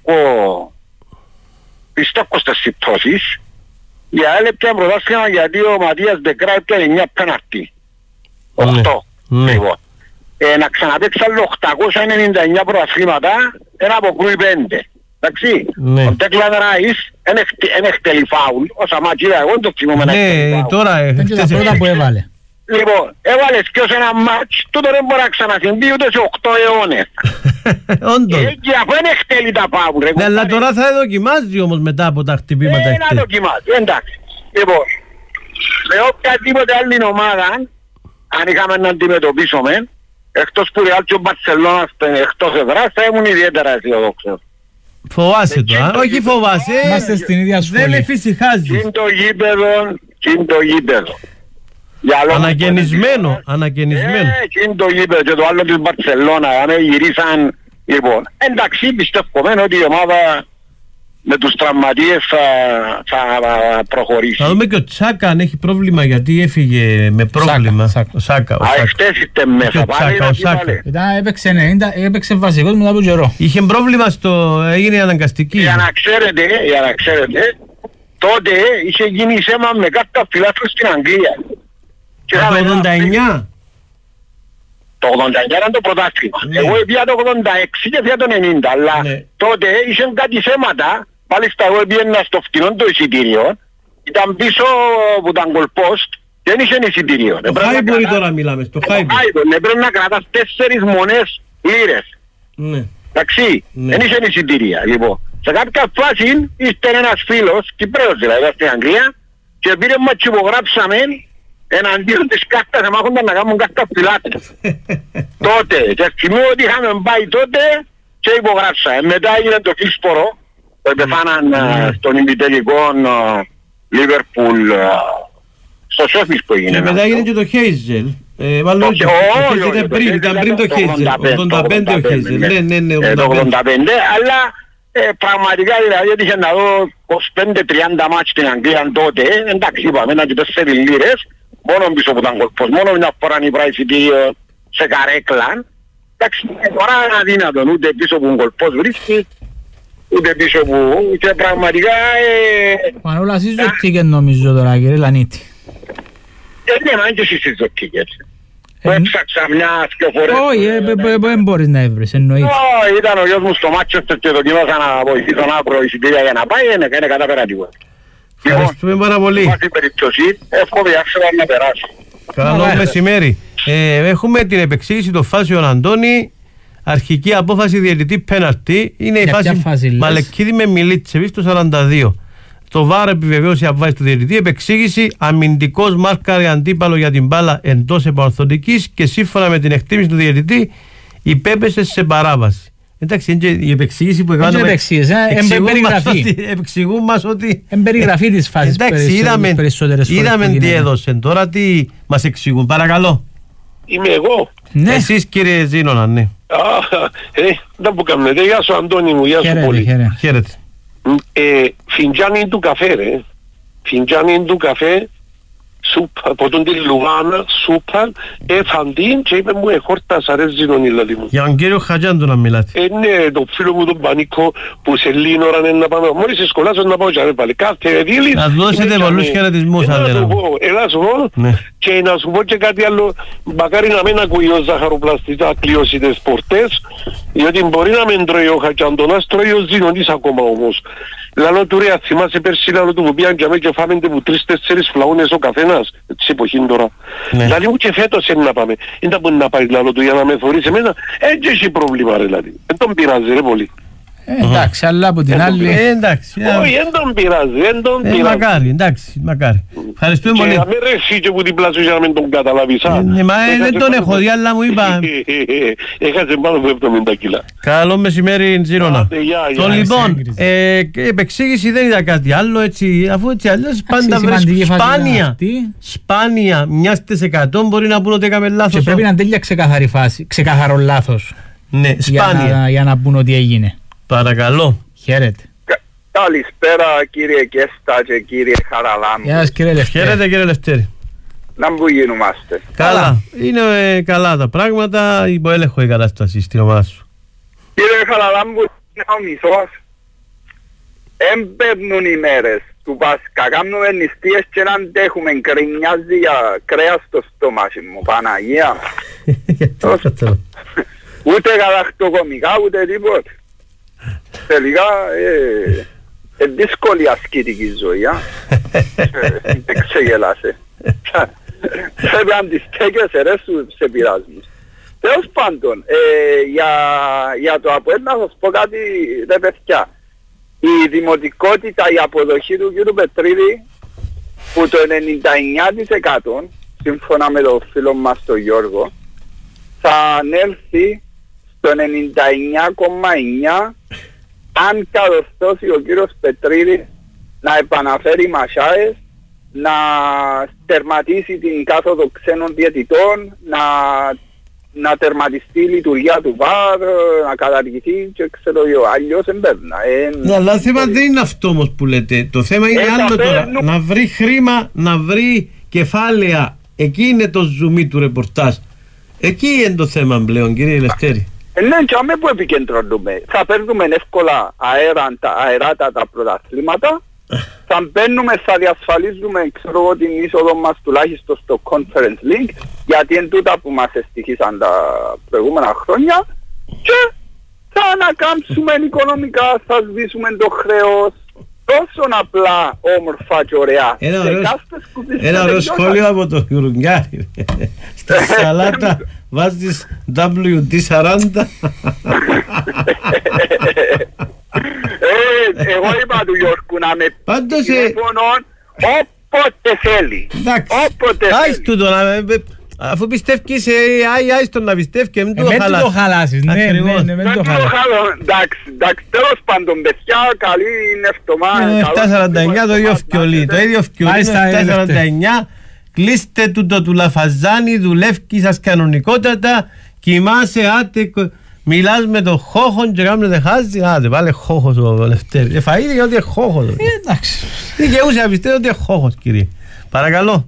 πιστεύω στις συμπτώσεις, η ΑΕΛ έπιανε πρωτάθλημα γιατί ο Ματίας Ντεκρά έπιανε 9 πέναρτι. 8. Ναι. Λοιπόν. να ξαναπαίξει άλλο 899 πρωταθλήματα, ένα αποκρούει 5. Εντάξει, ο Ντέκλαν Ράις δεν εκτελεί φάουλ, όσα μάτια εγώ το θυμόμαι να εκτελεί φάουλ. Ναι, τώρα είναι τα πρώτα που έβαλε. Λοιπόν, έβαλες και ως ένα μάτς, τούτο δεν μπορεί να ξανασυμβεί ούτε σε 8 αιώνες. Όντως. Και αφού δεν εκτελεί τα φάουλ. Ναι, αλλά τώρα θα δοκιμάζει όμως μετά από τα χτυπήματα. Να δοκιμάζει, εντάξει. Λοιπόν, με οποιαδήποτε άλλη ομάδα, αν είχαμε να αντιμετωπίσουμε, εκτός που Ρεάλ και ο Μπαρσελόνας εκτός εδράς, θα ήμουν ιδιαίτερα αισιοδόξος. Φοβάσαι τώρα, όχι φοβάσαι, είμαστε στην ίδια σχολή. Δεν εφησυχάζεις. Είναι το γήπεδο. Ανακαινισμένο. Είναι το γήπεδο και το άλλο της Μπαρσελόνα, γυρίσαν, λοιπόν, εντάξει πιστεύουμε ότι η ομάδα με τους τραυματίες θα προχωρήσει. Θα δούμε και ο Τσάκα αν έχει πρόβλημα, γιατί έφυγε με πρόβλημα. Ο Σάκα. Χτες ήρθε μέσα. Έπαιξε βασικός μετά από καιρό. Είχε πρόβλημα έγινε αναγκαστική. Για να ξέρετε, τότε είχε γίνει σέμα με κάρτα φιλάθλου στην Αγγλία. Το 89. Το 89 ήταν το πρωτάθλημα. Εγώ πήγα το 86 και πήγα το 90, αλλά τότε είχε κάτι θέματα. Μάλιστα εγώ πήγαινα στο φτηνό το εισιτήριο, ήταν πίσω από τα goalpost και δεν είχε εισιτήριο. Το Χάιμπορι τώρα μιλάμε, στο Χάιμπορι. Πρέπει να κρατάς 4 μονές λίρες. Εντάξει, δεν είχε εισιτήρια. Λοιπόν, σε κάποια φάση ήρθε ένας φίλος, Κυπρέος δηλαδή στην Αγγλία, και πήρε μας και υπογράψαμε εναντίον της κάρτας, εμάχονταν να κάνουν κάρτα φιλάτρες. Τότε, και θυμίζω ότι είχαμε πάει τότε και υπογράψαμε. Μετά έγινε το φύσπορο, που πεθάναν στον ημιτελικό Λίβερπουλ, στο Σόφις που έγινε. Και μετά έγινε και το Χέιζελ. Ήταν πριν το Χέιζελ, 85 ο Χέιζελ. Ναι, το 85, αλλά πραγματικά δηλαδή έτυχε να δω 25-30 μάτς στην Αγγλία τότε, εντάξει είπαμε, έναν και 4 λίρες, μόνο πίσω από τον κολπός, μόνο μια φορά νυπρά εισιτήριο σε καρέκλαν, εντάξει, τώρα είναι αδύνατο, ούτε πίσω από τον κολπός βρίσκει, ούτε πίσω από, και πραγματικά... Πανόλα εσείς ζωτήκες νομίζω τώρα κύριε Λανίτη. Ναι, μα είναι και εσείς ζωτήκες. Έψαξα μια σκοφορές. Όχι, δεν μπορείς να έβρεις, εννοείται. Όχι, ήταν ο γιος μου στο Μάτσεστερ και δοκιμάσα να βοηθήσω να βρω εισιτήρια για να πάει, είναι καταπέρα τίποτα. Ευχαριστούμε πάρα πολύ. Στην περίπτωση, εύχομαι να περάσει. Καλό μεσημέρι. Έχουμε την επεξήγηση των φάσεων Αντώνη. Αρχική απόφαση διαιτητή πέναλτι. Είναι η φάση Μαλεκίδη με Μιλίτσεβιτς το 42. Το ΒΑΡ επιβεβαίωσε απόφαση του διαιτητή. Επεξήγηση: αμυντικός μάρκαρε αντίπαλο για την μπάλα εντός επανορθωτικής και σύμφωνα με την εκτίμηση του διαιτητή υπέπεσε σε παράβαση. Εντάξει, είναι η επεξήγηση που έκαναμε. Επεξηγούν μας ότι. Εμπεριγραφή της φάσης. Εντάξει, είδαμε τι έδωσε. Τώρα τι μας εξηγούν. Παρακαλώ. Είμαι εγώ. Ναι. Εσείς κύριε Ζήνονα, ναι. Δεν που κάνετε. Γεια σου Αντώνη μου, γεια σου πολύ. Χαίρετε. Φιντζάνι του καφέ ρε. Φιντζάνι του καφέ. Σούπα, από τον τη Λουγάνα, σούπα, έφαντην και είπε μου χόρτασα ρε Ζήνωνη λαλί μου. Για τον κύριο Χατζάντου να μιλάτε. Ναι, το φίλο μου τον Πανίκο που σε λίγη ώρα είναι να πάμε. Μόλις σε σχολάσω να πάω και πάλι. Κάθε δίλης. Να δώσετε πολλούς χαιρετισμούς αν δεν. Έλα σου πω και να σου πω και κάτι άλλο. Μακάρι να μην ακούει ο ζαχαροπλαστής να κλειώσει τις πορτές, διότι μπορεί να μην τρώει ο Χατζάντονας, τρώει ο Ζήνωνης ακόμα όμως. Λαλό του ρε, θυμάσαι πέρσι λαλό του που πήγαν και αμέ και φάμε που 3-4 φλαούνες ο καθένας, της εποχήν τώρα. Λαλή μου και φέτος είναι να πάμε. Δεν θα μπορεί να πάει λαλό του για να με θωρείς εμένα. Έτσι έχει πρόβλημα ρε λαλή. Δεν τον πειράζει ρε πολύ. Εντάξει, αλλά από την άλλη... Εντάξει. Όχι, δεν τον πειράζει, δεν τον πειράζει. Μακάρι, εντάξει, μακάρι. Ευχαριστούμε πολύ. Και να με ρεσί και που την πλάσω για να μην τον καταλάβεις. Μα δεν τον έχω δει, αλλά μου είπα. Έχασε πάνω από 70 κιλά. Καλό μεσημέρι, Ζήρονα. Λοιπόν, επεξήγηση δεν είδα κάτι άλλο, έτσι, αφού έτσι αλλιώς πάντα βρες σπάνια, μιας στις 100 μπορεί να πούν ότι έκαμε λάθος. Και πρέπει να είναι τέλεια ξεκαθαρή φάση, ξεκαθαρό λάθος. Ναι, σπάνια. Για να πούν ότι έγινε. Παρακαλώ. Χαίρετε. Καλησπέρα κύριε Κέστα και κύριε Χαραλάμπου. Γεια σας κύριε Λευτέρη. Χαίρετε κύριε Λευτέρη. Να μου γίνομαστε. Καλά. Είναι καλά τα πράγματα, υπό έλεγχο η κατάσταση στην ομάδα σου. Κύριε Χαραλάμπου, είναι ο μισός. Εμπέρνουν οι μέρες του Πάσχα. Κάνουμε νηστείες και να αντέχουμε. Κρινιάζει για κρέας στο στόμα μου. Παναγία. Ούτε γαλακτοκομικά ούτε τίποτα. Τελικά δύσκολη ασκητική ζωή. Δεν ξεγελάσε. Πρέπει να τις στέκεσαι ρε σε πειρασμούς. Τέλος πάντων, για το ΑΠΟΕΛ να σας πω κάτι ρε παιδιά. Η δημοτικότητα, η αποδοχή του κ. Πετρίδη που το 99% σύμφωνα με τον φίλο μας τον Γιώργο θα ανέλθει στο 99,9 αν κατορθώσει ο κύριος Πετρίδης να επαναφέρει μασάες, να τερματίσει την κάθοδο ξένων διαιτητών, να τερματιστεί η λειτουργία του ΒΑΡ, να καταργηθεί και ξέρω εγώ, αλλιώς εμπέρνα. Ναι, αλλά το θέμα δεν είναι αυτό όμως που λέτε. Το θέμα είναι άλλο τώρα. Να βρει χρήμα, να βρει κεφάλαια. Εκεί είναι το ζουμί του ρεπορτάζ. Εκεί είναι το θέμα πλέον, κύριε Ελευθέρη. Ναι, και αμέ που επικεντρώνουμε. Θα παίρνουμε εύκολα αεράτα τα πρωταθλήματα. Θα μπαίνουμε, θα διασφαλίζουμε ξέρω εγώ την είσοδο μας τουλάχιστον στο Conference League, γιατί είναι τούτα που μας εστυχήσαν τα προηγούμενα χρόνια, και θα ανακάμψουμε οικονομικά, θα σβήσουμε το χρέος τόσο απλά, όμορφα και ωραία. Ένα ωραίο σχόλιο από το Γιουρουγκιάρη. Στη σαλάτα βάζεις WD-40. Εγώ είπα του Γιώργου να με τηλεφωνών όποτε θέλει. Όποτε θέλει. Αφού πιστεύεις άιστον να πιστεύει και μην το χαλάσεις. Ναι, μην το χαλάσεις. Εντάξει, τέλος πάντων παιδιά, καλή εβδομάδα. 749 το ίδιο φκιολί. Το ίδιο φκιολί 749. Κλείστε τούτο του λαφαζάνι, δουλεύει σας κανονικότατα, κοιμάσαι, άτε, μιλάς με τον χώχον και κάνετε χάζει, άτε βάλε χώχος ο Λευτέρη. Φαΐδη ότι είναι χώχος. Εντάξει. Δικαιούσε να πιστεύω ότι είναι χώχος, κύριε. Παρακαλώ.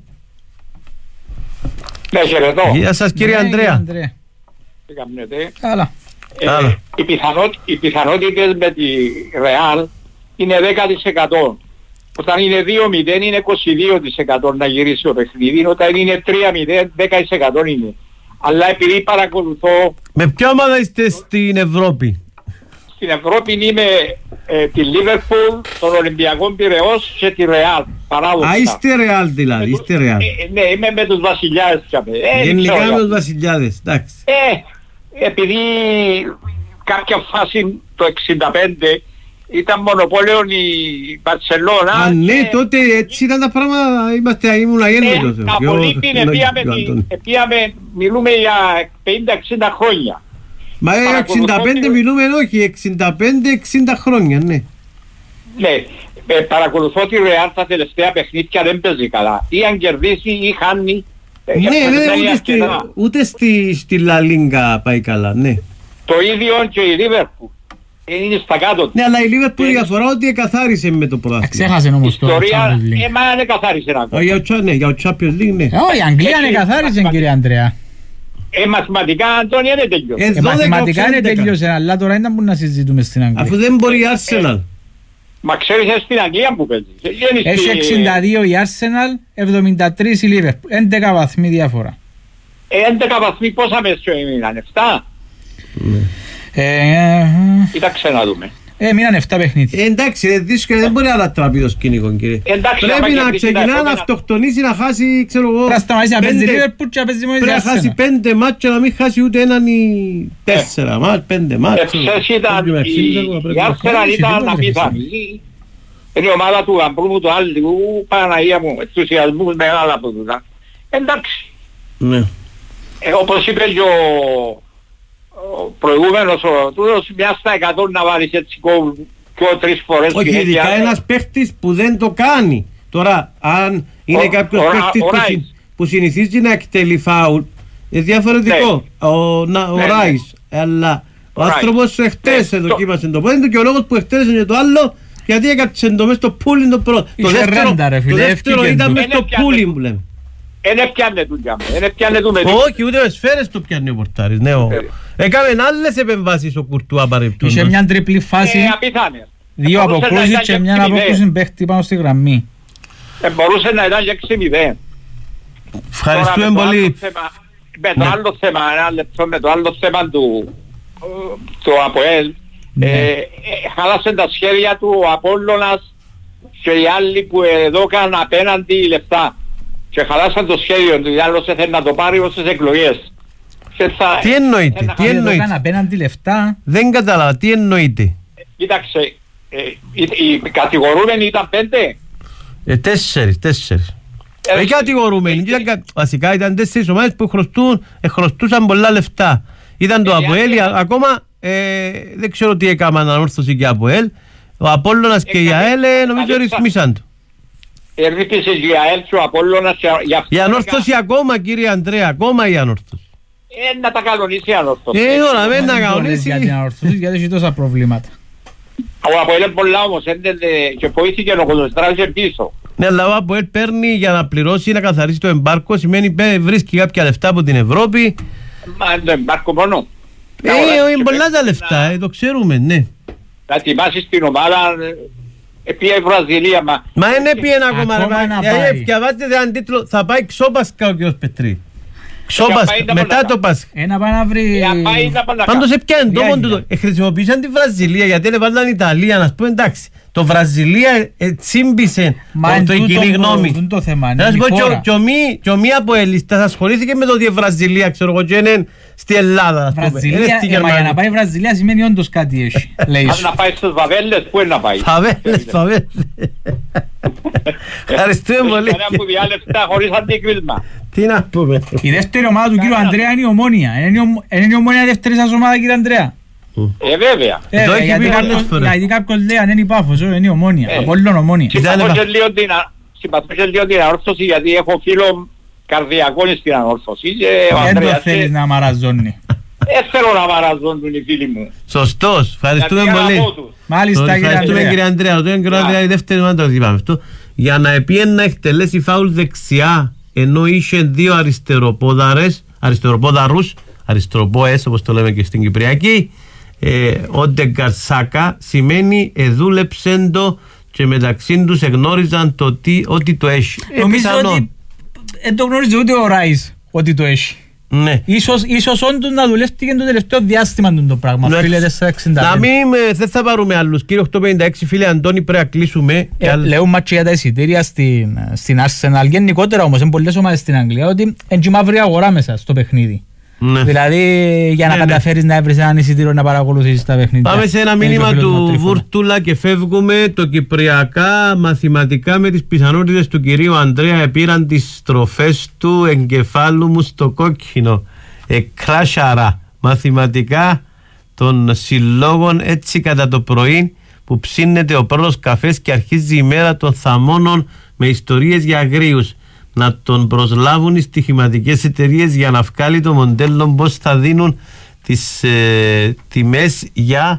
Ναι, χαιρετώ. Γεια σας, κύριε Ανδρέα. Τι κάνετε? Καλά. Οι πιθανότητες με τη Ρεάλ είναι 10%. Όταν είναι 2-0 είναι 22% να γυρίσει το παιχνίδι, όταν είναι 3-0 10% είναι. Αλλά επειδή παρακολουθώ... Με ποια ομάδα είστε στην Ευρώπη? Στην Ευρώπη είμαι τη Λίβερπουλ, τον Ολυμπιακό Πειραιώς και τη Ρεάλ. Α, είστε Ρεάλ δηλαδή, είστε Ρεάλ. Ναι, είμαι με τους βασιλιάδες. Γενικά με τους βασιλιάδες, εντάξει. Επειδή κάποια φάση το 65 ήταν μονοπόλαιο η Μπαρσελόνα. Α, ναι, τότε έτσι ήταν τα πράγματα, ήμουν αγέννητος. Μιλούμε για 50-60 χρόνια. Μα 65 μιλούμε όχι, 65-60 χρόνια, ναι. Ναι, παρακολουθώ τη Ρεάλ τα τελευταία παιχνίδια, δεν παίζει καλά. Ή αν κερδίσει ή χάνει. Ναι, ούτε στη Λα Λίγκα πάει καλά, ναι. Το ίδιο και η Λίβερπουλ. Είναι στα κάτω. Ναι, αλλά η Λίβερπουλ διαφορά ότι εκαθάρισε με το πρωτάθλημα. Ξέχασε όμως το Champions League. Μα δεν εκαθάρισε ακόμα. Για το Champions League, ναι. Όχι, η Αγγλία δεν εκαθάρισε, κύριε Ανδρέα. Μαθηματικά, Αντώνη, δεν τελειώσε. Μαθηματικά δεν τελειώσε, αλλά τώρα είναι που να συζητούμε στην Αγγλία. Αφού δεν μπορεί η Arsenal. Μα ξέρεις στην Αγγλία που παίζει. Έχει 62 η Arsenal, 73 η Liverpool. 11 βαθμοί διαφορά. 11 βαθμοί πόσα μέσω έμειναν, 7? Κοίταξε να δούμε. Μείναν 7 παιχνίδια. Εντάξει, δύσκολα, δεν μπορεί να ανατραπεί το σκηνικό, κύριε. Πρέπει να ξεκινά να αυτοκτονήσει, να χάσει, ξέρω εγώ, πρέπει να χάσει 5 μάτια, να μην χάσει ούτε έναν ή 4 μάτια, 5 μάτια. Εχθές ήταν, η Arsenal ήταν απίθανη. Είναι η ομάδα του Γαμπρού μου, του Άλλου, Παναγία μου, ενθουσιασμούς μεγάλα από τούτα. Εντάξει. Όπως είπε και ο προηγούμενος ο τούτος, μια στα 100 να βάλεις έτσι και 3 φορές. Όχι, ειδικά ένας παίχτης που δεν το κάνει. Τώρα, αν είναι κάποιος παίχτης που συνηθίζει να εκτελεί φάουλ, είναι διαφορετικό. Ο Ράις, αλλά ο άνθρωπος εχτες δοκίμασε το πόδι του και ο λόγος που εκτέλεσε και το άλλο, γιατί έκατσε το μες στο πούλιν το πρώτο. Το δεύτερο ήταν μες στο πούλιν που λέμε. Εν έπιανε δουλειά μου, όχι, ούτε με σφαίρες το πιάνε ο Πορτάρης. Έκαμε άλλες επεμβάσεις ο Κουρτουά παρεπτόντως. Είχε μια τριπλή φάση, 2 αποκρούσεις και μια αποκρούση παίχτη πάνω στη γραμμή. Μπορούσε να ήταν και 6-0. Ευχαριστούμε πολύ. με το άλλο θέμα, ένα λεπτό με το άλλο θέμα του ΑΠΟΕΛ, χάλασαν τα σχέδια του ο Απόλλωνας και οι άλλοι που έδωκαν απέναντι λεφτά και χαλάσαν το σχέδιο του, άλλος θέλει να το πάρει ως τις εκλογές. Τι εννοείται, τι εννοείται? Απέναντι λεφτά. Δεν κατάλαβα, τι εννοείται? Κοίταξε, οι κατηγορούμενοι ήταν 5. 4. Οι κατηγορούμενοι, βασικά ήταν 4 ομάδες που χρωστούσαν πολλά λεφτά. Ήταν το ΑΠΟΕΛ, ακόμα δεν ξέρω τι έκαναν ανόρθωση και ΑΠΟΕΛ. Ο Απόλλωνας και η ΑΕΛ νομίζω ρυθμίσαν το. Ρύθμισε η ΑΕΛ και ο Απόλλωνας. Η ανόρθωση ακόμα, κύριε Ανδρέα, ακόμα η ανόρθωση. Να τα κανονίσει η ανόρθωση. Τώρα δεν να κανονίσει. Για την ανόρθωση, γιατί έχει τόσα προβλήματα. Ο Απόελ πολλά όμως και βοήθηκε ο Κοντοστράζε πίσω. Ναι, αλλά ο Απόελ παίρνει για να πληρώσει, να καθαρίσει το εμπάρκο, σημαίνει βρίσκει κάποια λεφτά από την Ευρώπη. Μα το εμπάρκο μόνο. Είναι πολλά τα λεφτά, το ξέρουμε, ναι. Να ετοιμάσεις την ομάδα, επί η Βραζιλία. Μα είναι επί ένα ακόμα, διαβάζετε έναν τίτλο, θα πάει Ξόπασκα ο κ. Πετρή. Ξόπασκα, μετά το Πάσχα. Ένα πάει να βρει... Πάντως έπιανε τόμον τούτο. Χρησιμοποίησαν τη Βραζιλία γιατί έβαλαν Ιταλία, να πούμε εντάξει. Το Βραζιλία τσίμπησε το κοινή γνώμη. Και ο μη αποελίστας ασχολήθηκε με το ότι η Βραζιλία, ξέρω εγώ, και είναι στη Ελλάδα. Για να πάει η Βραζιλία σημαίνει όντως κάτι έχει. Αν να πάει στους Βαβέλες, πού είναι να πάει? Φαβέλες. Ευχαριστούμε πολύ. Που διάλευτα χωρίς αντίκρισμα. Τι να πούμε. Η δεύτερη ομάδα του κύριου Ανδρέα είναι η Ομόνια. Είναι η Ομόνια η δεύτερη σας ομάδα, κύριε Ανδρέα? Βέβαια. Γιατί κάποιος λέει αν είναι η Πάφος, είναι η Ομόνια. Απόλλων Ομόνια. Συμπαθώ και λίγο την ανόρθωση γιατί έχω φίλο καρδιακό στην ανόρθωση. Δεν το θέλεις να μαραζώνει. Θέλω να μαραζώνουν οι φίλοι μου. Σωστός. Ευχαριστούμε πολύ. Μάλιστα, κύριε Ανδρέα. Η δεύτερη ομάδα το είπαμε αυτό. Για να επίεν να εκτελέσει φάουλ δεξιά ενώ είχε δύο αριστεροπόδαρους, αριστεροπόες όπως το λέμε και στην Κυπριακή, ο Ντεγκαρσάκα, σημαίνει δούλεψεν το και μεταξύ τους εγνώριζαν το ότι το έχει. Νομίζω ότι δεν το γνώριζε ούτε ο Ράις ότι το έχει. Ναι. Ίσως όντως να δουλεύτηκε το τελευταίο διάστημα το πράγμα. Ναι. Φίλε 465. Να μην δεν θα πάρουμε άλλους. Κύριε 856, φίλε Αντώνη, πρέπει να κλείσουμε. Λέω μάτσι για τα εισιτήρια στην Arsenal. Γενικότερα όμως, είναι πολλές ομάδες στην Αγγλία ότι είναι μαύρη αγορά μέσα στο παιχνίδι. Ναι. Δηλαδή για να καταφέρεις να έβρεις έναν εισιτήριο να παρακολουθήσεις τα παιχνίδια. Πάμε σε ένα μήνυμα του Βούρτουλα και φεύγουμε. Το κυπριακά μαθηματικά με τις πιθανότητες του κυρίου Ανδρέα επήραν τις στροφές του εγκεφάλου μου στο κόκκινο. Εκράσαρα μαθηματικά των συλλόγων έτσι κατά το πρωί που ψήνεται ο πρώτος καφές και αρχίζει η μέρα των θαμώνων με ιστορίες για αγρίους. Να τον προσλάβουν οι στοιχηματικές εταιρείες για να βγάλει το μοντέλο πώς θα δίνουν τις τιμές για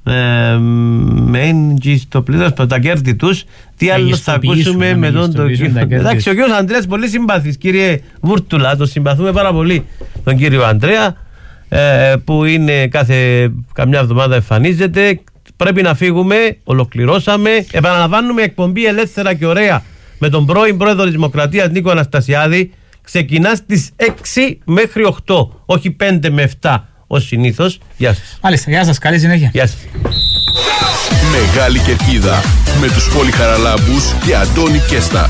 στο πλήρως τα κέρδη τους. Τι άλλο θα ακούσουμε με τον κύριο. Εντάξει, ο κύριος Ανδρέας πολύ συμπαθής, κύριε Βούρτουλα, τον συμπαθούμε πάρα πολύ τον κύριο Ανδρέα που είναι καμιά εβδομάδα εμφανίζεται. Πρέπει να φύγουμε, ολοκληρώσαμε, επαναλαμβάνουμε εκπομπή ελεύθερα και ωραία με τον πρώην πρόεδρο της Δημοκρατίας Νίκο Αναστασιάδη. Ξεκινά στις 6 μέχρι 8, όχι 5 με 7 ως συνήθως. Γεια σας. Μάλιστα, γεια σας, καλή συνέχεια. Γεια σας. Μεγάλη Κερκίδα με τους Πόλη Χαραλάμπους και Αντώνη Κέστα.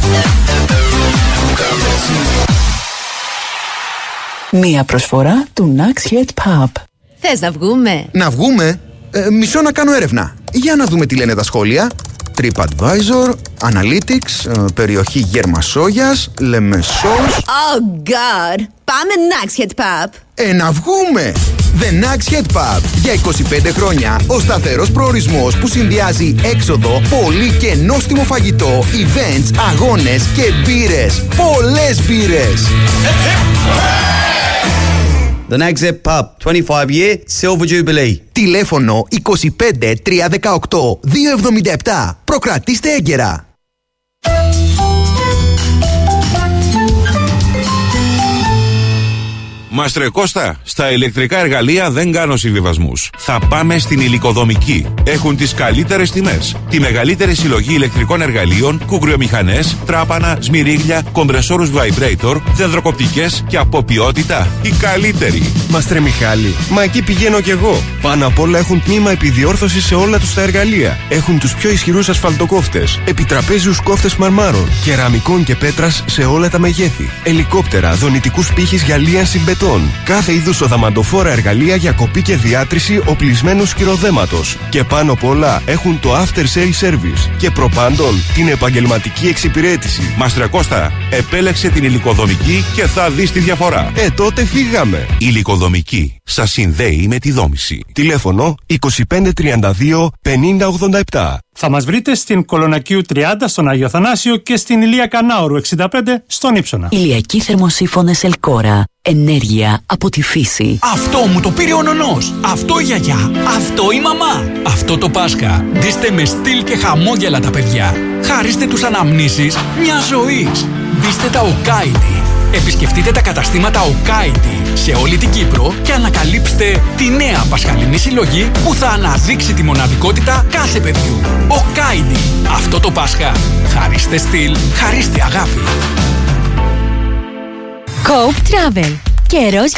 Μία προσφορά του Naxhead Pub. Θες να βγούμε? Να βγούμε? Μισό να κάνω έρευνα. Για να δούμε τι λένε τα σχόλια. TripAdvisor, Analytics, περιοχή Γερμασόγιας, Λεμεσός. Oh God! Πάμε Naxhead Pub. Να βγούμε! The Naxhead Pub. Για 25 χρόνια ο σταθερός προορισμός που συνδυάζει έξοδο, πολύ και νόστιμο φαγητό, events, αγώνες και μπύρες. Πολλές μπύρες! The Naxhead Pub, 25-year Silver Jubilee. Τηλέφωνο 25 318 277. Προκρατήστε έγκαιρα. Μάστρε Κώστα, στα ηλεκτρικά εργαλεία δεν κάνω συμβιβασμούς. Θα πάμε στην Υλικοδομική. Έχουν τις καλύτερες τιμές. Τη μεγαλύτερη συλλογή ηλεκτρικών εργαλείων, κουγκριομηχανές, τράπανα, σμυρίγλια, κομπρεσόρους vibrator, δεντροκοπτικές και από ποιότητα η καλύτερη. Μάστρε Μιχάλη, μα εκεί πηγαίνω κι εγώ. Πάνω απ' όλα έχουν τμήμα επιδιόρθωση σε όλα τους τα εργαλεία. Έχουν τους πιο ισχυρούς ασφαλτοκόφτες, επιτραπέζιους κόφτες μαρμάρων, κεραμικών και πέτρας σε όλα τα μεγέθη. Ελικόπτερα, δονητικούς πύχης για λίανση μπετών. Κάθε είδους οδαμαντοφόρα εργαλεία για κοπή και διάτρηση οπλισμένου σκυροδέματος. Και πάνω απ' όλα έχουν το after sale service. Και προπάντων την επαγγελματική εξυπηρέτηση. Μάστρε Κώστα, επέλεξε την Υλικοδομική και θα δεις τη διαφορά. Τότε φύγαμε. Υλικοδομική. Σας συνδέει με τη δόμηση. Τηλέφωνο 2532 5087. Θα μας βρείτε στην Κολονακίου 30 στον Άγιο Θανάσιο και στην Ηλία Κανάωρου 65 στον Ύψονα. Ηλιακοί θερμοσύφωνες Ελκόρα. Ενέργεια από τη φύση. Αυτό μου το πήρε ο νονός. Αυτό η γιαγιά. Αυτό η μαμά. Αυτό το Πάσχα. Ντύστε με στυλ και χαμόγελα τα παιδιά. Χαρίστε τους αναμνήσεις μια ζωής. Ντύστε τα Οκάιντι. Επισκεφτείτε τα καταστήματα Οκάιντι σε όλη την Κύπρο και ανακαλύψτε τη νέα πασχαλινή συλλογή που θα αναδείξει τη μοναδικότητα κάθε παιδιού. Οκάιντι. Αυτό το Πάσχα. Χαρίστε στυλ, χαρίστε αγάπη. Cope Travel. Καιρός